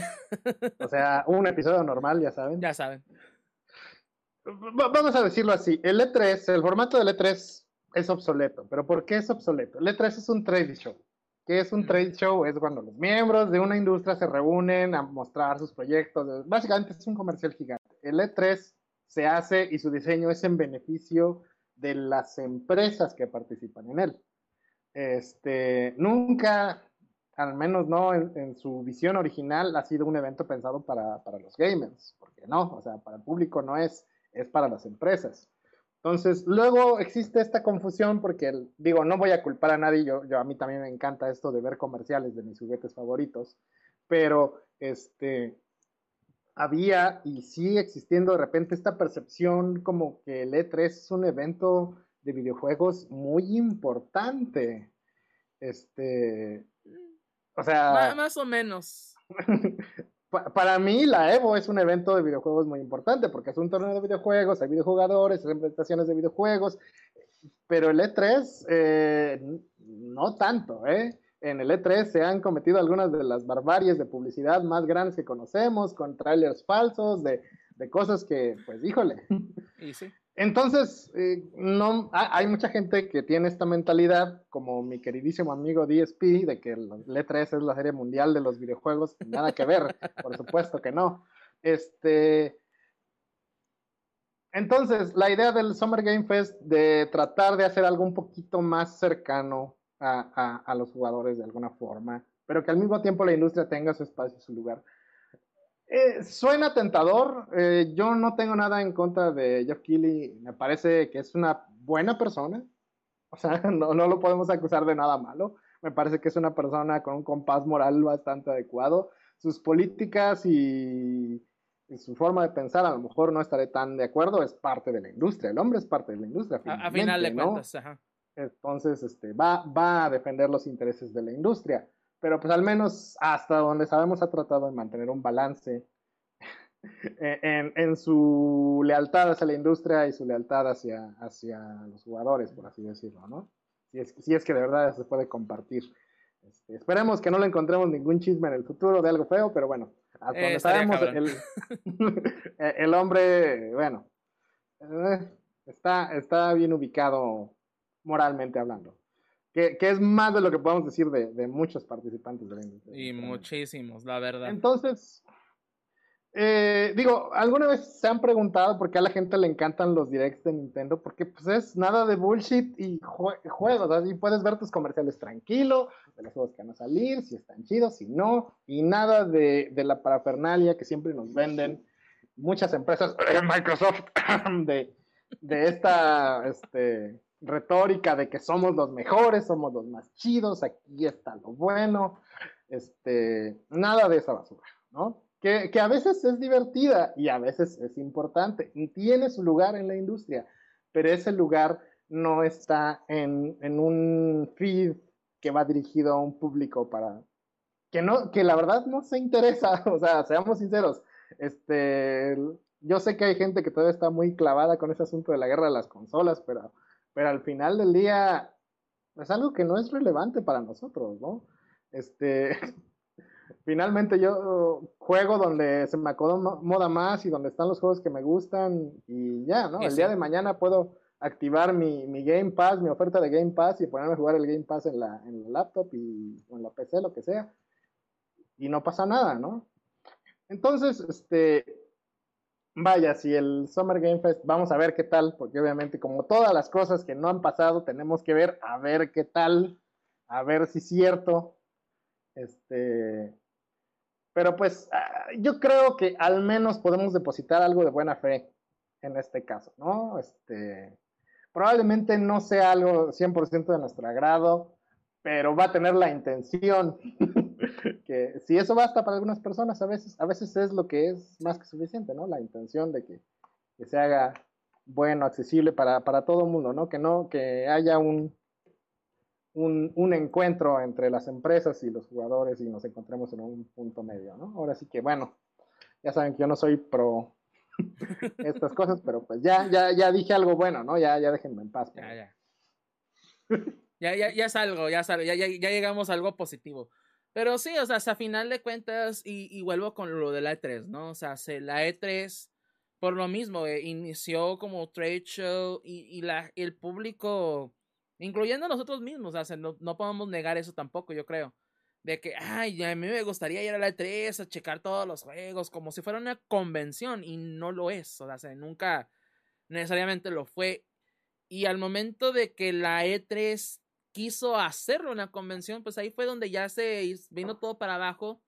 O sea, un episodio normal, ya saben. Ya saben. Vamos a decirlo así, el E tres, el formato del E tres es obsoleto. ¿Pero por qué es obsoleto? El E tres es un trade show. ¿Qué es un mm. trade show? Es cuando los miembros de una industria se reúnen a mostrar sus proyectos. Básicamente es un comercial gigante. El E tres se hace y su diseño es en beneficio de las empresas que participan en él. Este, nunca, al menos no en, en su visión original, ha sido un evento pensado para, para los gamers. Porque no, o sea, para el público no es, es para las empresas. Entonces, luego existe esta confusión porque, digo, no voy a culpar a nadie, yo, yo a mí también me encanta esto de ver comerciales de mis juguetes favoritos, pero este, había y sigue existiendo de repente esta percepción como que el E tres es un evento de videojuegos muy importante. Este, o sea... M- más o menos. Para mí la Evo es un evento de videojuegos muy importante porque es un torneo de videojuegos, hay videojugadores, hay presentaciones de videojuegos, pero el E tres eh, no tanto, ¿eh? En el E tres se han cometido algunas de las barbaries de publicidad más grandes que conocemos, con trailers falsos, de, de cosas que, pues, híjole. Y sí. Entonces, eh, no, hay mucha gente que tiene esta mentalidad, como mi queridísimo amigo D S P, de que el E tres es la serie mundial de los videojuegos. Nada que ver, por supuesto que no. Este, entonces, la idea del Summer Game Fest de tratar de hacer algo un poquito más cercano a, a, a los jugadores de alguna forma, pero que al mismo tiempo la industria tenga su espacio y su lugar. Eh, suena tentador. Eh, yo no tengo nada en contra de Geoff Keighley. Me parece que es una buena persona. O sea, no, no lo podemos acusar de nada malo. Me parece que es una persona con un compás moral bastante adecuado. Sus políticas y, y su forma de pensar, a lo mejor no estaré tan de acuerdo. Es parte de la industria. El hombre es parte de la industria, A, a final de ¿no? cuentas, ajá. Entonces, este, va, va a defender los intereses de la industria. Pero pues al menos hasta donde sabemos ha tratado de mantener un balance en, en su lealtad hacia la industria y su lealtad hacia, hacia los jugadores, por así decirlo, ¿no? Si es, si es que de verdad se puede compartir. Este, esperemos que no le encontremos ningún chisme en el futuro de algo feo, pero bueno, hasta Eh, donde estaría sabemos, cabrón. el, el hombre, bueno, eh, está, está bien ubicado moralmente hablando. Que, que es más de lo que podemos decir de, de muchos participantes de la industria. Y muchísimos, la verdad. Entonces, eh, digo, ¿alguna vez se han preguntado por qué a la gente le encantan los directs de Nintendo? Porque pues es nada de bullshit y jue juegos, así puedes ver tus comerciales tranquilo, de los juegos que van a salir, si están chidos, si no, y nada de, de la parafernalia que siempre nos venden muchas empresas, Microsoft, de, de esta este, retórica de que somos los mejores, somos los más chidos, aquí está lo bueno, este, nada de esa basura, ¿no? Que, que a veces es divertida y a veces es importante y tiene su lugar en la industria, pero ese lugar no está en, en un feed que va dirigido a un público para que no, que la verdad no se interesa, o sea, seamos sinceros, este, yo sé que hay gente que todavía está muy clavada con ese asunto de la guerra de las consolas, pero, pero al final del día es algo que no es relevante para nosotros, ¿no? Este, finalmente yo juego donde se me acomoda más y donde están los juegos que me gustan y ya, ¿no? Y El sí. día de mañana puedo activar mi, mi Game Pass, mi oferta de Game Pass y ponerme a jugar el Game Pass en la, en la laptop y, o en la P C, lo que sea. Y no pasa nada, ¿no? Entonces, este, vaya, si el Summer Game Fest, vamos a ver qué tal, porque obviamente como todas las cosas que no han pasado, tenemos que ver a ver qué tal, a ver si es cierto. Este, pero pues yo creo que al menos podemos depositar algo de buena fe en este caso, ¿no? Este, probablemente no sea algo cien por ciento de nuestro agrado, pero va a tener la intención. Que si eso basta para algunas personas, a veces, a veces es lo que es más que suficiente, ¿no? La intención de que, que se haga bueno, accesible para, para todo el mundo, ¿no? Que no, que haya un, un, un encuentro entre las empresas y los jugadores y nos encontremos en un punto medio, ¿no? Ahora sí que, bueno, ya saben que yo no soy pro estas cosas, pero pues ya, ya, ya dije algo bueno, ¿no? Ya, ya déjenme en paz. Ya, ya. ya, ya, ya es algo, ya, ya, ya, ya llegamos a algo positivo. Pero sí, o sea, a final de cuentas, y, y vuelvo con lo de la E tres, ¿no? O sea, se, la E tres, por lo mismo, eh, inició como trade show y, y la, el público, incluyendo nosotros mismos, o sea, no, no podemos negar eso tampoco, yo creo. De que, ay, a mí me gustaría ir a la E tres a checar todos los juegos, como si fuera una convención, y no lo es, o sea, nunca necesariamente lo fue. Y al momento de que la E tres quiso hacerlo una convención, pues ahí fue donde ya se vino todo para abajo.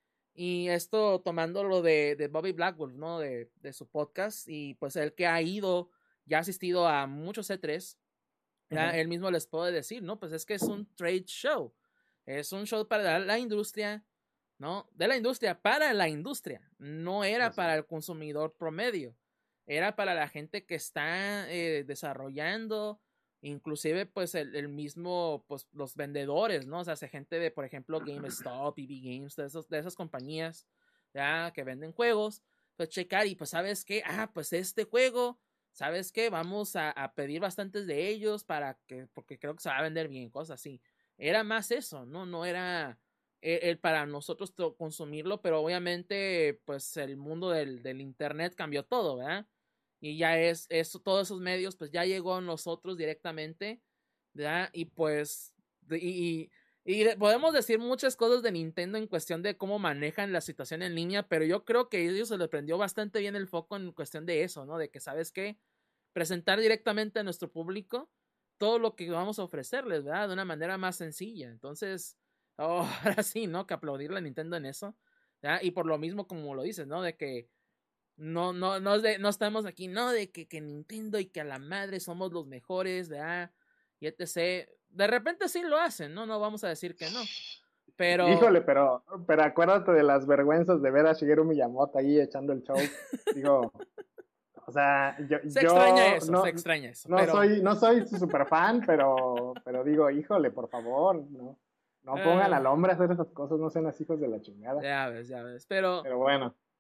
Y esto tomando lo de, de Bobby Blackwolf, ¿no? De, de su podcast. Y pues él que ha ido, ya ha asistido a muchos E tres, ya uh-huh. Él mismo les puede decir, ¿no? Pues es que es un trade show. Es un show para la industria, ¿no? De la industria, para la industria. No era para el consumidor promedio. Era para la gente que está eh, desarrollando, inclusive pues el, el mismo, pues los vendedores, ¿no? O sea, hace gente de, por ejemplo, GameStop, E B Games, de, esos, de esas compañías, ya, que venden juegos, pues checar y pues, ¿sabes qué? Ah, pues este juego, ¿sabes qué? Vamos a, a pedir bastantes de ellos para que, porque creo que se va a vender bien, cosas así. Era más eso, ¿no? No era el, el para nosotros consumirlo, pero obviamente, pues el mundo del, del internet cambió todo, ¿verdad? Y ya es, eso, todos esos medios, pues ya llegó a nosotros directamente, ¿verdad? Y pues, y, y, y podemos decir muchas cosas de Nintendo en cuestión de cómo manejan la situación en línea, pero yo creo que a ellos se les prendió bastante bien el foco en cuestión de eso, ¿no? De que, ¿sabes qué? Presentar directamente a nuestro público todo lo que vamos a ofrecerles, ¿verdad? De una manera más sencilla. Entonces, oh, ahora sí, ¿no? Que aplaudirle a Nintendo en eso, ¿verdad? Y por lo mismo, como lo dices, ¿no? De que No, no, no, de, no estamos aquí, no, de que, que Nintendo y que a la madre somos los mejores, ¿verdad? Y etcétera. De repente sí lo hacen, ¿no? No vamos a decir que no. Pero... Híjole, pero, pero acuérdate de las vergüenzas de ver a Shigeru Miyamoto ahí echando el show. Digo, o sea, yo... Se yo extraña eso, no, se extraña eso. No, pero... soy, no soy su super fan, pero, pero digo, híjole, por favor, no, no pongan uh, al hombre a hacer esas cosas, no sean así hijos de la chingada. Ya ves, ya ves, pero... Pero bueno.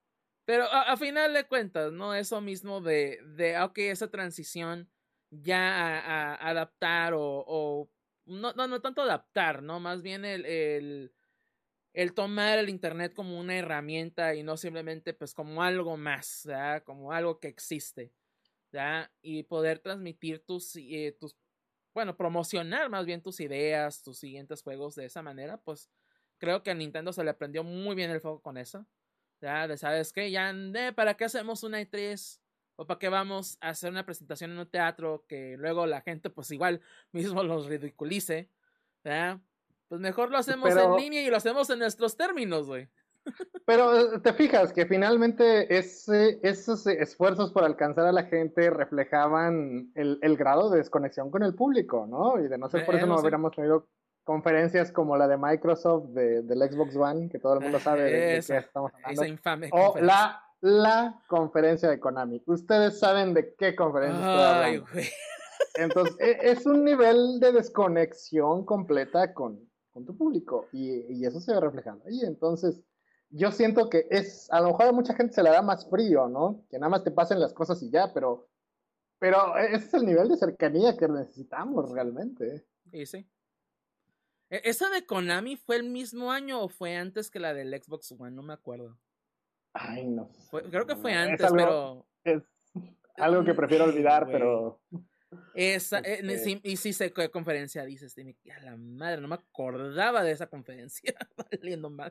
Pero a, a final de cuentas, ¿no? Eso mismo de, de ok, esa transición ya a, a adaptar o, o no, no, no tanto adaptar, ¿no? Más bien el, el, el tomar el internet como una herramienta y no simplemente pues como algo más, ¿verdad? Como algo que existe, ¿verdad? Y poder transmitir tus, eh, tus, bueno, promocionar más bien tus ideas, tus siguientes juegos de esa manera, pues creo que a Nintendo se le prendió muy bien el foco con eso. Ya, de sabes qué, ya, eh, ¿para qué hacemos una E tres? ¿O para qué vamos a hacer una presentación en un teatro que luego la gente pues igual mismo los ridiculice? ¿Ya? Pues mejor lo hacemos en Pero, línea y lo hacemos en nuestros términos, güey. pero te fijas que finalmente ese, esos esfuerzos por alcanzar a la gente reflejaban el, el grado de desconexión con el público, ¿no? Y de no ser por Eh, eso Eso no sí. hubiéramos tenido conferencias como la de Microsoft de, del Xbox One, que todo el mundo Ah, sabe de, de qué esa, estamos esa hablando, infame o conferencia. la, la conferencia de Konami. Ustedes saben de qué conferencia estoy Ay, hablando. güey. Entonces, e- es un nivel de desconexión completa con, con tu público y, y eso se ve reflejado ahí. Entonces, yo siento que es, a lo mejor a mucha gente se le da más frío, ¿no? Que nada más te pasen las cosas y ya, pero, pero ese es el nivel de cercanía que necesitamos realmente. Y sí. ¿E- ¿Esa de Konami fue el mismo año o fue antes que la del Xbox One? No me acuerdo. Ay, no Fue, sé, creo que la fue verdad. Es antes, algo, pero. es algo que Mm, prefiero Ay, olvidar, güey. pero Esa, eh, este, sí, y sí sé qué conferencia dices. De mi, a la madre, no me acordaba de esa conferencia. Valiendo mal.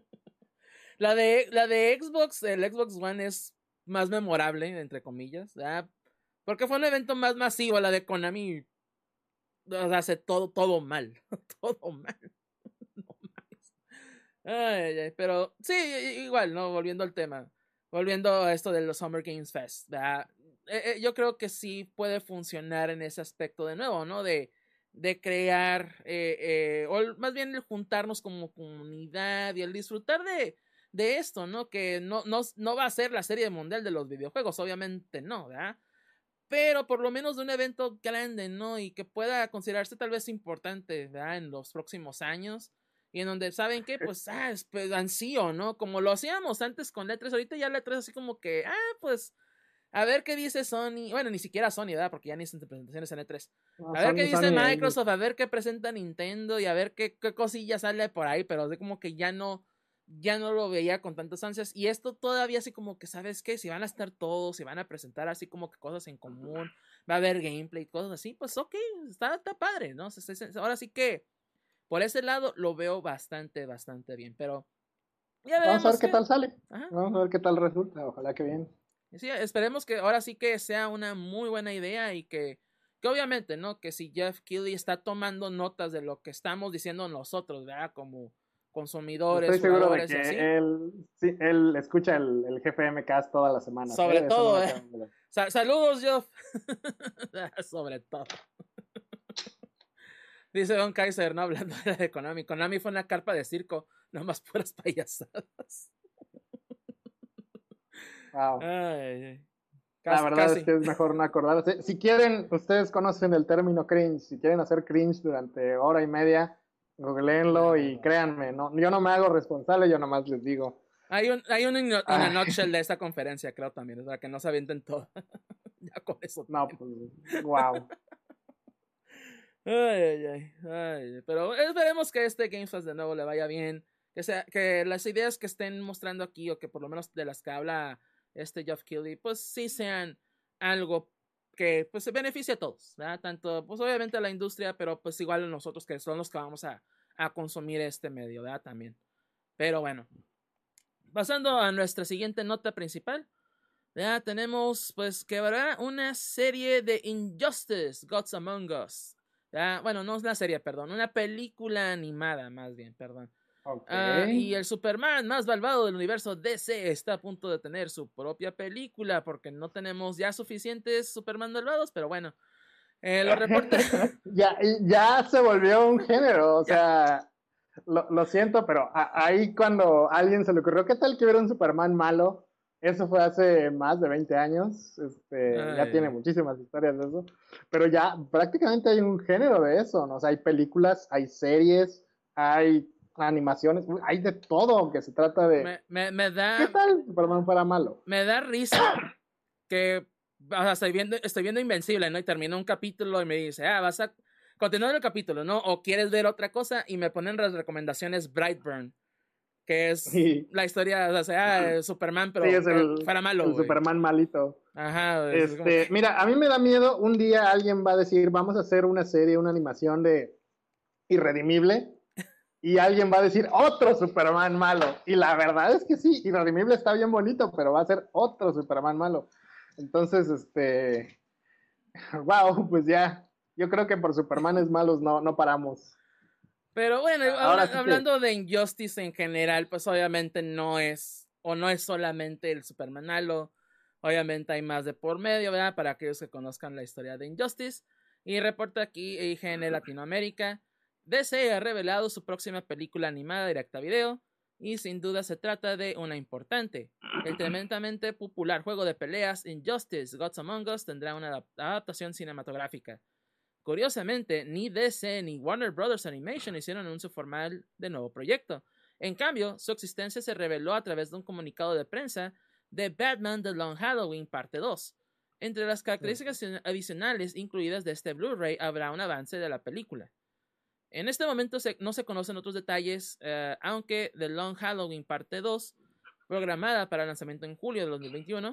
La de, la de Xbox, el Xbox One es más memorable, entre comillas. ¿Verdad? Porque fue un evento más masivo. La de Konami, o sea, hace todo, todo mal. Todo mal. No mames. Ay, ay, pero sí, igual, ¿no? Volviendo al tema. Volviendo a esto de los Summer Games Fest, ¿verdad? Eh, eh, yo creo que sí puede funcionar en ese aspecto de nuevo, ¿no? De, de crear, eh, eh, o más bien el juntarnos como comunidad y el disfrutar de, de esto, ¿no? Que no, no, no va a ser la serie mundial de los videojuegos, obviamente no, ¿verdad? Pero por lo menos de un evento grande, ¿no? Y que pueda considerarse tal vez importante, ¿verdad? En los próximos años. Y en donde, ¿saben qué? Pues, ah, es pues, ansío, ¿no? Como lo hacíamos antes con la E tres, ahorita ya la E tres así como que, ah, pues, a ver qué dice Sony. Bueno, ni siquiera Sony, ¿verdad? Porque ya ni hacen presentaciones en E tres. no, A ver qué son, dice son y, Microsoft, a ver qué presenta Nintendo y a ver qué, qué cosilla sale por ahí, pero de como que ya no, ya no lo veía con tantas ansias. Y esto todavía así como que, ¿sabes qué? Si van a estar todos, si van a presentar así como que cosas en común, va a haber gameplay, cosas así, pues ok, está, está padre, ¿no? Ahora sí que por ese lado lo veo bastante, bastante bien, pero ya vamos a ver veremos qué qué. tal sale. Ajá. Vamos a ver qué tal resulta. Ojalá que bien. Sí, esperemos que ahora sí que sea una muy buena idea y que, que obviamente, ¿no? Que si Jeff Keighley está tomando notas de lo que estamos diciendo nosotros, ¿verdad? Como consumidores, Estoy seguro de jugadores y que así. él, sí, él escucha el, el G F M Cast todas las semanas, ¿eh? Sobre De eso no todo, me ¿eh? queda duda. Sa- saludos, Jeff. Sobre todo. Dice Don Kaiser, ¿no? Hablando de la de Konami. Konami fue una carpa de circo, nomás puras payasadas. Wow. Ay, ay. La Casi, verdad es casi. que es mejor no acordarse. Si quieren, ustedes conocen el término cringe. Si quieren hacer cringe durante hora y media, googleenlo La y verdad. créanme, no, yo no me hago responsable, yo nomás les digo. Hay un, hay un in, in a Ah, nutshell de esta conferencia, creo también, o sea, que no se avienten todo. Ya con eso no, tienen. pues, wow. Ay, ay, ay, ay. Pero esperemos que este Game Fest de nuevo le vaya bien. Que, sea, que las ideas que estén mostrando aquí, o que por lo menos de las que habla este Geoff Keighley, pues sí sean algo que pues se beneficie a todos, ¿verdad? Tanto, pues obviamente a la industria, pero pues igual a nosotros que son los que vamos a, a consumir este medio, ¿verdad? También. Pero bueno, pasando a nuestra siguiente nota principal, ya tenemos pues que habrá una serie de Injustice, Gods Among Us. Ya, bueno, no es una serie, perdón, una película animada más bien, perdón. Ok. Uh, y el Superman más malvado del universo D C está a punto de tener su propia película porque no tenemos ya suficientes Superman malvados, pero bueno, eh, lo reporta. ya, ya se volvió un género, o Ya. sea, lo, lo siento, pero a, ahí cuando a alguien se le ocurrió, ¿qué tal que hubiera un Superman malo? Eso fue hace más de veinte años, este, ya tiene Ay, muchísimas historias de eso, pero ya prácticamente hay un género de eso, ¿no? O sea, hay películas, hay series, hay animaciones, hay de todo, aunque se trata de... Me, me, me da... ¿Qué tal Superman fuera malo? Me da risa que, o sea, estoy viendo, estoy viendo Invencible, ¿no? Y termina un capítulo y me dice, ah, vas a continuar el capítulo, ¿no? O quieres ver otra cosa, y me ponen las recomendaciones Brightburn, que es sí. la historia, o sea, Superman, pero sí, es el, fuera malo, el Superman malito. Ajá. Este, que... Mira, a mí me da miedo, un día alguien va a decir, vamos a hacer una serie, una animación de Irredimible, y alguien va a decir, otro Superman malo. Y la verdad es que sí, Irredimible está bien bonito, pero va a ser otro Superman malo. Entonces, este, wow, pues ya, yo creo que por Supermanes malos no, no paramos. Pero bueno, ahora habla, sí hablando que... de Injustice en general, pues obviamente no es, o no es solamente el Superman malo, obviamente hay más de por medio, ¿verdad? Para aquellos que conozcan la historia de Injustice. Y reporta aquí I G N Latinoamérica, D C ha revelado su próxima película animada directa a video, y sin duda se trata de una importante. El tremendamente popular juego de peleas Injustice Gods Among Us tendrá una adaptación cinematográfica. Curiosamente, ni D C ni Warner Brothers Animation hicieron anuncio formal de nuevo proyecto. En cambio, su existencia se reveló a través de un comunicado de prensa de Batman The Long Halloween Parte dos. Entre las características adicionales incluidas de este Blu-ray habrá un avance de la película. En este momento se, no se conocen otros detalles, uh, aunque The Long Halloween Parte dos, programada para lanzamiento en julio de dos mil veintiuno,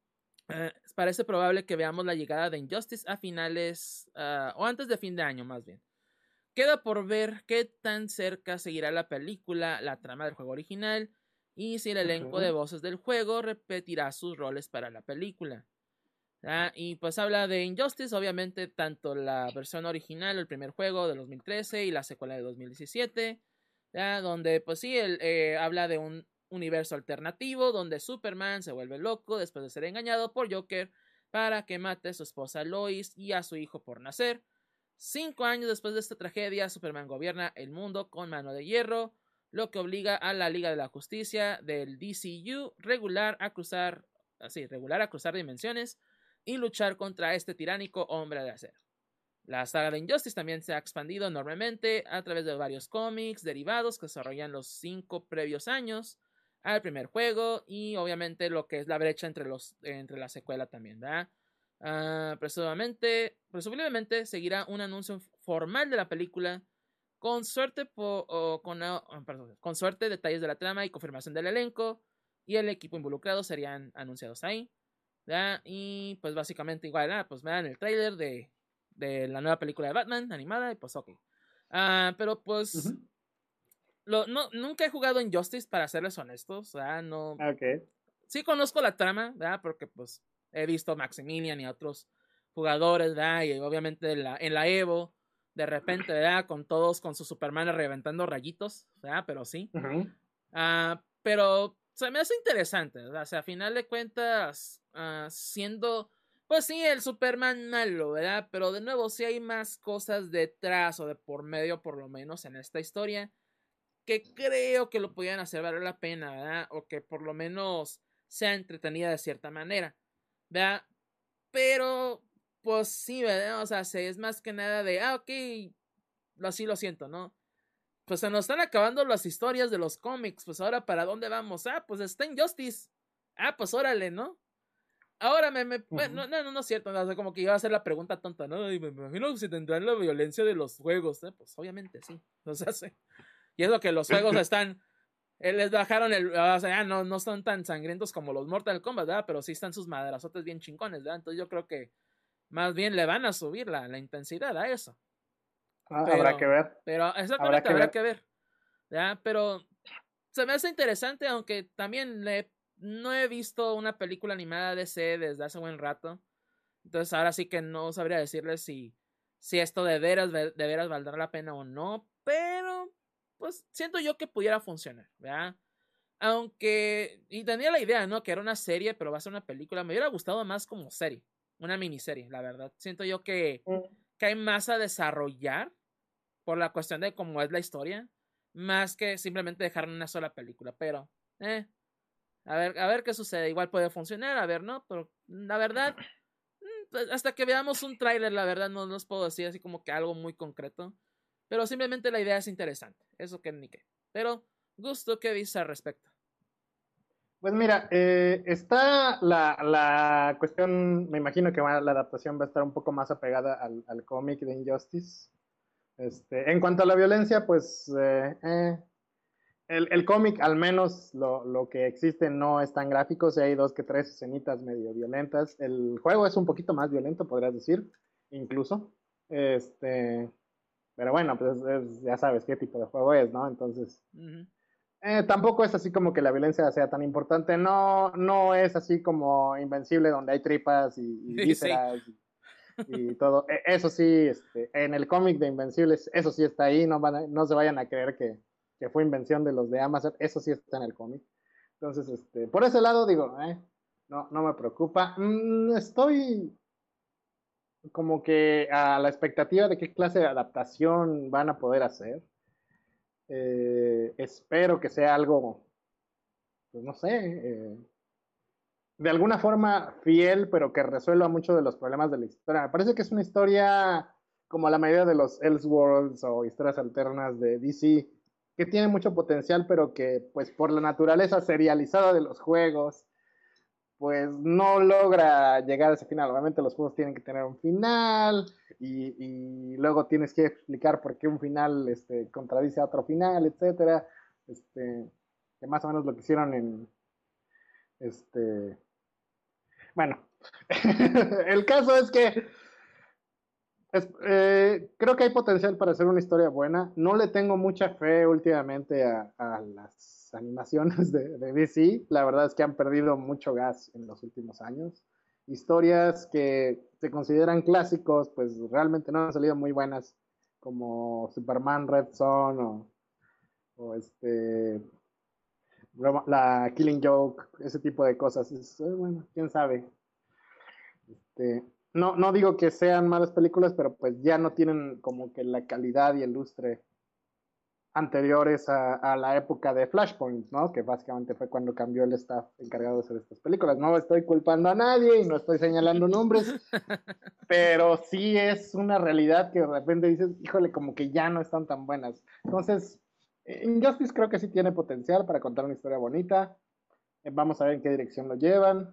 Uh, parece probable que veamos la llegada de Injustice a finales uh, o antes de fin de año, más bien. Queda por ver qué tan cerca seguirá la película, la trama del juego original, y si el elenco uh-huh. de voces del juego repetirá sus roles para la película. ¿Ah? Y pues habla de Injustice, obviamente, tanto la versión original, el primer juego de dos mil trece y la secuela de dos mil diecisiete, ¿ah? Donde pues sí, él, eh, habla de un universo alternativo donde Superman se vuelve loco después de ser engañado por Joker para que mate a su esposa Lois y a su hijo por nacer. Cinco años después de esta tragedia, Superman gobierna el mundo con mano de hierro, lo que obliga a la Liga de la Justicia del D C U regular a cruzar, así, regular a cruzar dimensiones y luchar contra este tiránico hombre de acero. La saga de Injustice también se ha expandido enormemente a través de varios cómics derivados que desarrollan los cinco previos años al primer juego, y obviamente lo que es la brecha entre, los, entre la secuela también, ¿verdad? Uh, presumiblemente, presumiblemente seguirá un anuncio formal de la película, con suerte, po, o, con, oh, perdón, con suerte detalles de la trama y confirmación del elenco y el equipo involucrado serían anunciados ahí, ¿verdad? Y pues básicamente igual, ¿verdad? Pues me dan el trailer de, de la nueva película de Batman animada y pues ok. Uh, pero pues... Uh-huh. Lo, no, nunca he jugado Injustice, para serles honestos, ¿verdad? No. Okay. Sí conozco la trama, ¿verdad? Porque pues he visto a Maximilian y a otros jugadores, ¿verdad? Y obviamente en la, en la Evo, de repente, ¿verdad? Con todos con su Superman reventando rayitos, ¿verdad? Pero sí. Uh-huh. Uh, pero se me hace interesante, ¿verdad? O sea, a final de cuentas, uh, siendo, pues sí, el Superman malo, ¿verdad? Pero de nuevo, sí hay más cosas detrás o de por medio, por lo menos en esta historia, que creo que lo podían hacer valer la pena, ¿verdad? O que por lo menos sea entretenida de cierta manera, ¿verdad? Pero, pues sí, ¿verdad? O sea, es más que nada de, ah, ok, así lo siento, ¿no? Pues se nos están acabando las historias de los cómics, pues ahora ¿para dónde vamos? Ah, pues está Injustice. Ah, pues órale, ¿no? Ahora me, me uh-huh. no, no, no es cierto, ¿no? O sea, como que iba a hacer la pregunta tonta, ¿no? Y me imagino si tendrán la violencia de los juegos, ¿eh? Pues obviamente sí, o sea, sí. Y es lo que los juegos están, eh, les bajaron el, o sea, no, no son tan sangrientos como los Mortal Kombat, ¿verdad? Pero sí están sus madrazotes bien chingones, ¿verdad? Entonces yo creo que más bien le van a subir la, la intensidad a eso. Ah, pero, habrá que ver. Pero exactamente, habrá que, habrá ver. que ver, ¿verdad? Pero se me hace interesante, aunque también le, no he visto una película animada de D C desde hace buen rato. Entonces ahora sí que no sabría decirles si, si esto de veras, de veras valdrá la pena o no, pero pues siento yo que pudiera funcionar, ¿verdad? Aunque, y tenía la idea, ¿no? Que era una serie, pero va a ser una película. Me hubiera gustado más como serie, una miniserie, la verdad. Siento yo que, que hay más a desarrollar por la cuestión de cómo es la historia, más que simplemente dejar una sola película, pero, eh, a ver, a ver qué sucede. Igual puede funcionar, a ver, ¿no? Pero la verdad, hasta que veamos un tráiler, la verdad, no les puedo decir así como que algo muy concreto. Pero simplemente la idea es interesante. Eso que ni qué. Pero, Gusto, ¿qué dices al respecto? Pues mira, eh, está la, la cuestión, me imagino que va, la adaptación va a estar un poco más apegada al, al cómic de Injustice. Este, en cuanto a la violencia, pues eh, eh, el, el cómic, al menos lo, lo, que existe, no es tan gráfico. O sea, hay dos que tres escenitas medio violentas. El juego es un poquito más violento, podrías decir, incluso. Este, pero bueno, pues es, ya sabes qué tipo de juego es, ¿no? Entonces, uh-huh. eh, tampoco es así como que la violencia sea tan importante. No, no es así como Invencible, donde hay tripas y, y vísceras sí. y, y todo. Eso sí, este, en el cómic de Invencibles, eso sí está ahí. No, van a, no se vayan a creer que, que fue invención de los de Amazon. Eso sí está en el cómic. Entonces, este, por ese lado digo, eh, no, no me preocupa. Mm, estoy como que a la expectativa de qué clase de adaptación van a poder hacer. Eh, espero que sea algo, pues no sé, eh, de alguna forma fiel, pero que resuelva muchos de los problemas de la historia. Me parece que es una historia como la mayoría de los Elseworlds o historias alternas de D C, que tiene mucho potencial, pero que pues por la naturaleza serializada de los juegos, pues no logra llegar a ese final. Obviamente los juegos tienen que tener un final y, y luego tienes que explicar por qué un final este, contradice a otro final, etcétera. Este, que más o menos lo que hicieron en este... Bueno, el caso es que es, eh, creo que hay potencial para hacer una historia buena. No le tengo mucha fe últimamente a, a las animaciones de, de D C. La verdad es que han perdido mucho gas en los últimos años. Historias que se consideran clásicos, pues realmente no han salido muy buenas, como Superman Red Son o, o este la Killing Joke, ese tipo de cosas. Es, bueno, quién sabe. Este, no, no digo que sean malas películas, pero pues ya no tienen como que la calidad y el lustre anteriores a, a la época de Flashpoint, ¿no? Que básicamente fue cuando cambió el staff encargado de hacer estas películas. No estoy culpando a nadie y no estoy señalando nombres, pero sí es una realidad que de repente dices, híjole, como que ya no están tan buenas. Entonces, Injustice creo que sí tiene potencial para contar una historia bonita. Vamos a ver en qué dirección lo llevan.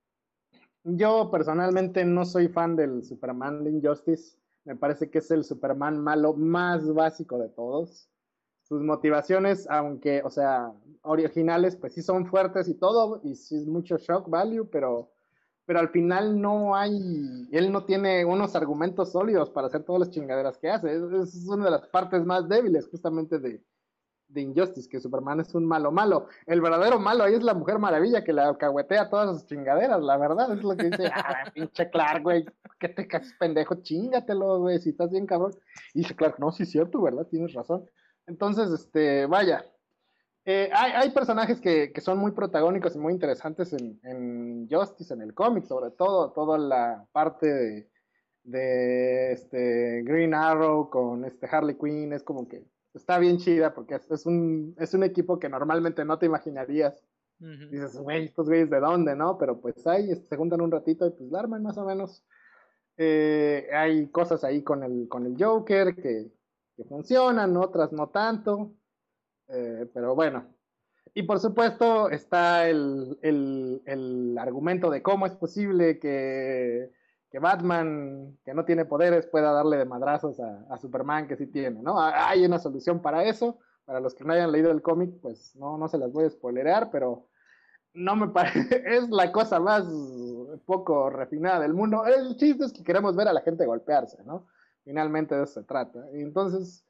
Yo personalmente no soy fan del Superman de Injustice. Me parece que es el Superman malo más básico de todos. Sus motivaciones, aunque, o sea, originales, pues sí son fuertes y todo, y sí es mucho shock value, pero, pero al final no hay, él no tiene unos argumentos sólidos para hacer todas las chingaderas que hace. Es, es una de las partes más débiles justamente de, de Injustice, que Superman es un malo malo. El verdadero malo ahí es la Mujer Maravilla, que le alcahuetea todas sus chingaderas, la verdad, es lo que dice, ah, pinche Clark, güey, ¿qué te casas, pendejo? Chingatelo, güey, si estás bien cabrón. Y dice Clark, no, sí es cierto, ¿verdad? Tienes razón. Entonces, este, vaya, eh, hay, hay, personajes que, que, son muy protagónicos y muy interesantes en, en Justice, en el cómic, sobre todo, toda la parte de, de este Green Arrow con este Harley Quinn, es como que está bien chida porque es, es, un, es un equipo que normalmente no te imaginarías. Uh-huh. Dices, güey, estos güeyes de dónde, ¿no? Pero pues ahí se juntan un ratito y pues la arman más o menos. Eh, hay cosas ahí con el, con el Joker que, que funcionan, otras no tanto. Eh, pero bueno. Y por supuesto está el, el, el argumento de cómo es posible que que Batman, que no tiene poderes, pueda darle de madrazos a, a Superman, que sí tiene, ¿no? Hay una solución para eso. Para los que no hayan leído el cómic, pues no, no se las voy a spoilerear, pero no me parece, es la cosa más poco refinada del mundo. El chiste es que queremos ver a la gente golpearse, ¿no? Finalmente de eso se trata. Y entonces,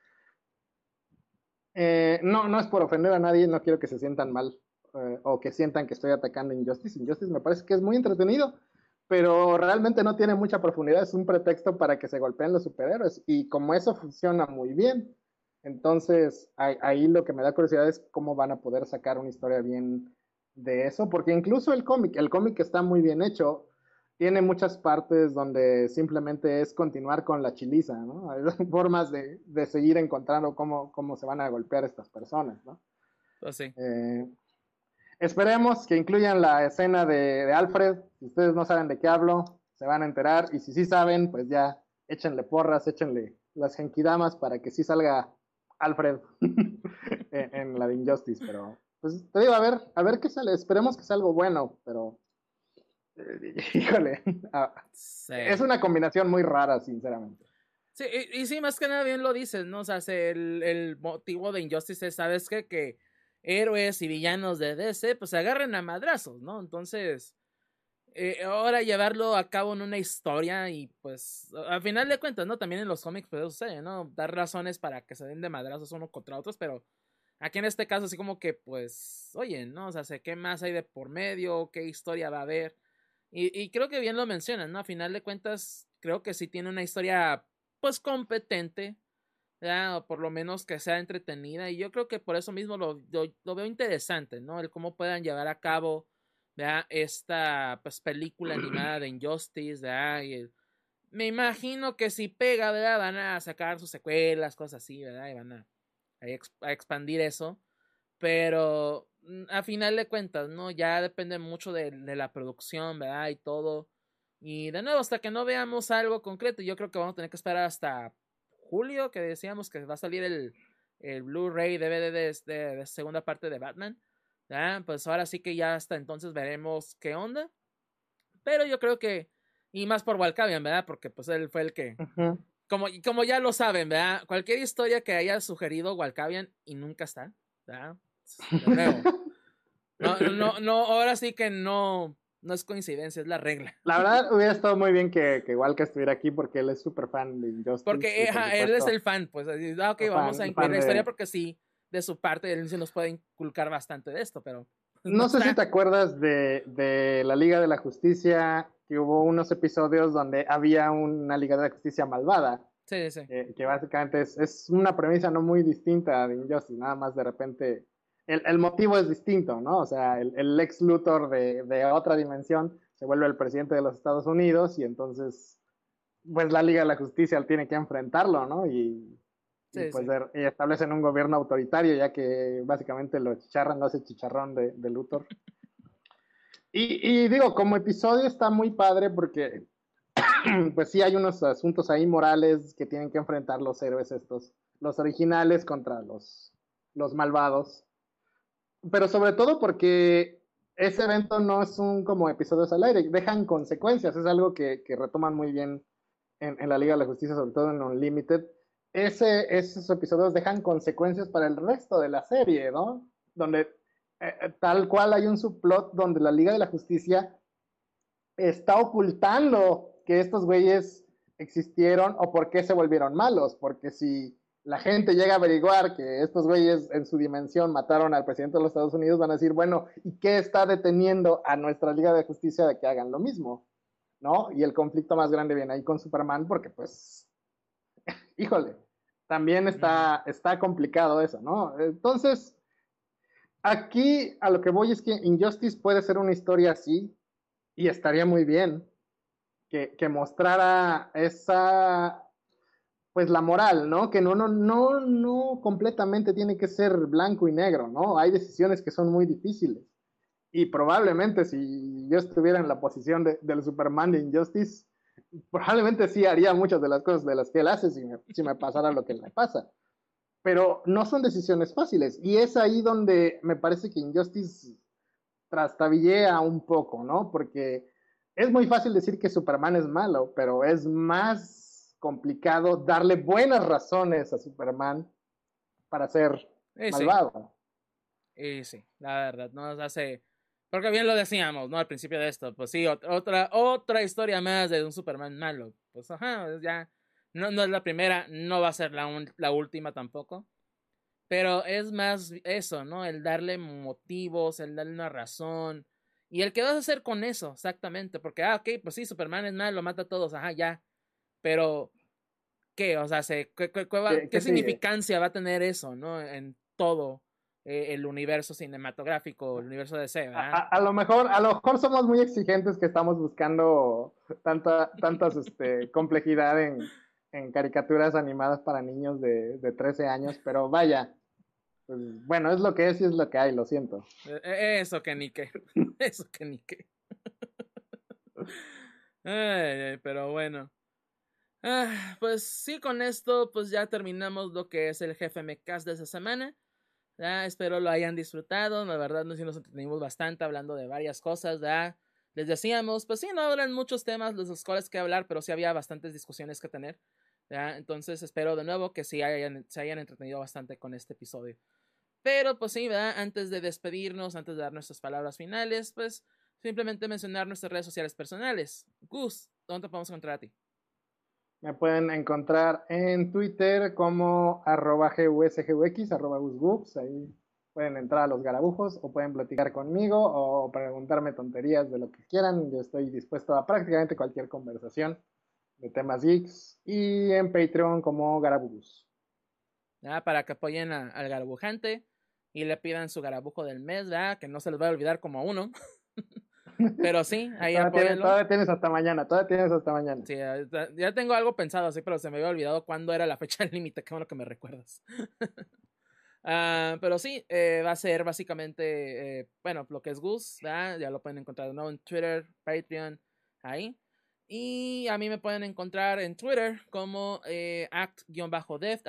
eh, no, no es por ofender a nadie, no quiero que se sientan mal eh, o que sientan que estoy atacando Injustice. Injustice me parece que es muy entretenido, pero realmente no tiene mucha profundidad, es un pretexto para que se golpeen los superhéroes, y como eso funciona muy bien, entonces ahí, ahí lo que me da curiosidad es cómo van a poder sacar una historia bien de eso, porque incluso el cómic, el cómic está muy bien hecho, tiene muchas partes donde simplemente es continuar con la chiliza, ¿no? Hay formas de, de seguir encontrando cómo, cómo se van a golpear estas personas, ¿no? Pues sí. Eh, Esperemos que incluyan la escena de, de Alfred. Si ustedes no saben de qué hablo, se van a enterar. Y si sí saben, pues ya échenle porras, échenle las genkidamas para que sí salga Alfred en, en la de Injustice, pero pues te digo, a ver, a ver qué sale, esperemos que sea algo bueno, pero eh, híjole, ah, Sí. es una combinación muy rara, sinceramente. Sí, y, y sí, más que nada bien lo dices, ¿no? O sea, se- el, el motivo de Injustice es, ¿sabes qué? Que héroes y villanos de D C, pues se agarren a madrazos, ¿no? Entonces, eh, ahora llevarlo a cabo en una historia y pues, al final de cuentas, ¿no? También en los cómics, pues eso sucede, ¿no? Dar razones para que se den de madrazos uno contra otros, pero aquí en este caso, así como que, pues, oye, ¿no? O sea, sé qué más hay de por medio, qué historia va a haber. Y, y creo que bien lo mencionan, ¿no? A final de cuentas, creo que sí tiene una historia, pues, competente, ¿verdad? O por lo menos que sea entretenida. Y yo creo que por eso mismo lo, lo, lo veo interesante, ¿no? El cómo puedan llevar a cabo, ¿verdad? Esta, pues, película animada de Injustice, ¿verdad? Y el, me imagino que si pega, ¿verdad? Van a sacar sus secuelas, cosas así, ¿verdad? Y van a, a, exp a expandir eso. Pero a final de cuentas, ¿no? Ya depende mucho de, de la producción, ¿verdad? Y todo. Y de nuevo, hasta que no veamos algo concreto, yo creo que vamos a tener que esperar hasta julio, que decíamos que va a salir el, el Blu-ray D V D de, de, de segunda parte de Batman. ¿Verdad? Pues ahora sí que ya hasta entonces veremos qué onda. Pero yo creo que, y más por Walcavian, ¿verdad? Porque pues él fue el que, Uh-huh. como, como ya lo saben, ¿verdad? Cualquier historia que haya sugerido Walcavian y nunca está, ¿verdad? De nuevo. No, no, no, ahora sí que no, no es coincidencia, es la regla. La verdad, hubiera estado muy bien que, que Walker estuviera aquí porque él es súper fan de Injustice Porque y por eh, él es supuesto el fan, pues así, ah, ok, vamos a fan, incluir fan la historia de... porque sí, de su parte, él sí nos puede inculcar bastante de esto, pero pues, no No sé si te está. acuerdas de, de la Liga de la Justicia, que hubo unos episodios donde había una Liga de la Justicia malvada, Sí, sí. eh, que básicamente es, es una premisa no muy distinta de Injustice, nada más de repente el, el motivo es distinto, ¿no? O sea, el, el Lex Luthor de, de otra dimensión se vuelve el presidente de los Estados Unidos y entonces pues la Liga de la Justicia tiene que enfrentarlo, ¿no? Y, y Sí, pues sí. de, y establecen un gobierno autoritario, ya que básicamente lo chicharran, no hace chicharrón de, de Luthor. Y, y, digo, como episodio está muy padre porque pues sí hay unos asuntos ahí morales que tienen que enfrentar los héroes estos, los originales contra los, los malvados. Pero sobre todo porque ese evento no es un como episodios al aire, dejan consecuencias, es algo que, que retoman muy bien en, en, la Liga de la Justicia, sobre todo en Unlimited. Ese, esos episodios dejan consecuencias para el resto de la serie, ¿no? Donde eh, tal cual hay un subplot donde la Liga de la Justicia está ocultando que estos güeyes existieron o por qué se volvieron malos, porque si la gente llega a averiguar que estos güeyes en su dimensión mataron al presidente de los Estados Unidos, van a decir, bueno, ¿y qué está deteniendo a nuestra Liga de Justicia de que hagan lo mismo? ¿No? Y el conflicto más grande viene ahí con Superman porque pues, híjole, también está, está complicado eso, ¿no? Entonces, aquí a lo que voy es que Injustice puede ser una historia así y estaría muy bien que, que mostrara esa, pues la moral, ¿no? Que no, no, no, no completamente tiene que ser blanco y negro, ¿no? Hay decisiones que son muy difíciles. Y probablemente si yo estuviera en la posición de, del Superman de Injustice, probablemente sí haría muchas de las cosas de las que él hace si me, si me pasara lo que le pasa. Pero no son decisiones fáciles. Y es ahí donde me parece que Injustice trastabillea un poco, ¿no? Porque es muy fácil decir que Superman es malo, pero es más complicado darle buenas razones a Superman para ser Eh, sí, malvado. y sí, la verdad, nos hace. Porque bien lo decíamos, ¿no? Al principio de esto, pues sí, otra, otra historia más de un Superman malo. Pues ajá, ya. No, no es la primera, no va a ser la, un, la última tampoco. Pero es más eso, ¿no? El darle motivos, el darle una razón. Y el que vas a hacer con eso, exactamente. Porque, ah, ok, pues sí, Superman es malo, mata a todos, ajá, ya. Pero, ¿qué? O sea, se, ¿qué, qué, qué, va, ¿Qué, ¿qué qué sigue? significancia va a tener eso, ¿no? En todo eh, el universo cinematográfico, el universo de D C, A, ¿verdad? a, a, lo mejor, a lo mejor somos muy exigentes que estamos buscando tanta, tantas este, complejidad en, en caricaturas animadas para niños de, de trece años, pero vaya, pues, bueno, es lo que es y es lo que hay, lo siento. Eso que ni qué. Eso que ni qué. Ay, ay, pero bueno. Ah, pues sí, con esto pues ya terminamos lo que es el G F M Cast de esta semana. Ya, espero lo hayan disfrutado. La verdad, nos, sí nos entretenimos bastante hablando de varias cosas. ¿Ya? Les decíamos, pues sí, no hablan muchos temas de los cuales que hablar, pero sí había bastantes discusiones que tener. ¿Ya? Entonces espero de nuevo que sí hayan, se hayan entretenido bastante con este episodio. Pero pues sí, ¿verdad? Antes de despedirnos, antes de dar nuestras palabras finales, pues simplemente mencionar nuestras redes sociales personales. Gus, ¿dónde te podemos encontrar a ti? Me pueden encontrar en Twitter como arroba gusgux, arroba gusgux. Ahí pueden entrar a los garabujos o pueden platicar conmigo o preguntarme tonterías de lo que quieran. Yo estoy dispuesto a prácticamente cualquier conversación de temas geeks. Y en Patreon como garabujos. ¿Ya? Para que apoyen a, al garabujante y le pidan su garabujo del mes, ¿verdad? Que no se les va a olvidar como a uno. Pero sí, ahí todavía, tienes, apóyenlo. todavía tienes hasta mañana, todavía tienes hasta mañana. Sí, ya tengo algo pensado así, pero se me había olvidado cuándo era la fecha límite. Qué bueno que me recuerdas. uh, pero sí, eh, va a ser básicamente, eh, bueno, lo que es Gus, ¿verdad? Ya lo pueden encontrar ¿no? en Twitter, Patreon, ahí. Y a mí me pueden encontrar en Twitter como eh, act-deft,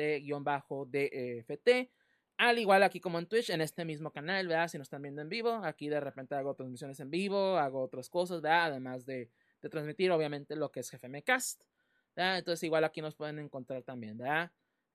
A-C-T-D F T. Al igual aquí como en Twitch, en este mismo canal, ¿verdad? Si nos están viendo en vivo, aquí de repente hago transmisiones en vivo, hago otras cosas, ¿verdad? Además de, de transmitir, obviamente, lo que es G F M Cast, ¿verdad? Entonces igual aquí nos pueden encontrar también, ¿verdad?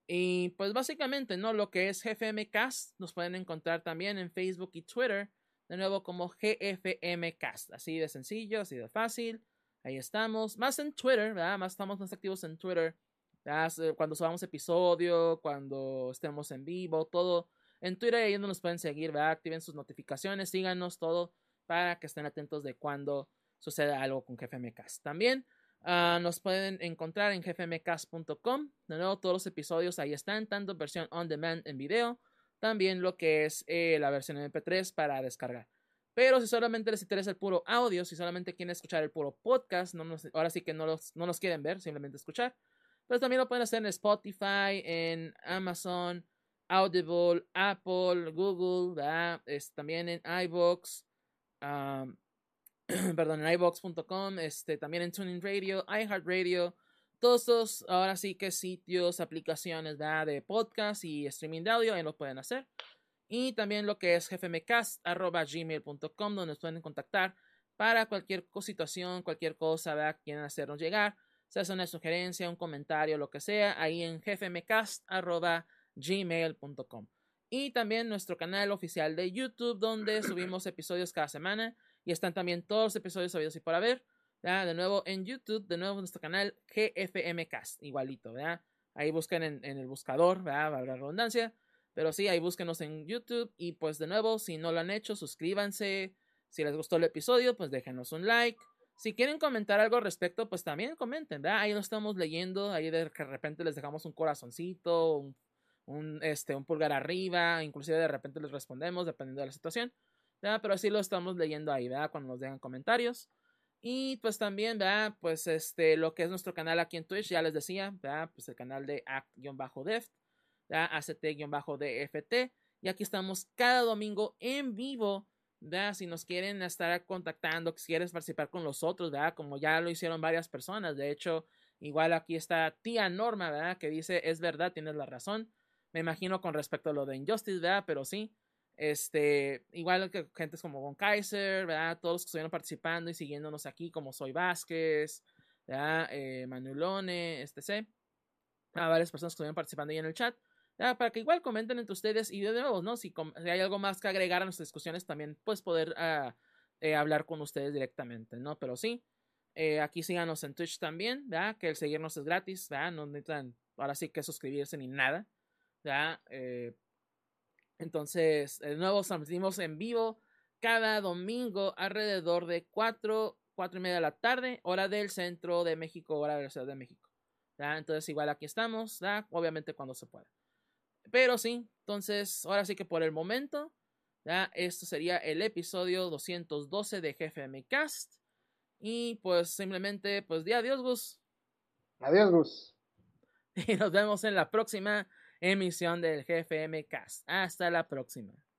Y pues básicamente, ¿no? Lo que es G F M Cast nos pueden encontrar también en Facebook y Twitter, de nuevo como G F M Cast, así de sencillo, así de fácil. Ahí estamos, más en Twitter, ¿verdad? Más estamos más activos en Twitter, ¿verdad? Cuando subamos episodio, cuando estemos en vivo, todo. En Twitter ahí nos pueden seguir, ¿verdad? Activen sus notificaciones, síganos todo para que estén atentos de cuando suceda algo con G F M Cast. También uh, nos pueden encontrar en g f m cast punto com. De nuevo, todos los episodios ahí están, tanto versión on demand en video, también lo que es eh, la versión M P tres para descargar. Pero si solamente les interesa el puro audio, si solamente quieren escuchar el puro podcast, no nos, ahora sí que no los, no los quieren ver, simplemente escuchar, pues también lo pueden hacer en Spotify, en Amazon, Audible, Apple, Google, ¿verdad? Es, también en iVoox, um, perdón, en iVoox punto com, este, también en TuneIn Radio, iHeartRadio, todos estos ahora sí que sitios, aplicaciones ¿verdad? De podcast y streaming de audio, ahí lo pueden hacer. Y también lo que es gfmcast arroba gmail punto com, donde nos pueden contactar para cualquier situación, cualquier cosa ¿verdad? Que quieran hacernos llegar, sea una sugerencia, un comentario, lo que sea, ahí en gfmcast arroba gmail punto com. Y también nuestro canal oficial de YouTube, donde subimos episodios cada semana y están también todos los episodios sabidos y por haber. ¿verdad? De nuevo en YouTube, de nuevo en nuestro canal G F M Cast, igualito, ¿verdad? Ahí buscan en, en el buscador, ¿verdad? Valga la redundancia. Pero sí, ahí búsquenos en YouTube y pues de nuevo, si no lo han hecho, suscríbanse. Si les gustó el episodio, pues déjenos un like. Si quieren comentar algo al respecto, pues también comenten, ¿verdad? Ahí lo estamos leyendo, ahí de repente les dejamos un corazoncito, un, un, este, un pulgar arriba, inclusive de repente les respondemos, dependiendo de la situación, ¿verdad? Pero así lo estamos leyendo ahí, ¿verdad? Cuando nos dejan comentarios. Y pues también, ¿verdad? Pues este, lo que es nuestro canal aquí en Twitch, ya les decía, ¿verdad? Pues el canal de act-deft. A C T D F T. Y aquí estamos cada domingo en vivo. ¿verdad? Si nos quieren estar contactando, si quieres participar con nosotros, ¿verdad? Como ya lo hicieron varias personas. De hecho, igual aquí está tía Norma, ¿verdad? Que dice, es verdad, tienes la razón. Me imagino con respecto a lo de Injustice, ¿verdad? Pero sí. Este, igual que gente como Von Kaiser, ¿verdad? Todos los que estuvieron participando y siguiéndonos aquí, como Soy Vázquez, ¿verdad? Eh, Manulone, este C. A varias personas que estuvieron participando ahí en el chat. Ya, para que igual comenten entre ustedes y de nuevo, ¿no? Si, si hay algo más que agregar a nuestras discusiones, también pues poder uh, eh, hablar con ustedes directamente, ¿no? Pero sí, eh, aquí síganos en Twitch también, ¿verdad? Que el seguirnos es gratis, ¿verdad? No necesitan ahora sí que suscribirse ni nada, ¿verdad? Eh, entonces, de nuevo, transmitimos en vivo cada domingo alrededor de cuatro, cuatro y media de la tarde, hora del centro de México, hora de la Ciudad de México. ¿verdad? Entonces, igual aquí estamos, ¿verdad? Obviamente cuando se pueda. Pero sí, entonces, ahora sí que por el momento, ¿ya? Esto sería el episodio doscientos doce de G F M Cast. Y pues simplemente, pues di adiós, Gus. Adiós, Gus. Y nos vemos en la próxima emisión del G F M Cast. Hasta la próxima.